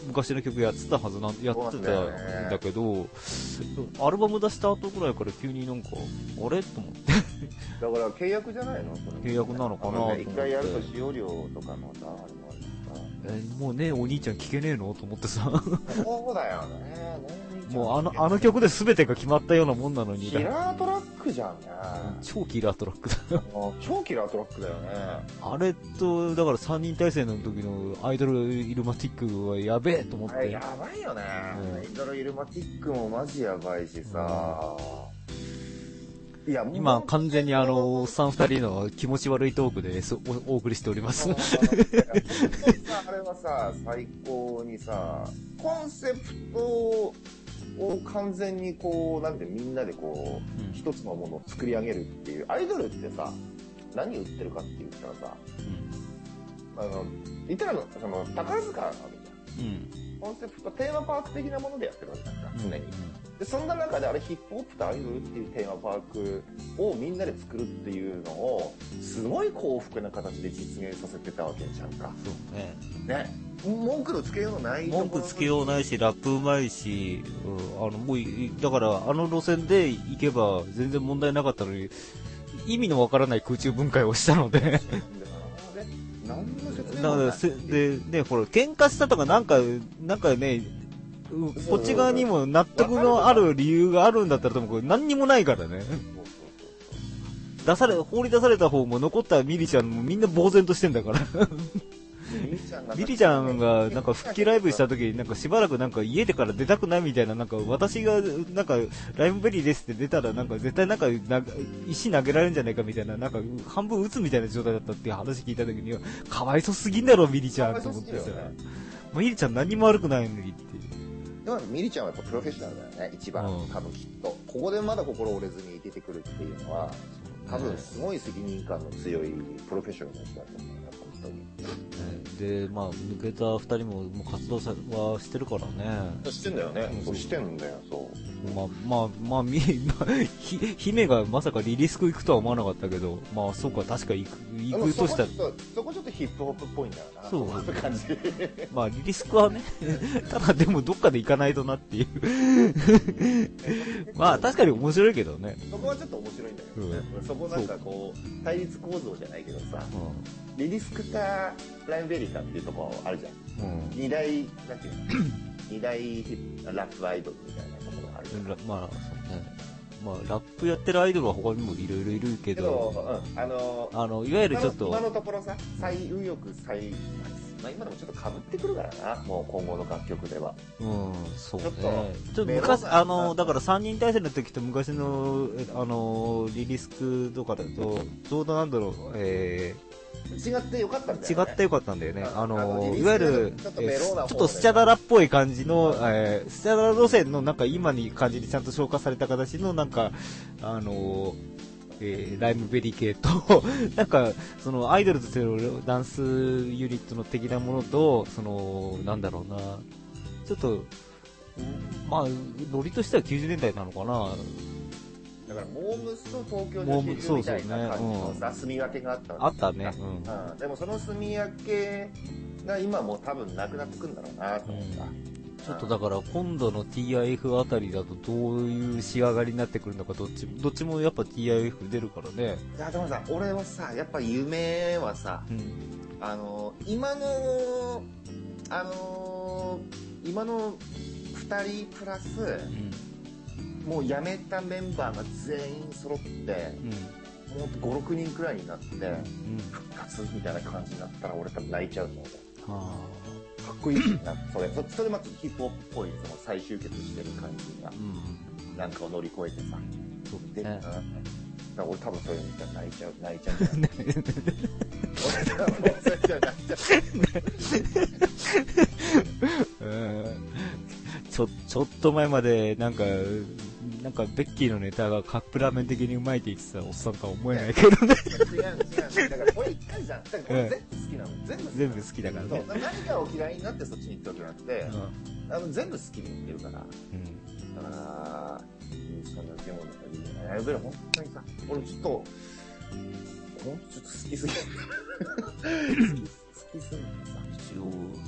Speaker 2: 昔の曲やってたはずなん、やってたんだけど、アルバム出した後ぐらいから急になんか、あれと思って。
Speaker 1: だから契約じゃないの？その
Speaker 2: 契約なのかなと思って。
Speaker 1: 一回やると使用料とかのさ、あれもあるしさ。
Speaker 2: え、もうね、お兄ちゃん聞けねえのと思ってさ。
Speaker 1: そうだよね。
Speaker 2: もうあの、あの曲で全てが決まったようなもんなのに。
Speaker 1: キラートラックじゃんね。
Speaker 2: 超キラートラックだよ。
Speaker 1: 超キラートラックだよね。
Speaker 2: あれと、だからさんにん体制の時のアイドルイルマティックはやべえと思って。
Speaker 1: やばいよね、うん。アイドルイルマティックもマジやばいしさ。うん、いや、
Speaker 2: 今完全にあの、おっさん二人の気持ち悪いトークでお送りしております。
Speaker 1: あれはさ、最高にさ、コンセプトを完全にこう、なんでみんなでこう、うん、一つのものを作り上げるっていう。アイドルってさ、何売ってるかって言ったらさ、うん、あの、言ったらその、宝塚なわけじゃん。うん、コンセプト、テーマパーク的なものでやってるわけじゃんか、常に。うん、で、そんな中であれヒップホップとアイドルっていうテーマパークをみんなで作るっていうのを、すごい幸福な形で実現させてたわけじゃんか。
Speaker 2: そうね。
Speaker 1: ね。文句のつけようのない。
Speaker 2: 文句つけようないし、ラップうまいし、うん、あの、もう、だから、あの路線で行けば全然問題なかったのに、意味のわからない空中分解をしたので。
Speaker 1: 何の説明もない。
Speaker 2: で、ね、ほら、喧嘩したとかなんか、なんかね、こっち側にも納得のある理由があるんだったら、でもこれ何にもないからね。出され、放り出された方も残ったミリちゃんもみんな呆然としてんだから。ミリちゃんがなんか復帰ライブした時になんかしばらくなんか家でから出たくないみたいな、なんか私がなんかライムベリーですって出たらなんか絶対なんか石投げられるんじゃないかみたいな、なんか半分撃つみたいな状態だったっていう話聞いた時に、かわいそすぎんだろミリちゃんと思ってさ、ミリちゃん何も悪くないのにっていう。
Speaker 1: でもミリちゃんはやっぱプロフェッショナルだよね、一番、うん、多分きっとここでまだ心折れずに出てくるっていうのは多分すごい責任感の強いプロフェッショナルな人だと思うよ、本当に。
Speaker 2: で、まあ、抜けた二人ももう活動さはしてるからね。
Speaker 1: してんだよね。そうしてんだよ、そう。
Speaker 2: まあ、まあ、まあ、み、まあ、ひ、姫がまさかリリスク行くとは思わなかったけど、まあ、そうか、確か行く、行くとしたら。
Speaker 1: そこちょっとヒップホップっぽいんだよな。
Speaker 2: そう。
Speaker 1: そういう感じ。
Speaker 2: まあ、リリスクはね、ただでもどっかで行かないとなっていう。まあ、確かに面白いけどね。
Speaker 1: そこはちょっと面白いんだけどね。うん、そこなんかこう、対立構造じゃないけどさ、うん、リリスクかライムベリーかっていうところあるじゃん。うん、二大、なんていうの二大ラップアイドルみたいなところがあるじゃん。
Speaker 2: まあ、そうね。まあ、ラップやってるアイドルは他にもいろいろいるけど、けど
Speaker 1: うん、あの
Speaker 2: あの、いわゆるちょっと、
Speaker 1: 今のところさ、最運よく最、まあ、今でもちょっと被ってくるからな、もう今後の楽曲では。
Speaker 2: うん、そうね。ちょっと昔、あの、だからさんにん体制の時と昔の、あの、リリースクとかだと、ちょうどなんだろう、えー、
Speaker 1: 違ってよかったんだよね。
Speaker 2: 違ってよかったんだよね。あの、いわゆる、ちょっと、えー、ちょっとスチャダラっぽい感じの、えー、スチャダラ路線のなんか今に感じでちゃんと消化された形のなんか、あの、えー、ライムベリー系と、なんか、そのアイドルとしてのダンスユニットの的なものと、その、なんだろうな、ちょっと、まあ、ノリとしてはきゅうじゅうねんだいなのかな。
Speaker 1: だからモームスと東京女子みたいな感じのさ、住み分けがあったわけ。
Speaker 2: あったね。
Speaker 1: うん。うん、でもその住み分けが今もう多分なくなってくんだろうなと思った。うん、
Speaker 2: ちょっとだから今度の ティーアイエフ あたりだとどういう仕上がりになってくるのか、どっちも、どっちもやっぱ ティーアイエフ 出るからね。
Speaker 1: いやでもさ、俺はさ、やっぱ夢はさ、うん、あの、今の、あの、今のふたりプラス、うんもう辞めたメンバーが全員揃って、うん、もうご、ろくにんくらいになって、うん、復活みたいな感じになったら俺多分泣いちゃうと思う。はあ、かっこいいな、それ。そ, それまずヒップホップっぽい、その再集結してる感じが、うん、なんかを乗り越えてさ。そうで、ね、うん。だから俺多分そういうの見たら泣いちゃう、泣いちゃうんじゃない俺多分そういうの泣いちゃう。
Speaker 2: ちょ、ちょっと前まで、なんか、なんか、ベッキーのネタがカップラーメン的にうまいって言ってたおっさんとは思えないけどね。
Speaker 1: 違う違う。だから、これ一回じゃん。だから、これ全部好きなの。全部
Speaker 2: 全部好きだからね。
Speaker 1: 何かを嫌いになってそっちに行ったわけじゃなくて、うん、あの全部好きで言ってるから。うん、だから、そのゲームのいいよね。やべえ、本当にさ、俺ちょっと、ほんとちょっと好きすぎる。好きすぎてさ。
Speaker 2: 一応、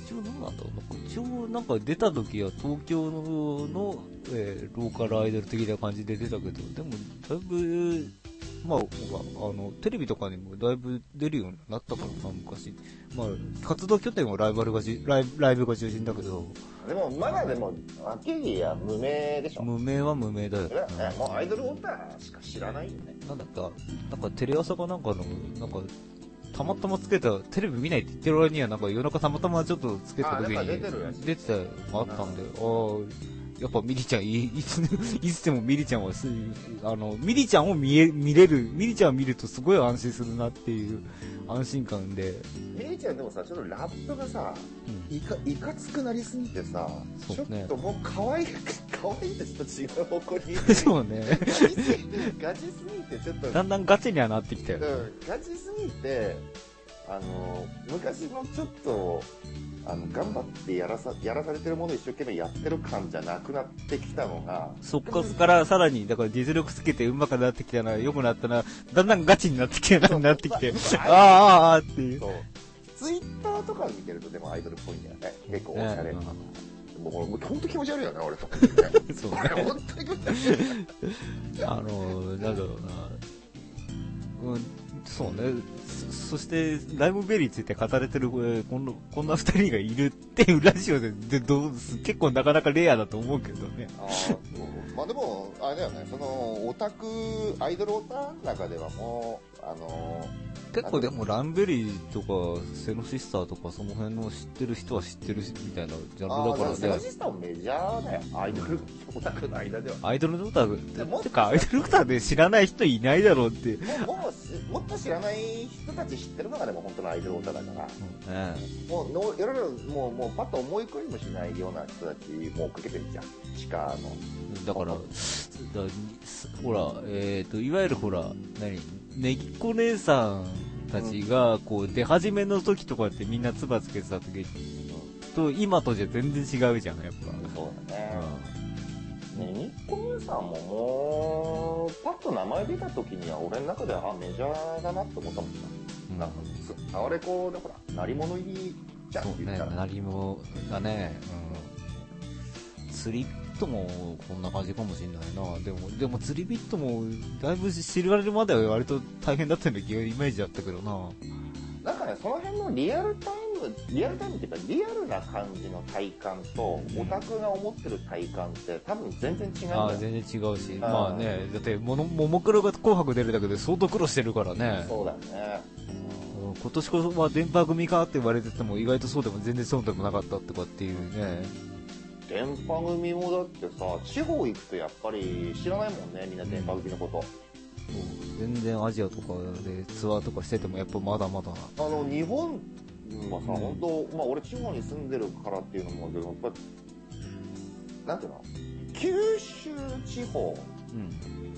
Speaker 2: 一応なんなんだろう、なんか一応なんか出た時は東京の、のえー、ローカルアイドル的な感じで出たけど、でもだいぶ、まあ、あの、テレビとかにもだいぶ出るようになったからな、昔。まあ、活動拠点はライバルがじライブ、ライブが中心だけど。
Speaker 1: でも、まだでも、アキリは無名でしょ。
Speaker 2: 無名は無名だよ。
Speaker 1: だよね。もうアイドルオタしか知らないよね。
Speaker 2: なんだった、なんかテレ朝かなんかの、なんか、たまたまつけた、テレビ見ないって言ってる割には、なんか夜中たまたまちょっとつけた時に、
Speaker 1: 出てるやつ
Speaker 2: 出てたのがあったんで、ああ、やっぱミリちゃん、い, いつ、いつでもミリちゃんはす、あの、ミリちゃんを見え、見れる、ミリちゃんを見るとすごい安心するなっていう安心感で。
Speaker 1: ミリちゃんでもさ、ちょっとラップがさ、
Speaker 2: うん、
Speaker 1: いか、いかつくなりすぎてさ、
Speaker 2: そうね、
Speaker 1: ちょっともう可愛い、可愛いとちょっと違う方向に。
Speaker 2: そうね。
Speaker 1: ガチすぎて、ガチすぎてちょっと。
Speaker 2: だんだんガチにはなってきたよね。
Speaker 1: うん、ガチすぎて、あの、昔のちょっと、あの、頑張ってやらさ、やらされてるものを一生懸命やってる感じゃなくなってきたのが、
Speaker 2: そっからさらに、だから実力つけて上手くなってきたな、良くなったな、だんだんガチになってきてな、なってきて、ああ、ああ、っていう。
Speaker 1: そう。ツイッターとか見てるとでもアイドルっぽいんだよね。結構おしゃれな。もう、もう本当気持ち悪いよね、俺と。
Speaker 2: そうね。
Speaker 1: 本当に気持ち悪い。
Speaker 2: あの、なんだろうな。うん、そうね。そして、ライムベリーについて語れてる、こんこんな二人がいるっていうラジオで、でどう結構なかなかレアだと思うけどね。
Speaker 1: あそうまあでも、あれだよね、その、オタク、アイドルオタの中ではもう、あのー、
Speaker 2: 結構でもランベリーとかセノシスターとかその辺の知ってる人は知ってるみたいなジャンルだからね。
Speaker 1: セノシスターもメジャーだよ、アイドルオタクの間では。
Speaker 2: アイドルオタクってか、アイドルオタクで知らない人いないだろうって。
Speaker 1: もう、もう、もっと知らない人たち知ってるのがでも本当のアイドルオタだから、うんね、もうの、いろいろ、もう、もう、パッと思い込みもしないような人たち、もう追っかけてるじゃん、地下の。
Speaker 2: だから、だほら、えっ、ー、と、いわゆるほら、何ねぎっこ姉さんたちが、こう、出始めの時とかってみんな唾つけてた時と、今とじゃ全然違うじゃん、やっぱ。
Speaker 1: そうだね。うん、ねぎっこ姉さんももう、パッと名前出た時には、俺の中では、あ、メジャーだなって思ったもんな。うん、なんか、あれこう、だから、鳴り物入りじゃん。
Speaker 2: そうね、鳴り物がね、うん。釣りビットもこんな感じかもしれないな。でも、でも釣りビットもだいぶ知られるまでは割と大変だったような気がイメージだったけどな。
Speaker 1: なんかね、その辺のリアルタイム、リアルタイムっていうかリアルな感じの体感と、オタクが思ってる体感って多分全然違うんだよ。
Speaker 2: ああ、全然違うし。まあね、だってもの、ももクロが紅白出るだけで相当苦労してるからね。
Speaker 1: そうだよね。
Speaker 2: 今年こそは電波組かって言われてても意外とそうでも全然そうでもなかったとかっていうね。
Speaker 1: 電波組もだってさ、地方行くとやっぱり知らないもんね、みんな電波組のこと。
Speaker 2: うん、全然アジアとかでツアーとかしててもやっぱまだまだ。
Speaker 1: あの、日本はさ、
Speaker 2: うん、
Speaker 1: 本当まあ俺地方に住んでるからっていうのもあるけど、やっぱなんていうの九州地方、うん、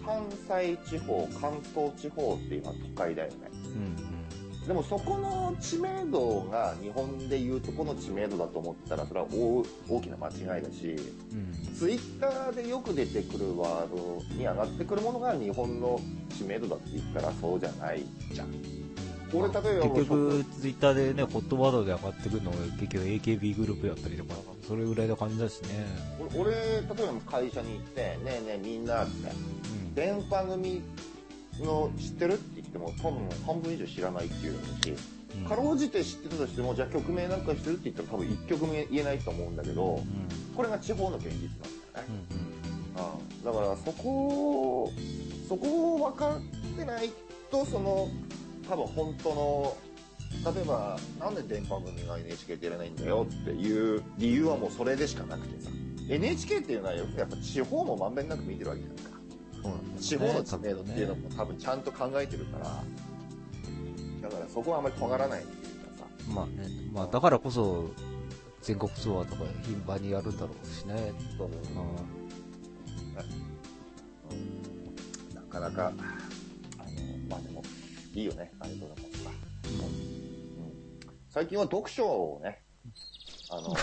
Speaker 1: 関西地方、関東地方っていうのは都会だよね。うんでもそこの知名度が日本でいうとこの知名度だと思ったらそれは 大, 大きな間違いだし、うん、ツイッターでよく出てくるワードに上がってくるものが日本の知名度だって言ったらそうじゃないじゃん。俺例えば
Speaker 2: 結局ツイッターでねホットワードで上がってくるのが結局 エーケービー グループやったりとかそれぐらいの感じだしね。
Speaker 1: 俺, 俺例えば会社に行ってねえねえみんなって、うん、電波組の知ってるって言っても多分半分以上知らないっていうし、うん、かろうじて知ってたとしてもじゃあ曲名なんか知ってるって言ったら多分一曲目言えないと思うんだけど、うん、これが地方の現実なんだよね、うんうん、だからそこをそこを分かってないとその多分本当の例えばなんで電波組が エヌエイチケー ってやれないんだよっていう理由はもうそれでしかなくてさ エヌエイチケー っていうのはやっぱ地方もまんべんなく見てるわけじゃないですか。地方の知名度っていうのも多分ちゃんと考えてるから、だからそこはあまり尖らないっていうかさ。
Speaker 2: まあね、まあだからこそ全国ツアーとか頻繁にやるんだろうしね。そうだよな、
Speaker 1: うん。なかなか、あの、まあでも、いいよね、アイドルもさ、うんうん。最近は読書をね、あの、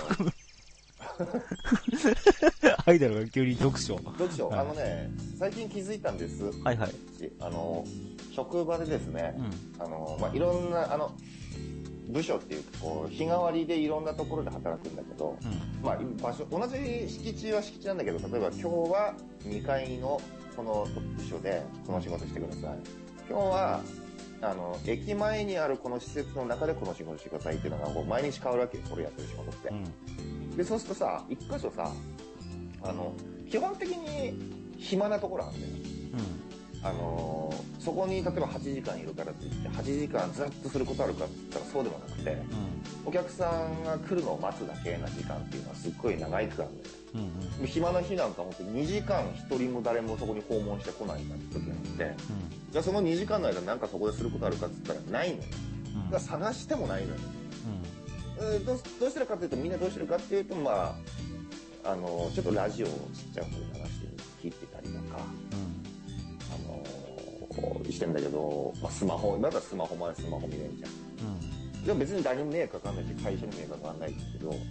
Speaker 2: アイドルが急に読書
Speaker 1: 読書、はい、あのね最近気づいたんです。
Speaker 2: はいはい。
Speaker 1: あの職場でですね、うん、あのまあいろんなあの部署っていうか、こう、日替わりでいろんなところで働くんだけど、
Speaker 2: うん。
Speaker 1: まあ、場所、同じ敷地は敷地なんだけど、例えば今日はにかいのこの部署でこの仕事してください。今日は、あの、駅前にあるこの施設の中でこの仕事してくださいっていうのがこう毎日変わるわけよ、これやってる仕事って。
Speaker 2: うん。
Speaker 1: で、そうするとさ、一箇所さ、あの、基本的に暇なところあるんだよ。あのー、そこに例えばはちじかんいるからって言ってはちじかんずっとすることあるかって言ったらそうでもなくて、
Speaker 2: うん。
Speaker 1: お客さんが来るのを待つだけな時間っていうのはすっごい長い区間で、
Speaker 2: うん。うん。
Speaker 1: 暇な日なんかほんとにじかん一人も誰もそこに訪問してこないんだって時があって、じゃあそのにじかんの間なんかそこですることあるかって言ったらないのよ。
Speaker 2: うん。
Speaker 1: だから探してもないのよ。
Speaker 2: うん。
Speaker 1: えーどうどうしてるかっていうと、みんなどうしてるかっていうと、まあ、あのー、ちょっとラジオをちっちゃい声で流して聞いてたりとか、あのー、してんだけど、まあ、スマホ、まだスマホまでスマホ見れるじゃん。でも別に誰にも迷惑かかんないし、会社にも迷惑かかんないんですけど、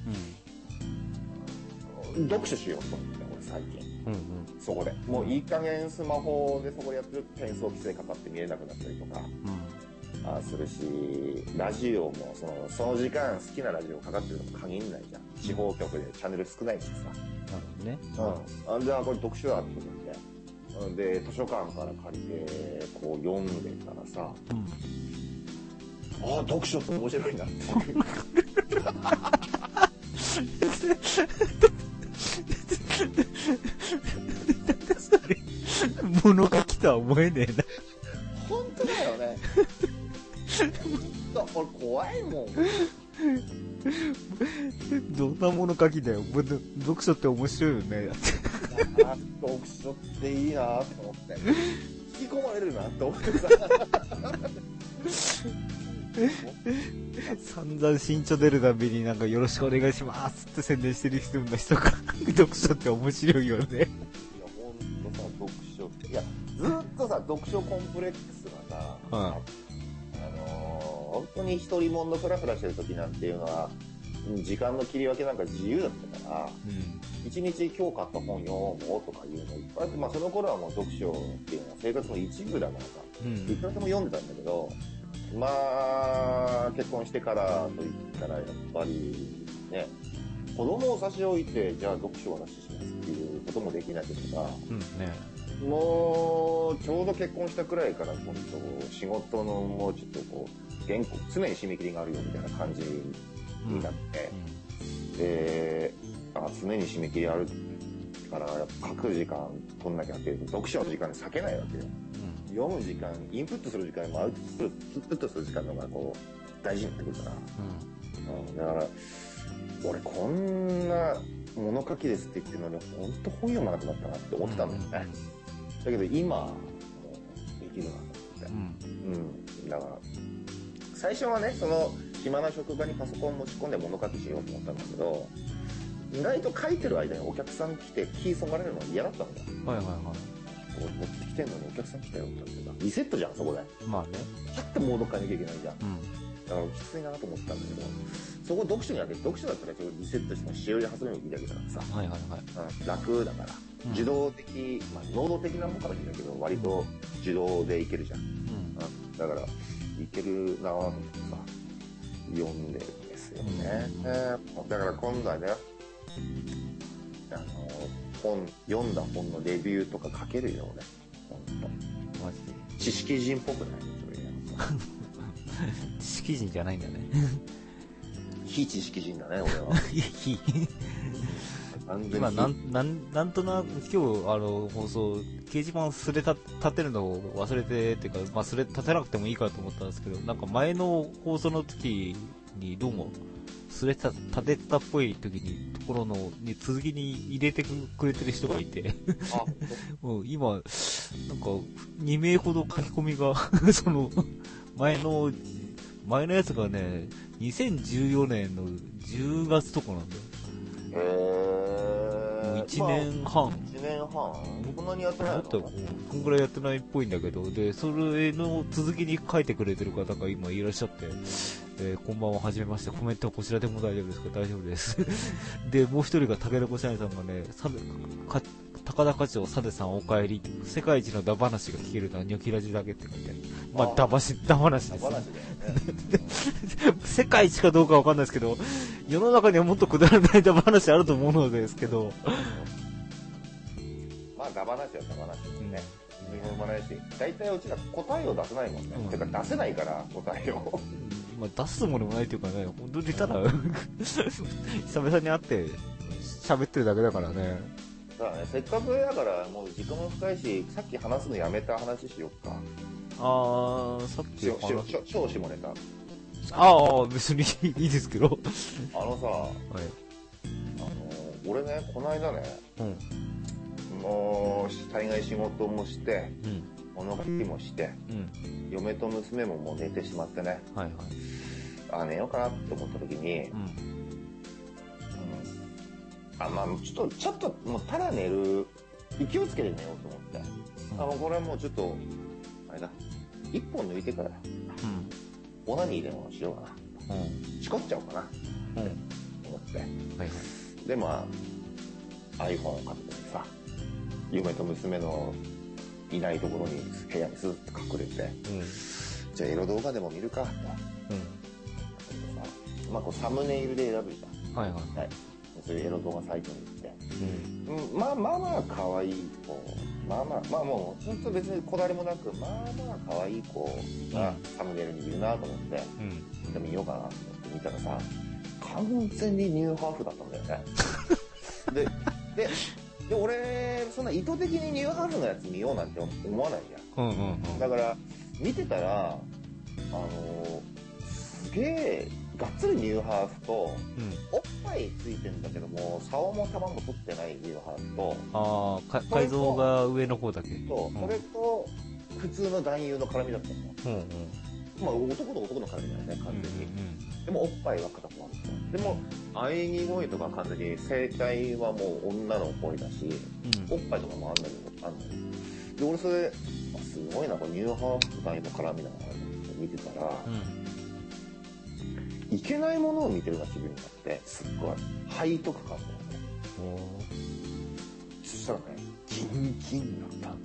Speaker 2: うん。
Speaker 1: 読書しようと思って、俺最近。
Speaker 2: うん。うん。
Speaker 1: そこで。もういい加減スマホでそこでやってると転送規制かかって見れなくなったりとか、あするし、ラジオもその、その時間好きなラジオかかってるのも限んないじゃん。地方局でチャンネル少ないしさ。
Speaker 2: なるほどね。
Speaker 1: うん。あ、じゃあこれ読書だって思って。で、図書館から借りて、こう読んでたらさ、
Speaker 2: うん。
Speaker 1: ああ、読書って面白いなって。
Speaker 2: 物書きとは思えねえな。
Speaker 1: 本当だよね。俺怖いもん。
Speaker 2: どんな物書きだよ。読書って面白いよね。
Speaker 1: あ読書っていいなと思って。引き込まれるなって思ってさ。
Speaker 2: 散々新書出るたびになんかよろしくお願いしますって宣伝してる人の人が読書って面白いよね。
Speaker 1: いや、ほんとさ、読書って。いや、ずっとさ、読書コンプレックスがさ、
Speaker 2: うん、
Speaker 1: あのー、本当に一人もんのフラフラしてる時なんていうのは、時間の切り分けなんか自由だったから、一、うん、日今日買った本読もうとかいうのいっぱいあって、まあその頃はもう読書っていうのは生活の一部だからさ、うん、いくらでも読んでたんだけど、まあ、結婚してからといったらやっぱりね、子供を差し置いて、じゃあ読書はなししますっていうこともできないけどさ、うんね、もうちょうど結婚したくらいから今度仕事のもうちょっとこう、原稿、常に締め切りがあるよみたいな感じになって、うんうん、で、あ、常に締め切りあるからやっぱ書く時間取んなきゃっていうと、読書の時間で避けないわけよ。読む時間、インプットする時間よりもアウトプットする時間の方がこう大事になってくるから、うんうん、だから俺こんな物書きですって言ってるのに本当本読まなくなったなって思ってたんだよね、うんうん、だけど今もうできるなと思って、うんうん、だから最初はねその暇な職場にパソコン持ち込んで物書きしようと思ったんだけど、意外と書いてる間にお客さん来て気そがれるの嫌だったんだよ。はいはいはい。持ってきてんのにお客さん来たよって言ったらリセットじゃんそこで。まあね。ちょっとモード変えなきゃいけないじゃん。うん。だからきついなと思ったんだけど、そこ読書にあげて読書だったらちょっとリセットしてしおり挟めばいいだけだからさ。はいはいはい。うん、楽だから、うん、受動的、まあ能動的なもんかもしれないけど割と受動でいけるじゃん。うん。うん、だからいけるなぁと思ってさ読んでるんですよね。うん、えー、だから今度はね。あの本読んだ本のレビューとか書けるよ俺本当マジで知識人っぽくないそれ
Speaker 2: 知識人じゃないんだね
Speaker 1: 非知識人だね俺は非
Speaker 2: 今なんなんなんとなく今日あの放送掲示板すれた立てるのを忘れてっていうかまあすれ立てなくてもいいかと思ったんですけど、なんか前の放送の時にどうもすれた立てたっぽい時にところのに続きに入れてくれてる人がいてあもう今なんかに名ほど書き込みがその前の前のやつがねにせんじゅうよねんのじゅうがつとかなんだよ。へー、もういちねんはん、まあ、
Speaker 1: いちねんはんこんなにやってないの？
Speaker 2: こんぐらいやってないっぽいんだけど、でそれの続きに書いてくれてる方が今いらっしゃって、えー、こんばんははじめまして、コメントはこちらでも大丈夫ですか？大丈夫ですでもう一人が武田小社員さんがね、さか高田課長、サデさんお帰り。世界一のダ話が聞けるのはニョキラジだけって書いてある。まあ、ダバシ、ダ話です、ね。
Speaker 1: ダ話だよね。
Speaker 2: 世界一かどうかわかんないですけど、世の中にはもっとくだらないダ話あると思うのですけど。
Speaker 1: まあ、ダ話はダ話ですね。日本語ないし、大体うちら答えを出せないもんね。うん、てか出せないから答えを。
Speaker 2: まあ、出すものもないというかね、本当にただ、久々に会って喋ってるだけだからね。
Speaker 1: だからね、せっかくだからもう時間も深いし、さっき話すのやめた話しよっか。
Speaker 2: あー、さっき話
Speaker 1: す。超下ネタ。
Speaker 2: ああ、別にいいですけど。
Speaker 1: あのさ、はい、あの、俺ね、この間ね、うん、もう、大概仕事もして、うん、物書きもして、うん、嫁と娘ももう寝てしまってね、はいはい、あ、寝ようかなって思った時に、うんうん、あ、まあちょっと、ちょっと、もうただ寝る、勢いつけて寝ようと思って、うん、あの、これはもうちょっと、あれだ、一本抜いてから、うん、オナニーでもしようかな、うん、しこっちゃおうかな、って思って、はいはい、で、まあ、iPhone を買ってさ、嫁と娘のいないところに部屋にスーッと隠れて、うん、じゃあエロ動画でも見るかと、うん、まあこうサムネイルで選ぶじゃん、はいはいはい、そういうエロ動画サイトに行って、うんうん、まあまあまあ可愛い子、まあまあまあもう本当別にこだわりもなく、まあまあ可愛い子がサムネイルにいるなと思って、うん、でも見ようかなと思って見たらさ、完全にニューハーフだったんだよね。ででで俺そんな意図的にニューハーフのやつ見ようなんて思わないじゃん、うんうんうん、だから見てたらあのー、すげえがっつりニューハーフと、うん、おっぱいついてんだけども竿も玉も取ってないニューハーフと、
Speaker 2: ああ改造が上の方だけ
Speaker 1: と、うん、それと普通の男優の絡みだったの、うんうん、まあ男と男の絡みだよね完全に、うんうん、でもおっぱいは片方あるでも喘ぎ声とか完全に声帯はもう女の声だし、うん、おっぱいとかもあんだけどあんのよで俺それすごいなこれニューハーフと男優の絡みだなと思って見てたら、うん、いけないものを見てるような気分になってすっごい背徳感だよねそしたらねキンキンにな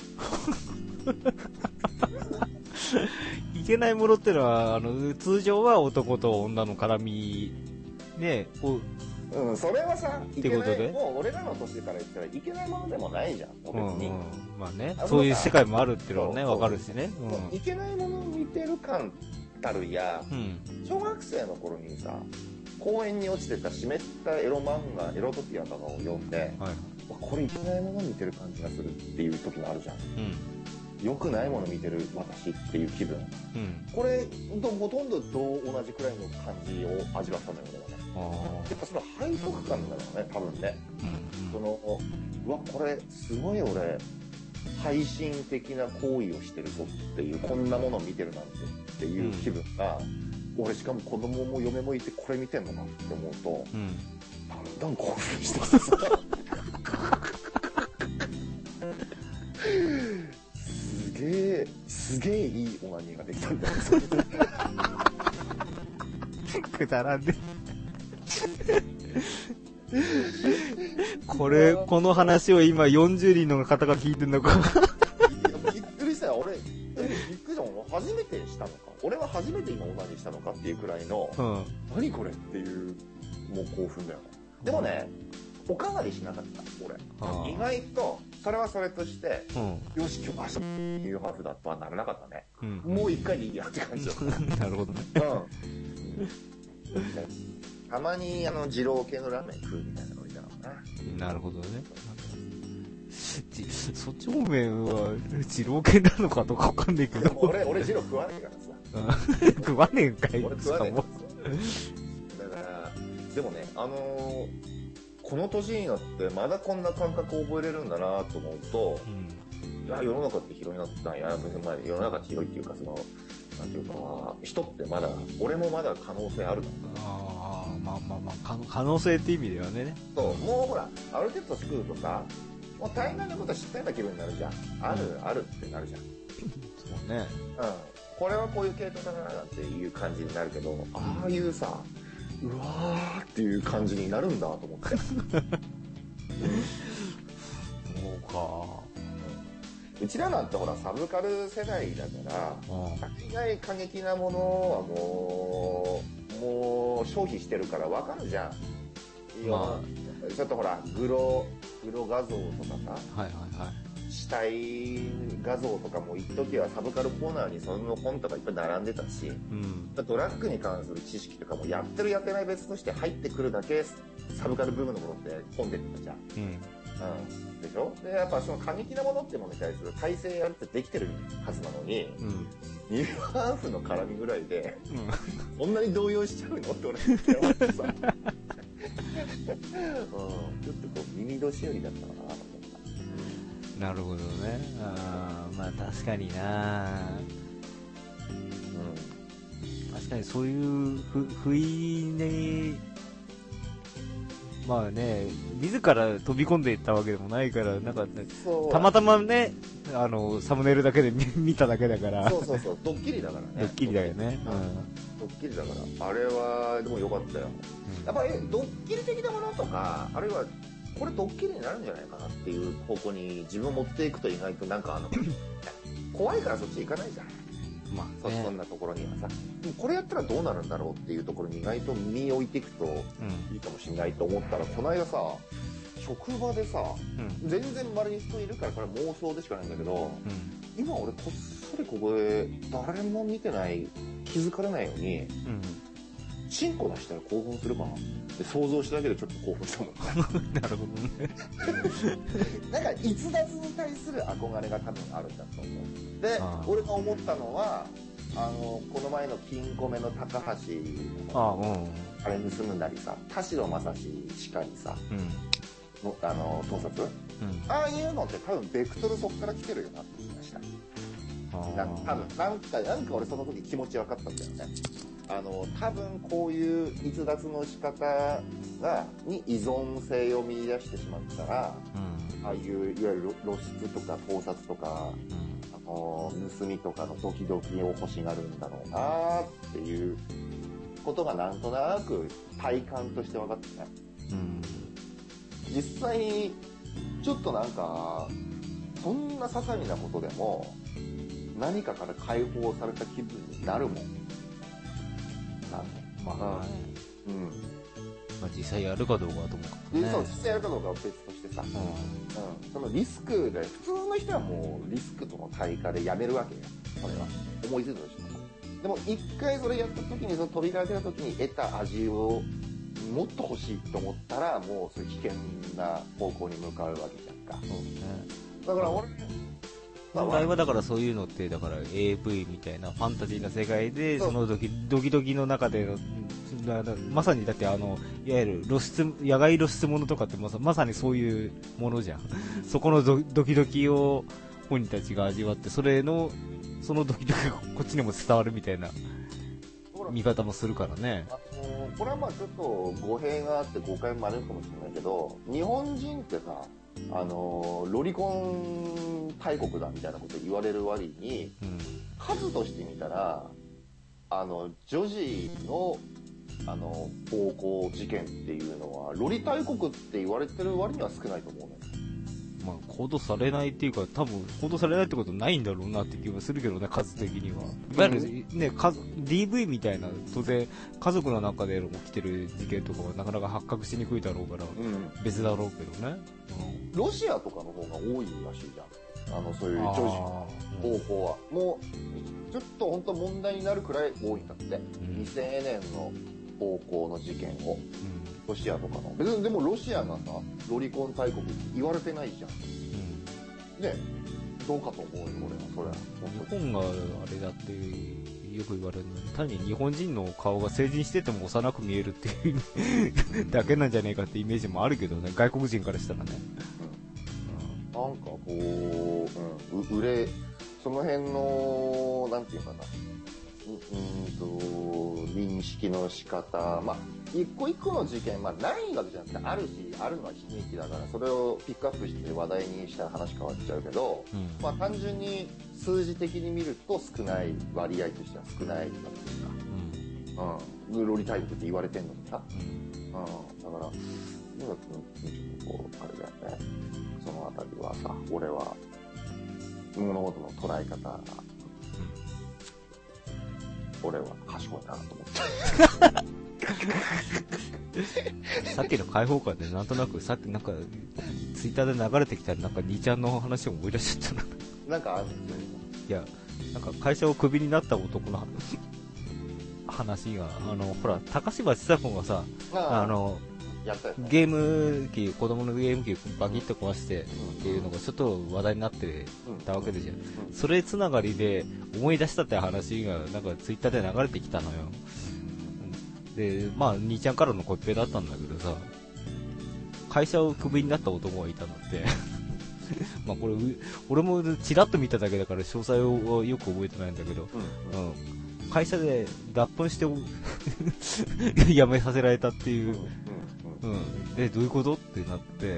Speaker 1: った
Speaker 2: いけないものってのはあの通常は男と女の絡みねこ
Speaker 1: う、うん、それはさいけないもう俺らの年から言ったらいけないものでもないじゃん別に、うんうん、
Speaker 2: まあねそういう世界もあるっていうのはね分かるしね、
Speaker 1: うん、いけないものを見てる感たるや、うん、小学生の頃にさ公園に落ちてた湿ったエロ漫画エロトピアとかを読んで、はい、これいけないものを見てる感じがするっていう時もあるじゃん、うん良くないもの見てる私っていう気分、うん、これほとんどと同じくらいの感じを味わったんだよねやっぱその背徳感だろうね多分ね、うんうん、そのうわこれすごい俺配信的な行為をしてるぞっていうこんなものを見てるなんてっていう気分が、うん、俺しかも子供も嫁もいてこれ見てんのかって思うと、うん、だんだん興奮してきてさすげえ、すげえいいオナニーができたんだよ。
Speaker 2: くだらんね。これ、この話を今よんじゅうにんの方が聞いてんのか。
Speaker 1: びっくりしたよ。俺、びっくりしたもん。初めてしたのか。俺は初めて今オナニーしたのかっていうくらいの、うん、何これっていう、もう興奮だよ。でもね、おかわりしなかった俺意外とそれはそれとして、うん、よし今日明日ニューハーフだとはならなかったね、うん、もう一回でいいやって感じだ
Speaker 2: なるほどね、
Speaker 1: うん、たまにあの二郎系のラーメン食うみたいなのいたのか
Speaker 2: ななるほどねそっち方面は二郎系なのかどうかわかんないけど
Speaker 1: 俺俺二郎食わねえから
Speaker 2: さ食わねえんかい
Speaker 1: 俺食わねえからだからでもねあのーこの年になってまだこんな感覚を覚えれるんだなと思うと、うん、いや世の中って広いなったんや世の中って広いっていうかそのなんていうか人ってまだ俺もまだ可能性あるの
Speaker 2: ああまあまあまあ可能性って意味ではね
Speaker 1: そうもうほらある程度年食うとさもう大概のことは知ったような気分になるじゃんある、うん、あるってなるじゃん
Speaker 2: そうねうん
Speaker 1: これはこういう系統だななんていう感じになるけどああいうさうわーっていう感じになるんだと思ってもう
Speaker 2: か。
Speaker 1: うちらなんてほらサブカル世代だから間違い過激なものはもうもう消費してるから分かるじゃん、まあ、ちょっとほらグログロ画像とかさ、はいはいはい、死体画像とかも一時はサブカルコーナーにその本とかいっぱい並んでたし、うん、ドラッグに関する知識とかもやってるやってない別として入ってくるだけサブカルブームのものって本出てたじゃん、うんうん、でしょ。でやっぱその過激なものってものに対する体制やるってできてるはずなのに、うん、ニューハーフの絡みぐらいで、うん、こんなに動揺しちゃうのって俺思ってさ、うん、ちょっとこう耳年寄りだったのかなと思った。
Speaker 2: なるほどね。あまあ確かにな、うん、確かにそういうふ不意にまあね、自ら飛び込んでいったわけでもないから、なんか、ね、たまたまね、あの、サムネイルだけで見ただけだから。
Speaker 1: そうそうそう、ドッキリだからね。
Speaker 2: ドッキリだよね。
Speaker 1: うん。ドッキリだから。あれは、でもよかったよ。うん、やっぱり、ドッキリ的なものとか、あるいは、これドッキリになるんじゃないかなっていう方向に自分を持っていくと意外となんかあの、怖いからそっち行かないじゃん。まあね、そんなところにはさ、これやったらどうなるんだろうっていうところに意外と身を置いていくといいかもしれないと思ったら、うん、この間さ職場でさ、うん、全然周りに人いるからこれ妄想でしかないんだけど、うん、今俺こっそりここで誰も見てない気づかれないように、うん、チンコ出したら興奮するかなって想像しただけでちょっと興奮したもんね。
Speaker 2: なるほどね。
Speaker 1: なんか逸脱に対する憧れが多分あるんだと思う。で、俺が思ったのはあのこの前の金庫目の高橋あ、うん、あれ盗むなりさ、田代正史しかりさ、うん、のあの盗撮、うん、ああいうのって多分ベクトルそっから来てるよなって言いました。なんか多分なんかなんか俺その時気持ち分かったんだよね。あの多分こういう逸脱の仕方がに依存性を見出してしまったら、うん、ああいういわゆる露出とか盗撮とか、うん、あの盗みとかのドキドキを欲しがるんだろうなっていうことがなんとなく体感として分かってね、うん、実際ちょっとなんかそんな些細なことでも何かから解放された気分になるもん。
Speaker 2: まあ、うん、まあ実際やるかどうかはともかくね。
Speaker 1: そう、実際やるかどうかは別としてさ、うんうん、そのリスクで普通の人はもうリスクとの対価でやめるわけよ。それは思いついたでしょ。でも一回それやった時にその扉開けた時に得た味をもっと欲しいと思ったらもうそういう危険な方向に向かうわけじゃんか。そうね。だから俺。
Speaker 2: 本来はだからそういうのってだから エーブイ みたいなファンタジーな世界でそのドキドキドキの中でのまさにだってあのいわゆる露出野外露出ものとかってまさ、まさにそういうものじゃん。そこの ド, ドキドキを本人たちが味わってそれのそのドキドキがこっちにも伝わるみたいな見方もするからね。
Speaker 1: あのこれはまあちょっと語弊があって誤解もあるかもしれないけど日本人ってさあのロリコン大国だみたいなこと言われる割に、うん、数として見たらあの女児のあの暴行事件っていうのはロリ大国って言われてる割には少ないと思うね。
Speaker 2: まあ報道されないっていうか多分報道されないってことないんだろうなって気がするけどね、数的には。いわゆるね、か ディーブイ みたいな当然家族の中で起きてる事件とかはなかなか発覚しにくいだろうから、うん、別だろうけどね、
Speaker 1: うん。ロシアとかの方が多いらしいじゃん。あのそういう女児の暴行は、うん、もうちょっと本当問題になるくらい多いんだって、うん、未成年の暴行の事件を、うん、ロシアとかの別にでもロシアがさロリコン大国って言われてないじゃん、うん、ねどうかと思うよ俺は
Speaker 2: それ日本があれだってよく言われるのに単に日本人の顔が成人してても幼く見えるっていうだけなんじゃねえかってイメージもあるけどね、外国人からしたらね、
Speaker 1: うんうん、なんかこう、うん、うれその辺のなんていうかなうんと認識の仕方、まあ一個一個の事件、まあないわけじゃなくてあるし、あるのは悲劇だからそれをピックアップして話題にしたら話変わっちゃうけど、うん、まあ単純に数字的に見ると少ない割合としては少ないわけですか、 うん。グロリタイプって言われてんのにさ。うん。だから、今君、ちょっとこう、あれだよね。そのあたりはさ、俺は、物事の捉え方が、俺は賢いなと思って。
Speaker 2: さっきの開放感でなんとなくさっきなんかツイッターで流れてきたらなんか兄ちゃんの話を思い出しちゃったな。
Speaker 1: なんかあるんですよ。
Speaker 2: いや、なんか会社をクビになった男の話が、あの、ほら、高柴千佐子がさ、あの、
Speaker 1: やったよね、
Speaker 2: ゲーム機、子供のゲーム機バキッと壊してっていうのがちょっと話題になってたわけでじゃん。うん、それつながりで思い出したって話がなんかツイッターで流れてきたのよ。で、まあ、兄ちゃんからのコピペだったんだけどさ、会社をクビになった男がいたんだって。まあこれ、俺もチラッと見ただけだから詳細をよく覚えてないんだけど、うんうん、会社で脱粉して辞めさせられたっていう、うんうんうん、で、どういうことってなって、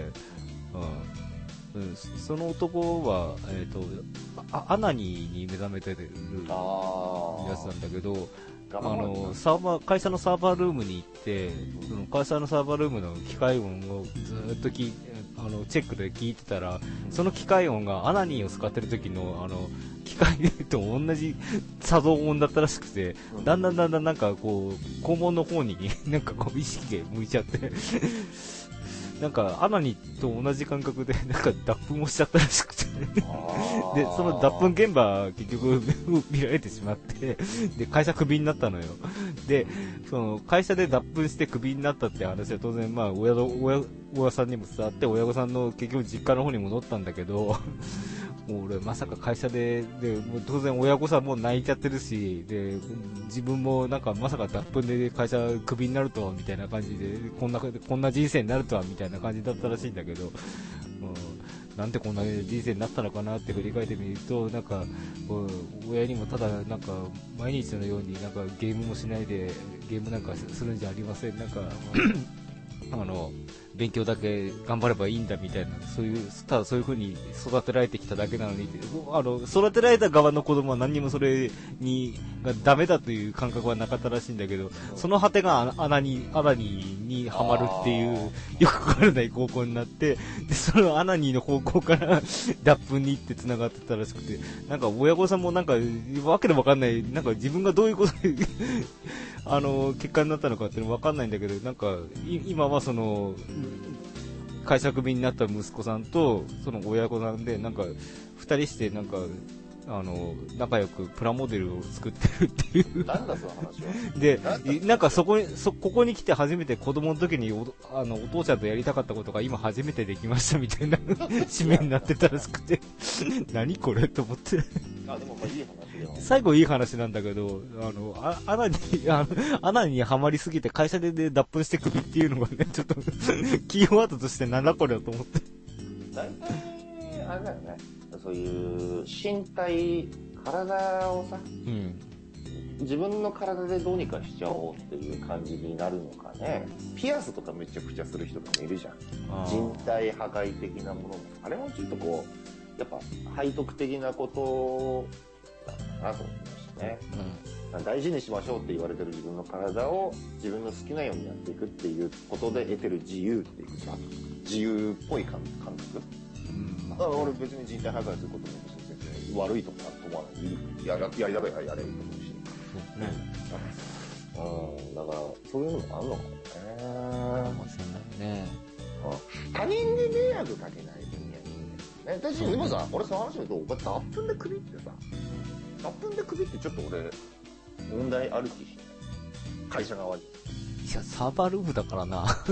Speaker 2: うんうん、その男は、えーと、あアナニーに目覚めてるやつなんだけど、あのサーバー会社のサーバールームに行って、その会社のサーバールームの機械音をずっときあのチェックで聞いてたら、その機械音がアナニーを使ってる時のあの機械と同じ作動音だったらしくて、だんだんだんだんなんかこう肛門の方になんかこう意識が向いちゃってなんかアナニーと同じ感覚でなんか脱粉をしちゃったらしくてで、その脱粉現場結局見られてしまって、で、会社クビになったのよ。で、その会社で脱粉してクビになったって話は当然まあ親の親親さんにも伝わって、親御さんの結局実家の方に戻ったんだけど、もう俺まさか会社で、で、もう当然親御さんも泣いちゃってるし、で、自分もなんかまさか脱粉で会社クビになるとはみたいな感じで、こんな、こんな人生になるとはみたいな感じだったらしいんだけど、うん、なんでこんな人生になったのかなって振り返ってみると、なんか、親にもただなんか毎日のようになんかゲームもしないで、ゲームなんかするんじゃありません。なんか、あの、勉強だけ頑張ればいいんだみたいな、そういう、ただそういう風に育てられてきただけなのに、あの、育てられた側の子供は何にもそれに、がダメだという感覚はなかったらしいんだけど、その果てが穴に、穴に、にハマるっていう、よくわからない高校になって、で、その穴にの方向から脱粉に行って繋がってたらしくて、なんか親御さんもなんか、わけでわかんない、なんか自分がどういうことで、あの、結果になったのかっていうのわかんないんだけど、なんか、今はその、会社クビになった息子さんとその親子さんでなんか二人してなんかあの仲良くプラモデルを作ってるっていう
Speaker 1: なんだその話は
Speaker 2: で、なんかそこにそここに来て初めて子供の時に お, あのお父ちゃんとやりたかったことが今初めてできましたみたいな締めになってたらしくて何これと思って
Speaker 1: あでもまあいい話よ。
Speaker 2: 最後いい話なんだけど、あの、あ穴に、あの穴にはまりすぎて会社で、ね、脱粉してくるっていうのがね、ちょっと、キーワードとしてなんだこれと思って。
Speaker 1: 大体、あれだよね。そういう身体、体をさ、うん、自分の体でどうにかしちゃおうっていう感じになるのかね。ピアスとかめちゃくちゃする人とかもいるじゃん。人体破壊的なものも。あれもちょっとこう、やっぱ背徳的なことだなと思いましたね、うん、大事にしましょうって言われてる自分の体を自分の好きなようにやっていくっていうことで得てる自由っていうか自由っぽい感覚、うん、だから俺別に人体破壊することも別に悪いとか思わないや, やりだべやればいいと思うしそうね、うん、だからそういうのもあるのかもね
Speaker 2: かもしれないね、
Speaker 1: うん、他人に迷惑かけない私でもさ、俺その話で言うと、脱粉で首ってさ、脱粉で首ってちょっと俺、問題ある気しない会社側に。い
Speaker 2: や、サーバールームだからな。あ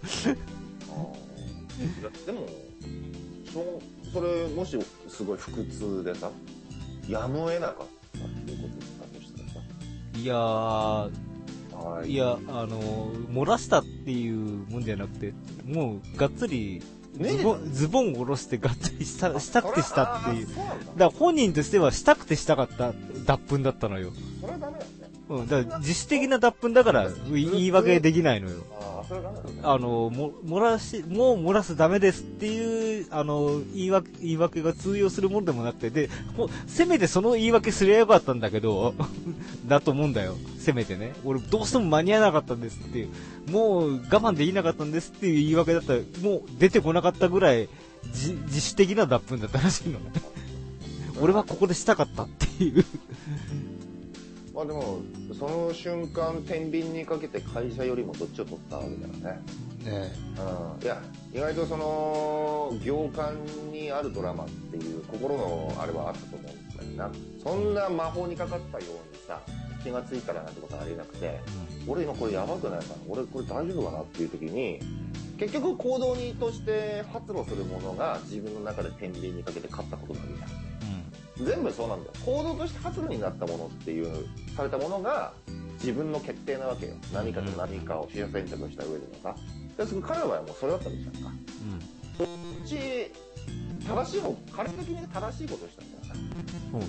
Speaker 1: でもそ、それ、もしすごい腹痛でさ、やむを得なかったっていうことだとしたらさ。
Speaker 2: いやー、いや、あの、漏らしたっていうもんじゃなくて、もう、がっつり、ズボン、ズボンを下ろしてがっつりした、したくてしたっていう。だから本人としてはしたくてしたかった脱粉だったのよ。
Speaker 1: それはダメだね。
Speaker 2: うん、だから自主的な脱粉だから言い訳できないのよ。
Speaker 1: あそれはダメだね。
Speaker 2: あの、も、漏らし、もう漏らすダメですっていう、あの、言い訳、言い訳が通用するもんでもなくて、で、もうせめてその言い訳すりゃよかったんだけど、だと思うんだよ。せめてね。俺、どうしても間に合わなかったんですっていう、もう我慢できなかったんですっていう言い訳だったら、もう出てこなかったぐらい、自、自主的な脱粉だったらしいのね。俺はここでしたかったっていう。
Speaker 1: まあでも、その瞬間、天秤にかけて会社よりもどっちを取ったわけだよね。
Speaker 2: ね
Speaker 1: うん。いや、意外とその、行間にあるドラマっていう心のあれはあったと思うんだよな。そんな魔法にかかったようにさ、気がついたらなんてことはありえなくて、うん、俺今これやばくないかな、俺これ大丈夫かなっていう時に、結局行動にとして発露するものが自分の中で天秤にかけて勝ったことなんだよ。全部そうなんだよ。行動として発露になったものっていう、されたものが自分の決定なわけよ。何かと何かを取捨選択した上でのさ。で、彼の場合はもうそれだったわけじゃんか。うん。こっち、正しい方、彼的に正しいことをしたんだよな。うん。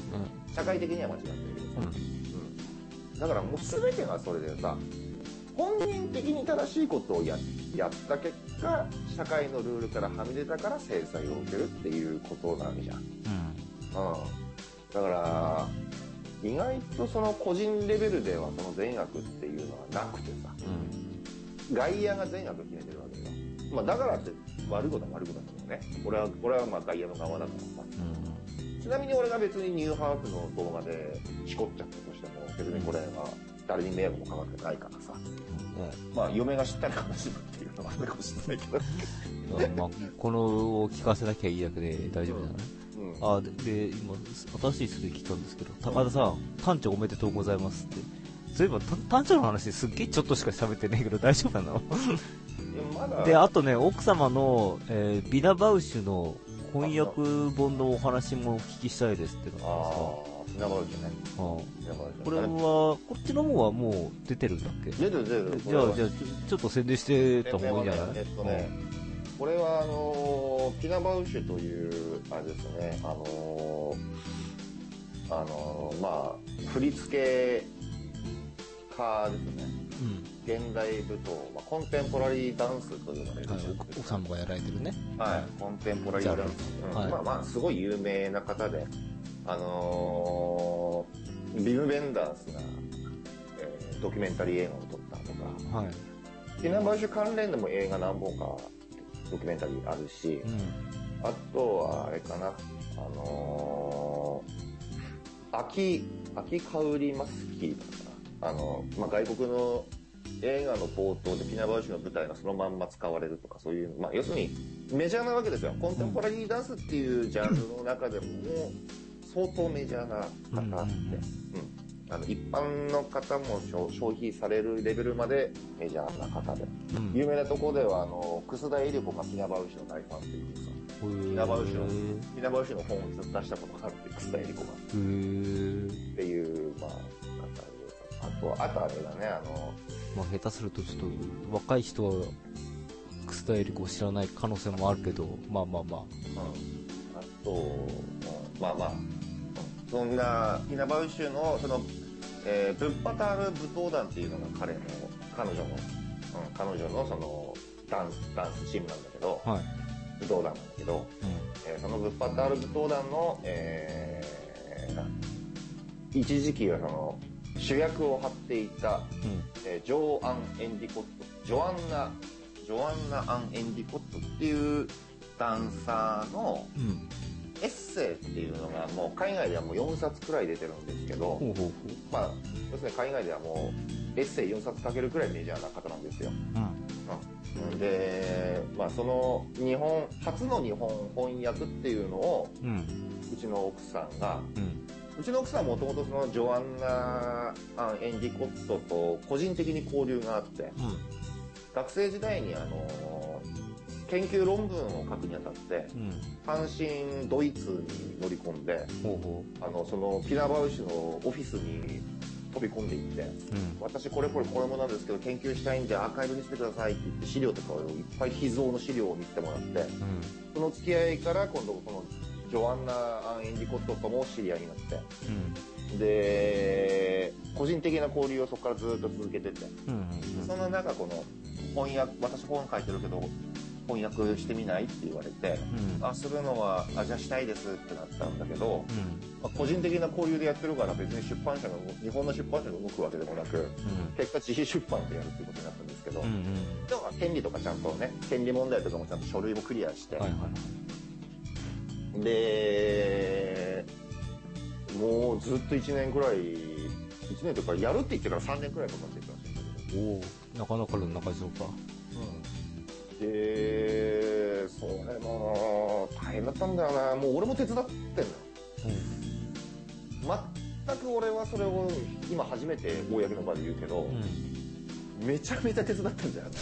Speaker 1: 社会的には間違ってるけどさ。うん。うん。だからもう全てがそれでさ、本人的に正しいことを や, やった結果、社会のルールからはみ出たから制裁を受けるっていうことなわけじゃん。うん。うん、だから意外とその個人レベルではその善悪っていうのはなくてさ、うん、外野が善悪決めてるわけよ。まあだからって悪いことは悪いことだけどね。俺は俺はまあ外野の側だからさ、うん。ちなみに俺が別にニューハーフの動画でしこっちゃったとしても別にこれは誰に迷惑もかかってないからさ、うん、まあ嫁が知ったら悲しむっていうのはあるかもしれないけど
Speaker 2: まあこのを聞かせなきゃいいだけで大丈夫じゃない？うん、あでで今新しい数で聞いたんですけど、高田さん単調おめでとうございますって。そういえば単調の話すっげえちょっとしか喋ってないけど大丈夫かなまだであとね奥様の、えー、ビナバウシュの翻訳本のお話もお聞きしたいですってのが
Speaker 1: さ、ビナバウシュね。あ
Speaker 2: これはこっちの方はもう出てるんだっけ？
Speaker 1: 出てる出てる。
Speaker 2: じゃあじゃあちょっと宣伝してた方がいいんじゃない？
Speaker 1: えっとね、これはあのピナバウシュというあれですね、あのあのまあ振付家ですね。うん、現代舞踏、まあ、コンテンポラリーダンスと呼ばれる、はい、
Speaker 2: おさんがやられてるね。
Speaker 1: はい、コンテンポラリーダンス、うんはい、まあまあすごい有名な方で、あのー、ビム・ベンダースが、えー、ドキュメンタリー映画を撮ったとか、はい、ピナバウシュ関連でも映画何本かドキュメンタリーあるし、うん、あとはあれかな、あのー、秋秋香りマスキーとかあの、まあ、外国の映画の冒頭でピナバウシュの舞台がそのまんま使われるとかそういう、まあ、要するにメジャーなわけですよ。コンテンポラリーダンスっていうジャンルの中でも相当メジャーな方って、うん、うん、あの一般の方も消費されるレベルまでメジャーな方で、うん、有名なところではあの楠田絵理子がピナバウシュの大ファンっていうさ、ピナバウシュのピナバウシュの本をずっと出したことがあるって楠田絵理子がっていうまああと、あとあれだね、あの、
Speaker 2: まあ、下手するとちょっと若い人は楠田絵理子を知らない可能性もあるけど、まあまあまあ。うん、
Speaker 1: あと、うん、まあまあ、そんな、ピナバウシュの、その、えー、ブッパタール舞踏団っていうのが彼の、彼女の、うん、彼女のその、ダンス、ダンスチームなんだけど、はい、舞踏団なんだけど、うんえー、そのブッパタール舞踏団の、えー、一時期はその、主役を張っていた、うんえー、ジョーアン・エンディコット、ジョアンナ、ジョアンナ・アン・エンディコットっていうダンサーのエッセイっていうのがもう海外ではもうよんさつくらい出てるんですけど、ほうほうほうまあ、要するに海外ではもうエッセイよんさつ書けるくらいメジャーな方なんですよ。うんうん、で、まあその日本、初の日本翻訳っていうのを、うん、うちの奥さんが、うんうちの奥さんはもともとそのジョアンナ・アン・エンディコットと個人的に交流があって、うん、学生時代にあの研究論文を書くにあたって、うん、単身ドイツに乗り込んで、ほうほうあのそのピナバウシュのオフィスに飛び込んでいって、うん、私これこれこれもなんですけど研究したいんでアーカイブにしてくださいって言って資料とかをいっぱい秘蔵の資料を見せてもらって、うん、その付き合いから今度このジョアンナ・アン・エンディコットとも知り合いになって、うん、で個人的な交流をそこからずっと続けてて、うんうんうん、その中この翻訳、私本書いてるけど、翻訳してみないって言われて、
Speaker 2: うん、
Speaker 1: あ、するのは、あ、じゃあしたいですってなったんだけど、
Speaker 2: うん、
Speaker 1: まあ、個人的な交流でやってるから別に出版社が、日本の出版社が動くわけでもなく、
Speaker 2: うん、
Speaker 1: 結果自費出版でやるっていうことになったんですけど、
Speaker 2: うん、うん、
Speaker 1: でも権利とかちゃんとね、権利問題とかもちゃんと書類もクリアして、
Speaker 2: はいはい。
Speaker 1: で、もうずっといちねんくらい、いちねんとかやるって言ってからさんねんくらいかかってたらしいんだけど。
Speaker 2: おお、なかなかの長丁か。
Speaker 1: うん。で、それも大変だったんだよな。もう俺も手伝ってんのよ。
Speaker 2: うん。
Speaker 1: 全く俺はそれを今初めて公の場で言うけど、うん、めちゃめちゃ手伝ったんだよね。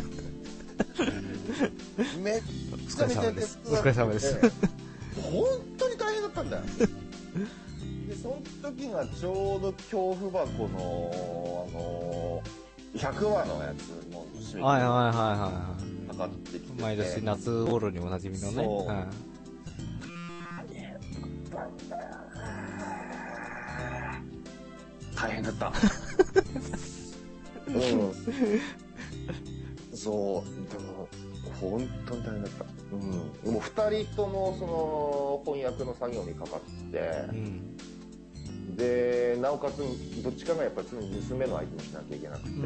Speaker 1: めっちゃめちゃ手伝って。
Speaker 2: お疲れ様です。
Speaker 1: 本当に大変だったんだよ。で、その時がちょうど恐怖箱の、あのー、ひゃくわのやつの締め切り
Speaker 2: はいはいはいはい。
Speaker 1: かかってきてて。
Speaker 2: 毎年夏頃におなじみのね。そう。はい、
Speaker 1: 大変だった。うん。そう。でも、本当に大変だった。うん。でも二人ともその翻訳の作業にかかって、うん、で、なおかつどっちかがやっぱり常に娘の相手もしなきゃいけなくて、うん、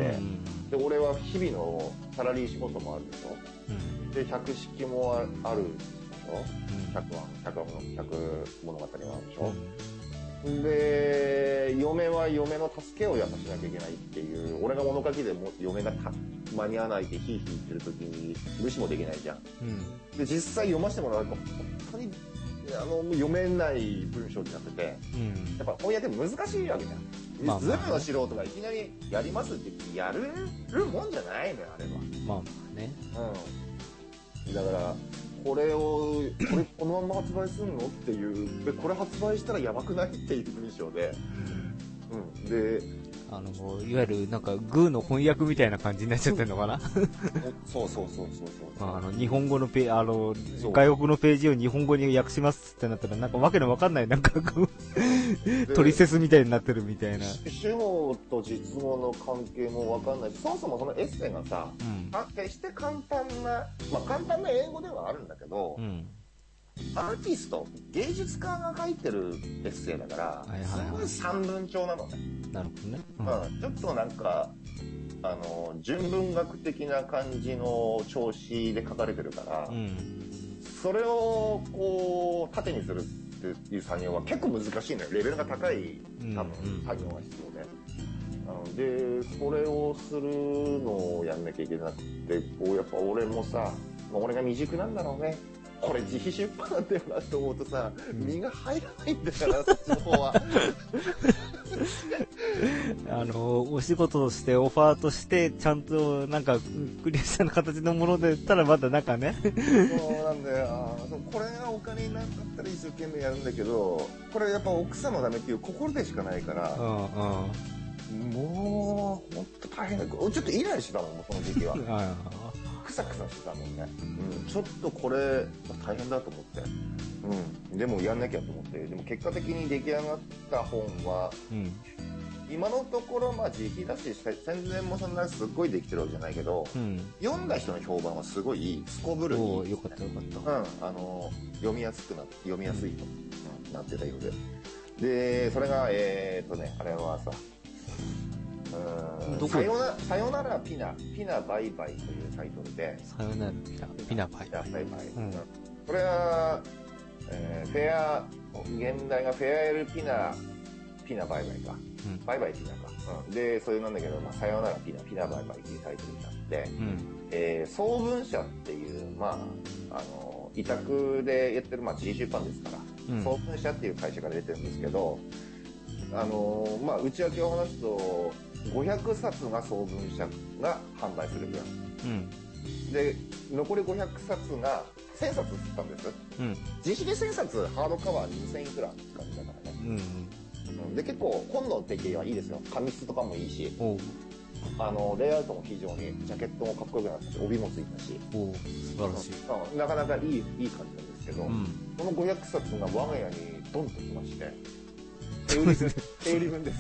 Speaker 1: で、俺は日々のサラリー仕事もあるでしょ。うん、で、百式もあるでしょ。百話、百話の百物語もあるでしょ。うん、で、嫁は嫁の助けをやっぱしなきゃいけないっていう、俺が物書きでも嫁が間に合わないってヒーヒー言ってる時に無視もできないじゃん。うん、で、実際読ませてもらうと本当にあの読めない文章になってて、うん、やっぱ翻訳難しいわけじゃん。まあまあ、ズームの素人がいきなりやりますって言ってやるもんじゃないのよ、あれは。
Speaker 2: まあまあね。
Speaker 1: うん。だから、これを、これこのまま発売するのっていう、で、これ発売したらやばくないっていう文章で、うん。うん、で、
Speaker 2: あの、いわゆるなんか、グーの翻訳みたいな感じになっちゃってるのかな
Speaker 1: そうそうそうそうそう。
Speaker 2: あの、日本語のペあの、外国のページを日本語に訳しますってなったら、なんかわけのわかんない、なんかこう、トリセツみたいになってるみたいな。
Speaker 1: 主語と実語の関係もわかんないし、そもそもそのエッセイがさ、うん、決して簡単な、まあ簡単な英語ではあるんだけど、うん、アーティスト、芸術家が書いてるエッセイだから、はいはいはい、すごい散文調なのね。
Speaker 2: なるほどね。
Speaker 1: うん、ちょっとなんか、あの、純文学的な感じの調子で書かれてるから、うん、それをこう、縦にするっていう作業は結構難しいのよ。レベルが高い、多分、作業が必要で。なので、それをするのをやんなきゃいけなくて、こう、やっぱ俺もさ、まあ、俺が未熟なんだろうね。これ自費出版なんだよなって思うとさ、うん、身が入らないんだから、そっちの方は。
Speaker 2: あの、お仕事としてオファーとして、ちゃんとなんか、クリアした形のもので言ったらまだなんかね。
Speaker 1: そうなんだよ。これがお金になったら一生懸命やるんだけど、これやっぱ奥さんのためっていう心でしかないから、うんうん、もう、ほんと大変だ。ちょっとイライラしてたもん、その時期は。クサクサしてたもんね。うん、ちょっとこれ大変だと思って。うん。でもやんなきゃと思って。でも結果的に出来上がった本は、うん、今のところまあ自費だし、宣伝もそんなすっごいできてるわけじゃないけど、うん、読んだ人の評判はすごいいい。すこぶるいい、ね。
Speaker 2: よかったよかった。
Speaker 1: うん。あの、読みやすくな、読みやすいと、うん、なってたようで。で、それが、えーっとね、あれはさ、うん、さよなさよならピナ、ピナバイバイというタイトルで。
Speaker 2: さよならピナ、ピナバイバイ。
Speaker 1: ピナバイバイ。うん、これは、えー、フェア、現代がフェアエルピナ、ピナバイバイか。うん、バイバイピナか。うん、で、それなんだけど、まあ、さよならピナ、ピナバイバイというタイトルになって、うん、えー、総文社っていう、まあ、あの、委託でやってる、まあ、自費出版ですから、うん、総文社っていう会社から出てるんですけど、あのー、まあ、内訳を話すと、ごひゃくさつが総文社が販売する分、うん、で残りごひゃくさつがせんさつ売ったんです、うん、自費でせんさつハードカバーにせんいくらって感じだからね、うん、で結構本の出来はいいですよ。紙質とかもいいし、あのレイアウトも非常にジャケットもかっこよくなったし、帯もついたし、
Speaker 2: お素晴らしい、
Speaker 1: うん、なかなかいいいい感じなんですけど、うん、このごひゃくさつが我が家にドンと来まして手売り分、手売り分です。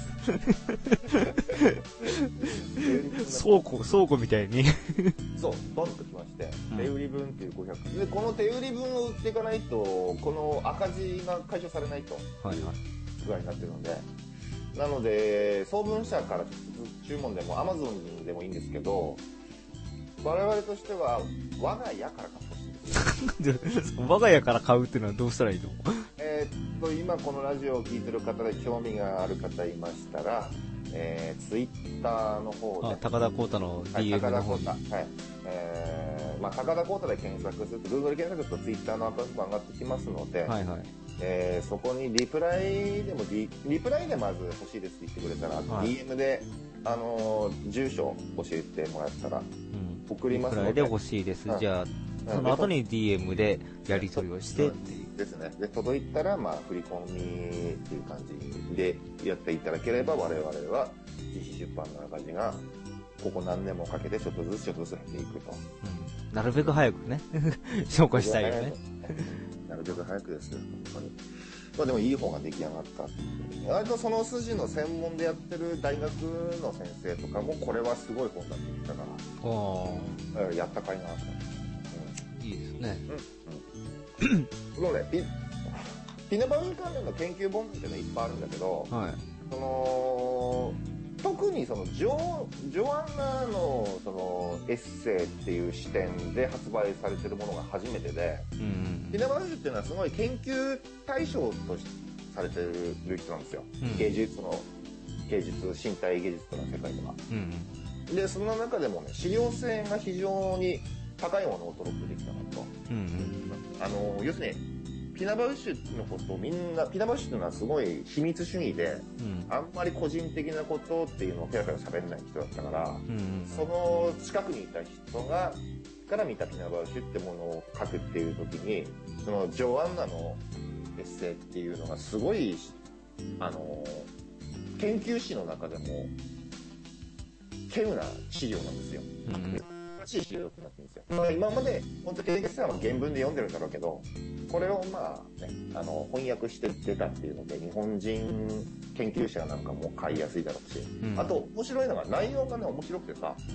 Speaker 2: 倉庫、倉庫みたいに。
Speaker 1: そう、ドンときまして、手売り分っていうごひゃく。で、この手売り分を売っていかないと、この赤字が解消されないと。はいはい。具合になってるので。なので、送分者から直接注文でも Amazon でもいいんですけど、我々としては我が家から買ってほしいです。
Speaker 2: 我が家から買うっていうのはどうしたらいいの？
Speaker 1: えーっと、今このラジオを聞いてる方で興味がある方いましたら、えー、ツイッターの方で。
Speaker 2: あ、高田光太の ディーエム の方に。
Speaker 1: はい、高田光太。はい。えー、まあ、高田光太で検索すると、Google 検索するとツイッターのアカウントが上がってきますので、はいはい。えー、そこにリプライでも、リ, リプライでまず欲しいですって言ってくれたら、はい、ディーエム で、あのー、住所教えてもらったら、送りますので。リプライで欲しいです。うん、じゃあ、その後に ディーエム でやり取りをしてっていう。ですね。で、届いたら、まあ、振り込みっていう感じでやっていただければ、我々は自費出版の赤字が、ここ何年もかけてちょっとずつちょっとずつ減っていくと。
Speaker 2: うん、なるべく早くね、消化したいよね。
Speaker 1: なるべく早くですよ、本当に。まあでもいい方が出来上がったっていう。割とその筋の専門でやってる大学の先生とかも、これはすごい本だって言ったから、あやったかいなと思って。
Speaker 2: うん、いいですね。
Speaker 1: うん。うん。そうね、ピ、ピネバウ関連の研究本っていうのはいっぱいあるんだけど、はい、その、特にそのジョ、ジョアンナのそのエッセイっていう視点で発売されてるものが初めてで、うん、ピネバウっていうのはすごい研究対象としてされてる人なんですよ。うん、芸術の、芸術、身体芸術の世界では。うん、で、その中でもね、資料性が非常に高いものをトロップできたなと。うん、あの、要するに、ピナバウシュのことをみんな、ピナバウシュっていうのはすごい秘密主義で、うん、あんまり個人的なことっていうのをペラペラ喋れない人だったから、うんうん、その近くにいた人が、から見たピナバウシュってものを書くっていう時に、そのジョアンナのエッセイっていうのがすごい、あの、研究誌の中でも、稀有な資料なんですよ。うん資料になってるんですよ。まあ、今まで本当に研究者は原文で読んでるんだろうけど、これをまあね、あの翻訳して出たっていうので、日本人研究者なんかも買いやすいだろうし、うん、あと面白いのが内容がね面白くてさ、うん、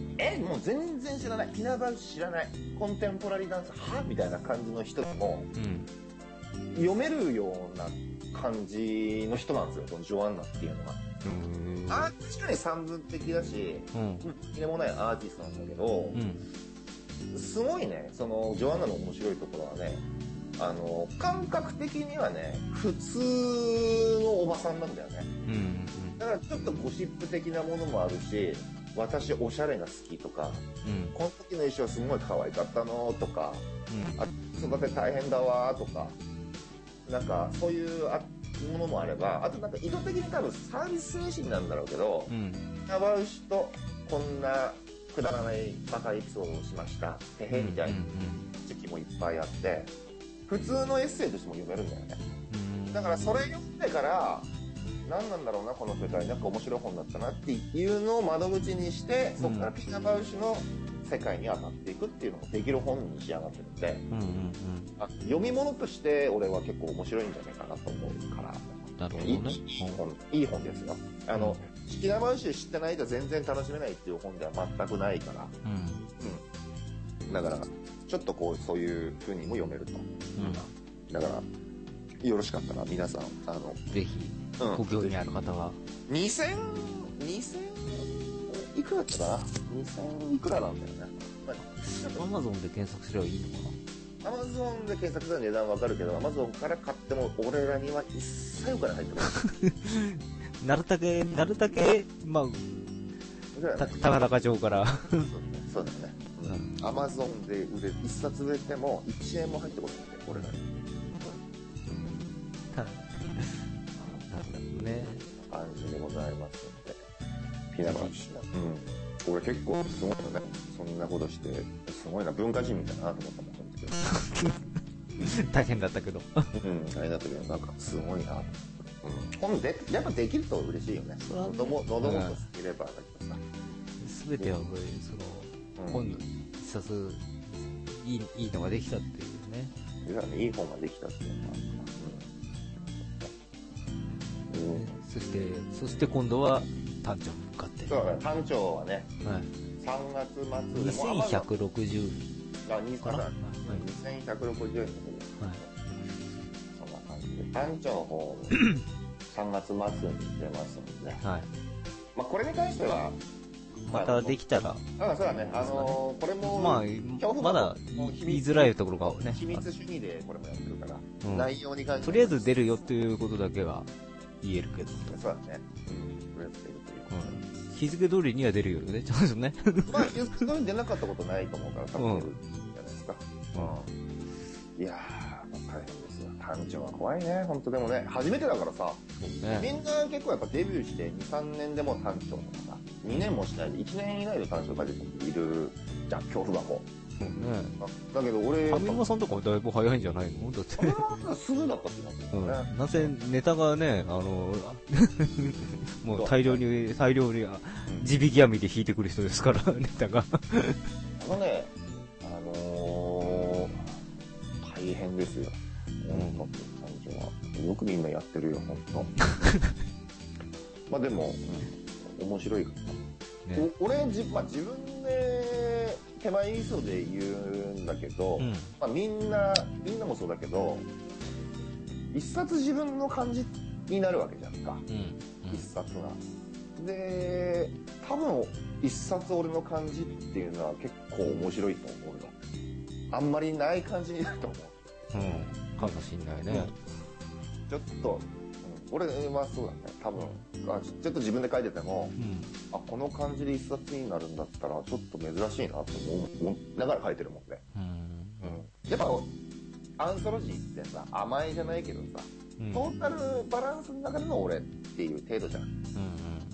Speaker 1: えもう全然知らない、ピナバウシ知らない、コンテンポラリーダンスはみたいな感じの人でも、うん、読めるような感じの人なんですよ、このジョアンナっていうのが。あ確かに散文的だし、うん、とんでもないアーティストなんだけど、うん、すごいね、そのジョアンナの面白いところはね、あの感覚的にはね普通のおばさんなんだよね、うんうん、だからちょっとゴシップ的なものもあるし、私おしゃれが好きとか、うん、この時の衣装すごい可愛かったのとか、うん、あ育て大変だわとか、なんかそういうあものもあれば、あとなんか意図的に多分サービス精神なんだろうけど、うん、ナバウシとこんなくだらないバカエピソードをしましたてへみたいな時期もいっぱいあって、普通のエッセイとしても読めるんだよね、うん、だからそれ読んでから何なんだろうなこの世界、なんか面白い本だったなっていうのを窓口にして、そこからピナバウシの世界に当たっていくっていうのもできる本に仕上がってるんで、うんうんうん、あ読み物として俺は結構面白いんじゃないかなと思うから、なるほどね、いい本、いい本ですよ。あの、ピナバウシ知ってないと全然楽しめないっていう本では全くないから、うんうん、だからちょっとこうそういう風にも読めると、うん、だからよろしかったら皆さんあの
Speaker 2: ぜひ、うん、ご興味ある方は
Speaker 1: にせん、にせんいくらだったかな、にせんいくらなんだよね。
Speaker 2: アマゾンで検索すればいいのか
Speaker 1: な。アマゾンで検索する値段わかるけど、アマゾンから買っても俺らには一切お金入ってこない
Speaker 2: なるだけなるだけまあた高高町から
Speaker 1: そうだね、そうだね、うん、アマゾンで売れ一冊売れてもいちえんも入ってこないんで俺らに、
Speaker 2: なるほどね、
Speaker 1: 感じでございますので、ピナバウシ、うん、俺結構すごいよね、そんなことしてすごいな、文化人みたいなと思ったもん
Speaker 2: 大変だったけど
Speaker 1: うん、大変だったけどなんかすごいな、うん、本でやっぱできると嬉しいよね。喉も喉もと好きればだけどさ、
Speaker 2: 全てはこれその、うん、本一冊いいいいのができたっていうね。
Speaker 1: いやいい本ができたっていうのは、
Speaker 2: そして、そして今度は単調に向かって。
Speaker 1: そうだね、単調はね、
Speaker 2: はい。
Speaker 1: さんがつ末でも。
Speaker 2: にせんひゃくろくじゅう
Speaker 1: あ、に
Speaker 2: かな、はい、
Speaker 1: にせんひゃくろくじゅうえんの方です。はい。そんな感じで。単調の方、さんがつ末に出ますので。はい。まあ、これに関しては、
Speaker 2: またできたら。
Speaker 1: ああ、そうだね。あのー、これも、
Speaker 2: まあ、まだ言いづらいところがね。
Speaker 1: 秘密主義でこれもやってるから、うん、内容に関して
Speaker 2: とりあえず出るよっていうことだけは言えるけど。
Speaker 1: そうだね。うん。とりあえず出るということ、
Speaker 2: うん。日付通りには出るよね。ちょっとね。
Speaker 1: まあ、日付通りに出なかったことないと思うから、多分出るじゃないですか。うん。いやー、大変ですよ。単調は怖いね。本当でもね、初めてだからさ、ね、みんな結構やっぱデビューしてに、さんねんでも単調とかさ、にねんもしないでいちねん以内で単調が出ているじゃん、恐怖箱。
Speaker 2: そうね。
Speaker 1: だけど俺、
Speaker 2: 上沼さんとかもだいぶ早いんじゃないのだって。
Speaker 1: すぐだったって言うんだよね。
Speaker 2: なぜネタがね、あの、もう大量に、大量に、地引き網で引いてくる人ですから、ネタが。
Speaker 1: あのね、あのー、大変ですよ。本当、単調は。よくみんなやってるよ、本当。まあでも、うん、面白いから。ね、俺、じまあ、自分で手前味噌で言うんだけど、うん、まあ、みんなみんなもそうだけど、一冊自分の感じになるわけじゃんか、うんうん、一冊が。で、多分一冊俺の感じっていうのは結構面白いと思うよ。あんまりない感じになると思う。
Speaker 2: うん、かもしんないね。
Speaker 1: うん、ちょっと。俺はそうだね、多分、あちょっと自分で書いてても、うん、あこの感じで一冊になるんだったらちょっと珍しいなと思いながら書いてるもんね、うんうん、やっぱアンソロジーってさ甘いじゃないけどさ、うん、トータルバランスの中での俺っていう程度じゃん、うんうん、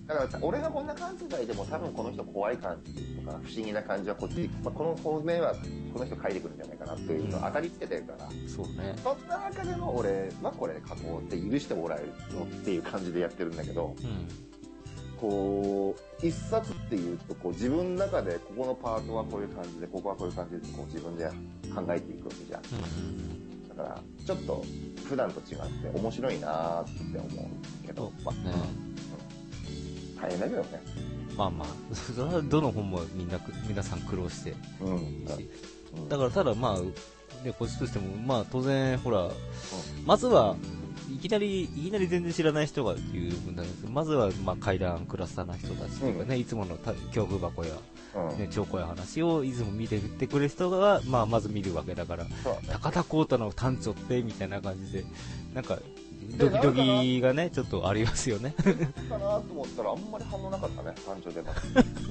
Speaker 1: だから俺がこんな感じででも多分この人怖い感じとか不思議な感じはこっち、まあ、この方面はこの人書いてくるんじゃないかなっていうのを当たりつけてるから、うん、そうね、そんな中での俺はこれ書こうって許してもらえるのっていう感じでやってるんだけど、うん、こう一冊っていうとこう自分の中でここのパートはこういう感じでここはこういう感じでこう自分で考えていくわけじゃん、うん、だからちょっと普段と違って面白いなーって思うけど、まあ、ね、うん、大変だけどね。
Speaker 2: まあまあ、それはどの本もみんな、皆さん苦労して、うん、だからただまあ、ね、こっちとしても、まあ当然、ほら、うん、まずは、いきなり、いきなり全然知らない人がっていう分なんですけど、まずは、まあ階段クラスターな人たちとかね、うん、いつもの恐怖箱や、うん、ね、超怖い話をいつも見てってくれる人が、まあまず見るわけだから、ね、高田光太の単調って、みたいな感じで、なんか、ドキドキがね、ちょっとありますよね。
Speaker 1: かなと思ったら、あんまり反応なかったね、単調出ます。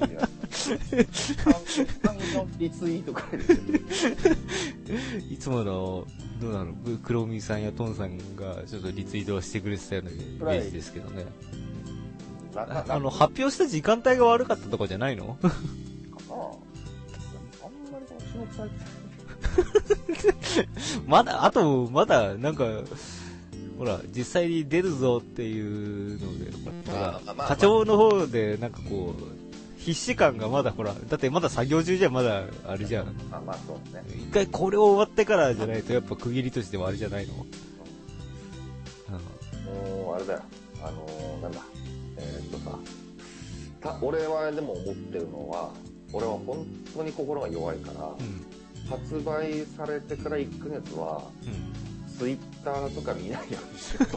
Speaker 1: リツイート書いてる。
Speaker 2: いつもの、どうなの、クロミさんやトンさんがちょっとリツイートをしてくれてたようなイメージですけどね。あの、発表した時間帯が悪かったとかじゃないの？かなぁ。あんまり注目されてない。まだ、あと、まだ、なんか、ほら、実際に出るぞっていうので、ほら、課長の方で、なんかこう、必死感がまだほら、だってまだ作業中じゃまだあれじゃん。
Speaker 1: まあまあそうね。
Speaker 2: 一回これを終わってからじゃないとやっぱ区切りとしてはあれじゃないの？
Speaker 1: うん、もうあれだよ。あのー、なんだ。えー、っとさ、た、俺はでも思ってるのは、俺は本当に心が弱いから、うん、発売されてからいっかげつは、うん、ツイッターとか見ないようにしよ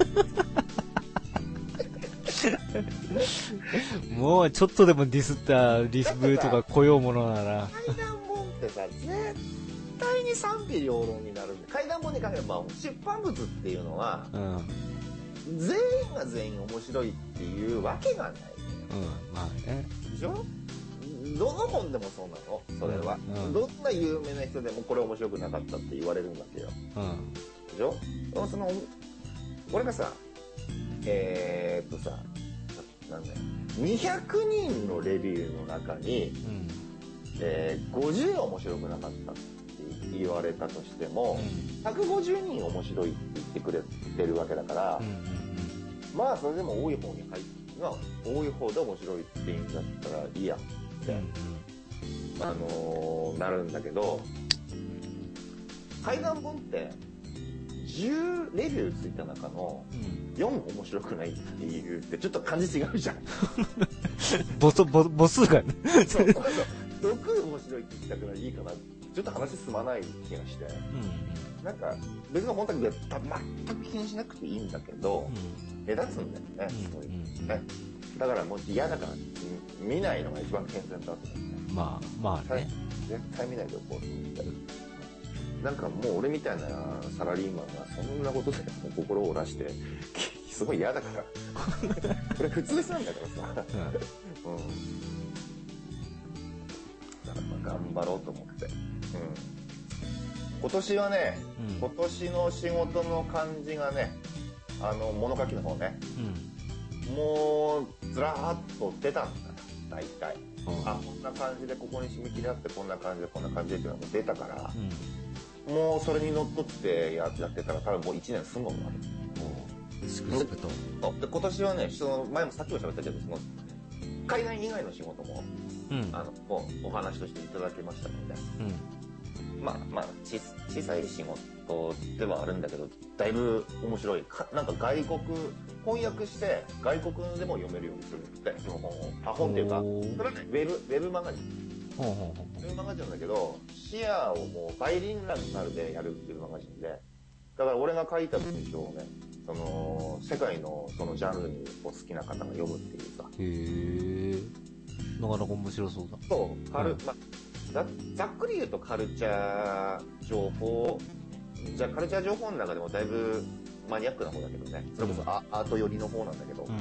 Speaker 2: う。もうちょっとでもディスったリスブーとか来ようものなら。
Speaker 1: 怪談本ってさ、絶対に賛否両論になるんで、怪談本に関しては出版物っていうのは、うん、全員が全員面白いっていうわけがない。
Speaker 2: うん、まあね。
Speaker 1: でしょ？どの本でもそうなの、それは、うんうん。どんな有名な人でもこれ面白くなかったって言われるんだけよ。うん、でしょ？その、俺がさ、えー、っとさ、なんだよ、にひゃくにんのレビューの中に、うん、えー、ごじゅう面白くなかったって言われたとしても、うん、ひゃくごじゅうにん面白いって言ってくれてるわけだから、うんうんうん、まあそれでも多い方に入ってが多い方で面白いって言うんだったらいいやって、うんうん、あのー、なるんだけど、怪談本ってじゅうレビューついた中のよん面白くないっていうってちょっと感じ違うじゃん。
Speaker 2: 母数、母母数がね。
Speaker 1: そう、ろく面白いって言ったからいいかな。ちょっと話進まない気がして。うん、なんか、別の本当に全く気にしなくていいんだけど、うん、目立つんだよね、すごい、うんね。だからもう嫌だから見ないのが一番健全だと思うね。
Speaker 2: まあ、まあね。
Speaker 1: 絶対見ないでおこうと思って。なんかもう俺みたいなサラリーマンがそんなことで心を折らして、すごい嫌だから。これ普通なんだからさ。うん。うん、だから頑張ろうと思って。うん。今年はね、うん、今年の仕事の感じがね、あの、物書きの方ね、うん、もうずらーっと出たんだよ、大体。うん、あ、こんな感じでここに締め切りあって、こんな感じでこんな感じでっていうのが出たから、うん、もうそれにのっとってやってたら多分もういちねん済むのかな。
Speaker 2: すくすくと。
Speaker 1: で、今年はね、その前もさっきも喋ったけど、その海外以外の仕事も、うん、あのもうお話としていただけましたので、うん、まあまあち小さい仕事ではあるんだけど、だいぶ面白い。かなんか外国翻訳して外国でも読めるようにするってその本を。あ、本っていうか、それはねウェブウェブマガジン。ウェブマガジンなんだけど、視野をもうバイリンガルでやるウェブマガジンで、だから俺が書いた文章をね、その世界のそのジャンルにお好きな方が読むっていうさ。
Speaker 2: へー。なかなか面白そうだ。
Speaker 1: そう、カル、うん、まあ、ざ, ざっくり言うとカルチャー情報、じゃあカルチャー情報の中でもだいぶマニアックな方だけどね、それこそア,、うん、アート寄りの方なんだけど、うん、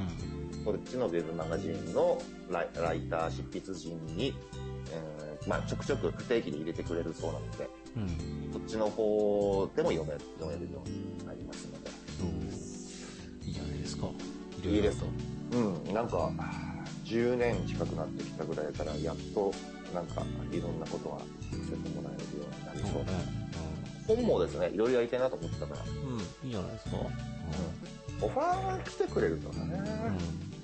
Speaker 1: こっちのウェブマガジンのラ イ, ライター執筆陣に、えーまあ、ちょくちょく不定期で入れてくれるそうなので、うん、こっちの方でも読 め, 読めるようになりますので、
Speaker 2: いいじゃないですか。
Speaker 1: い, いいですと。うん、なんかじゅうねん近くなってきたぐらいからやっとなんかいろんなことがさせてもらえるようになりそう。そうね、うん、本もですね、いろいろやりたいなと思ってたから。
Speaker 2: うん、いいじゃないですか。
Speaker 1: うん、オファーが来てくれるとね。うん、なんだろうな。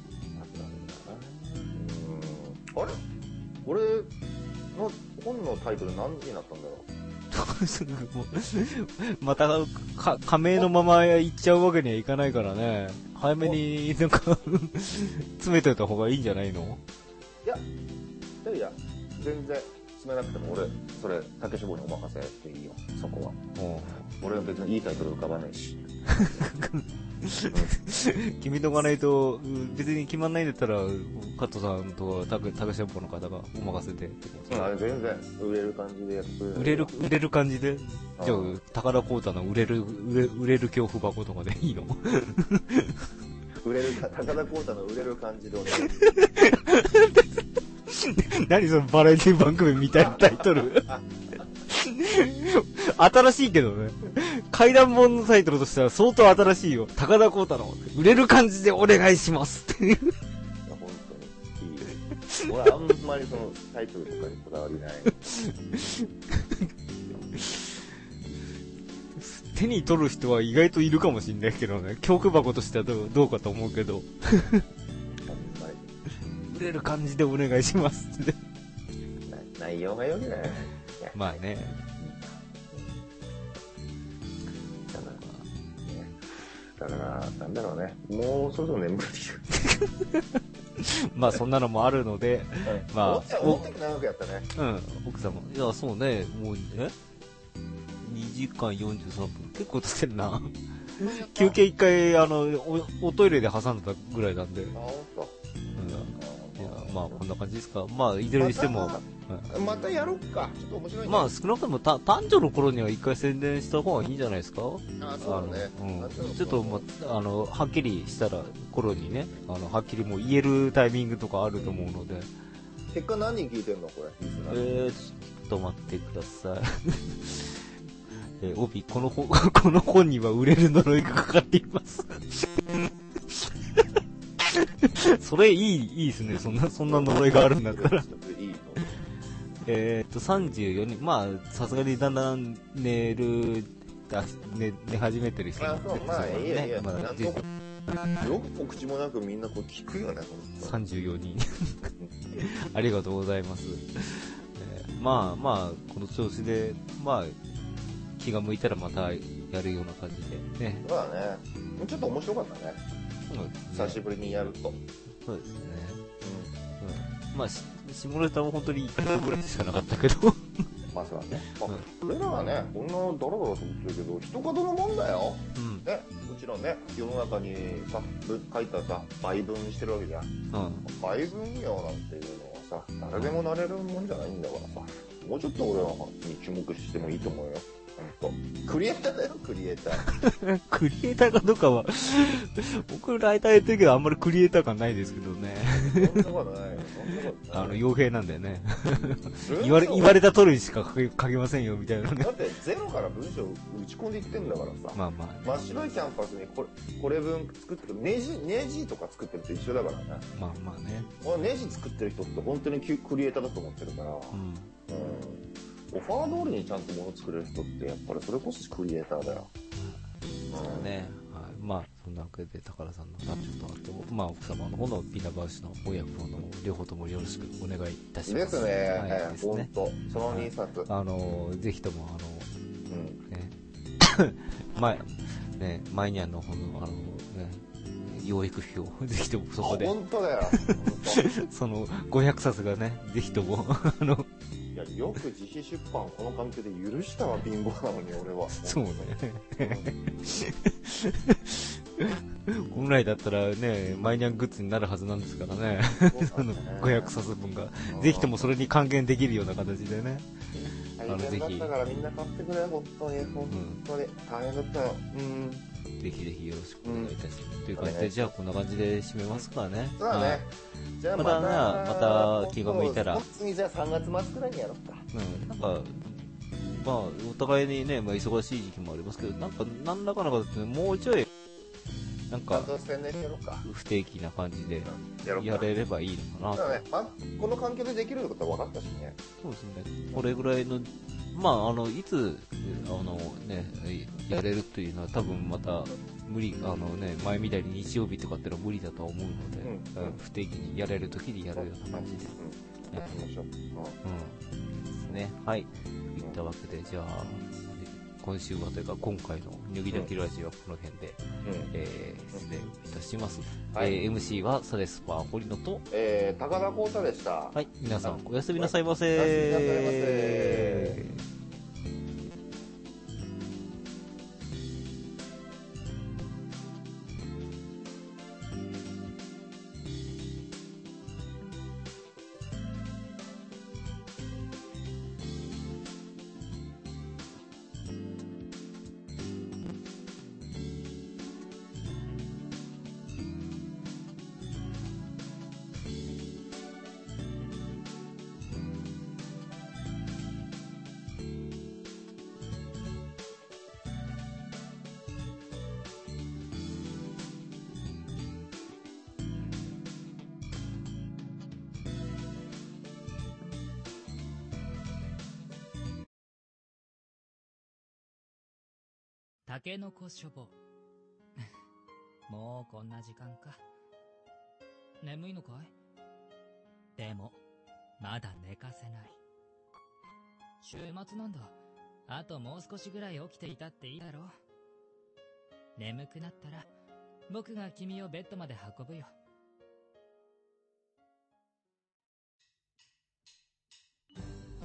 Speaker 1: うん、あれ？俺の本のタイトル何になったんだろう。
Speaker 2: またか仮名のまま行っちゃうわけにはいかないからね。早めになんか詰めておいた方がいいんじゃないの？
Speaker 1: いや、いやいや、全然詰めなくても俺、それ、竹書房にお任せっていいよ、そこは。俺は別にいいタイトル浮かばないし。
Speaker 2: 決めとかないと、別に決まんないんだったら、加藤さんとか竹書房の方がお任せで。
Speaker 1: うん、あれ全然、売れる感じでやってくれる。
Speaker 2: 売れる、売れる感じで。じゃあ、高田光太の売れる、売れ売れる恐怖箱とかでいいの？
Speaker 1: 売れるか、高田光太の売れる感じでお願いします。
Speaker 2: 何そのバラエティ番組みたいなタイトル。新しいけどね。怪談本のタイトルとしては相当新しいよ。高田光太の売れる感じでお願いしますっていう。
Speaker 1: 本当にいいよ。俺あんまりそのタイトルとかにこだわりない。
Speaker 2: 手に取る人は意外といるかもしれないけどね。教区箱としてはどう、どうかと思うけど。売れる感じでお願いしますって。
Speaker 1: 内容が良くない。
Speaker 2: まあね。
Speaker 1: だから、なんだろうね。もうそろそろ眠くなってきた。
Speaker 2: まあそんなのもあるので、
Speaker 1: うん、まあ。思ったより長くやったね。
Speaker 2: うん、奥様。いや、そうね。もう、えにじかんよんじゅうさんぷん。結構経ってるな。休憩いっかい、あのお、おトイレで挟んだぐらいなんで。
Speaker 1: あ、ほんと。
Speaker 2: うん。いや、まあこんな感じですか。まあ、いずれにしても。
Speaker 1: またやろっか。ちょっと面白いね。
Speaker 2: まあ少なくともた男女の頃には一回宣伝した方がいいんじゃないですか。
Speaker 1: ああ、そうだね。
Speaker 2: うん、ちょっと、まあのはっきりしたら頃にね、あのはっきりもう言えるタイミングとかあると思うので。
Speaker 1: 結果何人聞いてんのこれ。
Speaker 2: えー、ちょっと待ってください。えー、帯この本この本には売れる呪いがかかっています。それいいいいですね。そんなそんな呪いがあるんだったら。いいえっと、さんじゅうよにん、まあ、さすがにだんだん寝る、寝、寝始めてる人
Speaker 1: もいる、ね。まあ、いいやいや、まあ、よく告知もなくみんなこう聞くよね、
Speaker 2: さんじゅうよにん。ありがとうございます。えー、まあまあ、この調子で、まあ、気が向いたらまたやるような感じでね。
Speaker 1: そうだね。ちょっと面白かったね。
Speaker 2: そうですね。
Speaker 1: 久しぶりにやると。
Speaker 2: そうですね。うん。まあ、シシミュレーターは本当にいっかいぐらいしかなかったけど。
Speaker 1: まあそうだね。まあ、俺らはね、こんなドロドロと思ってるけど、一言のもんだよ。
Speaker 2: うん。
Speaker 1: ね、もちろんね、世の中にさ、書いたさ、売文してるわけじゃん。
Speaker 2: うん。
Speaker 1: 売文業なんていうのはさ、誰でもなれるもんじゃないんだからさ、もうちょっと俺はに注目してもいいと思うよ。ほんと。クリエイターだよ、クリエイター。
Speaker 2: クリエイターかどうかは、僕ライターやってるけどあんまりクリエイター感ないですけどね。
Speaker 1: そんなことないよ、そんなことない。
Speaker 2: あの、傭兵なんだよね。言われ、言われた通りにしか書け、書けませんよ、みたいなね
Speaker 1: だ。ってゼロから文章打ち込んでいってんだからさ。
Speaker 2: まあまあ。
Speaker 1: 真っ白いキャンパスにこれ、これ分作ってる、ネジ、ネジとか作ってると一緒だからね。
Speaker 2: まあまあね。
Speaker 1: 俺ネジ作ってる人って本当にクリエイターだと思ってるから、
Speaker 2: うん。
Speaker 1: うん、オファー通りにちゃんと物作れる人ってやっぱりそれこそクリエイターだよ。
Speaker 2: そうね。はい。まあ、そんなわけで、宝さんのタッチと、あと、まあ、奥様の方のビナバウシの親子の両方ともよろしくお願いいたします。
Speaker 1: ですね。
Speaker 2: はい、ですね。
Speaker 1: 本当。そのにさつ。
Speaker 2: はい、あの、ぜひとも、あの、
Speaker 1: うん、
Speaker 2: ね、前、ね、マイニャンの方の、あの、ね、養育費を、ぜひともそこで。
Speaker 1: 本当だよ。
Speaker 2: その、ごひゃくさつがね、ぜひとも、あの、
Speaker 1: いや、よく自費出版この環境で許したわ、貧乏なのに俺は。
Speaker 2: そうね。本来だったらね、マイニャングッズになるはずなんですからね。そのごひゃくさつぶんが。ぜひともそれに還元できるような形でね。
Speaker 1: 大変だったからみんな買ってくれ、本当に。本当に。大変だったよ。うん。
Speaker 2: ぜひぜひよろしくお願いいたします。うん、という感じで、じゃあこんな感じで締めますからね。
Speaker 1: そうだね。じゃあまた、
Speaker 2: また気が向いたら。
Speaker 1: 次じゃあさんがつ末くらいにやろうか。
Speaker 2: うん。なんか、まあ、お互いにね、まあ、忙しい時期もありますけど、なんか、なんらかの形でもうちょい、なんか、不定期な感じで、やれればいいのかなと。
Speaker 1: そうだね。あ、この環境でできることは分かったしね。
Speaker 2: そうですね。これぐらいの、まあ、あの、いつ、あのね、やれるというのは多分また、無理、あのね、前みたいに日曜日とかってのは無理だとは思うので、うん、不定期にやれるときにやるような感じで。
Speaker 1: うん。やってみましょう。うん。
Speaker 2: ですね。はい。といったわけで、じゃあ、今週はというか今回のニョギニョギラジオはこの辺で、うん、えー、失礼いたします。はい、えー、エムシー はサレスパー堀野と、
Speaker 1: えー、高田光太でした。
Speaker 2: はい、皆さんおやすみなさいませ。
Speaker 1: おやすみなさいませ。
Speaker 3: たけのこしょぼもうこんな時間か。眠いのかい？でもまだ寝かせない。週末なんだ。あともう少しぐらい起きていたっていいだろう。眠くなったら僕が君をベッドまで運ぶよ。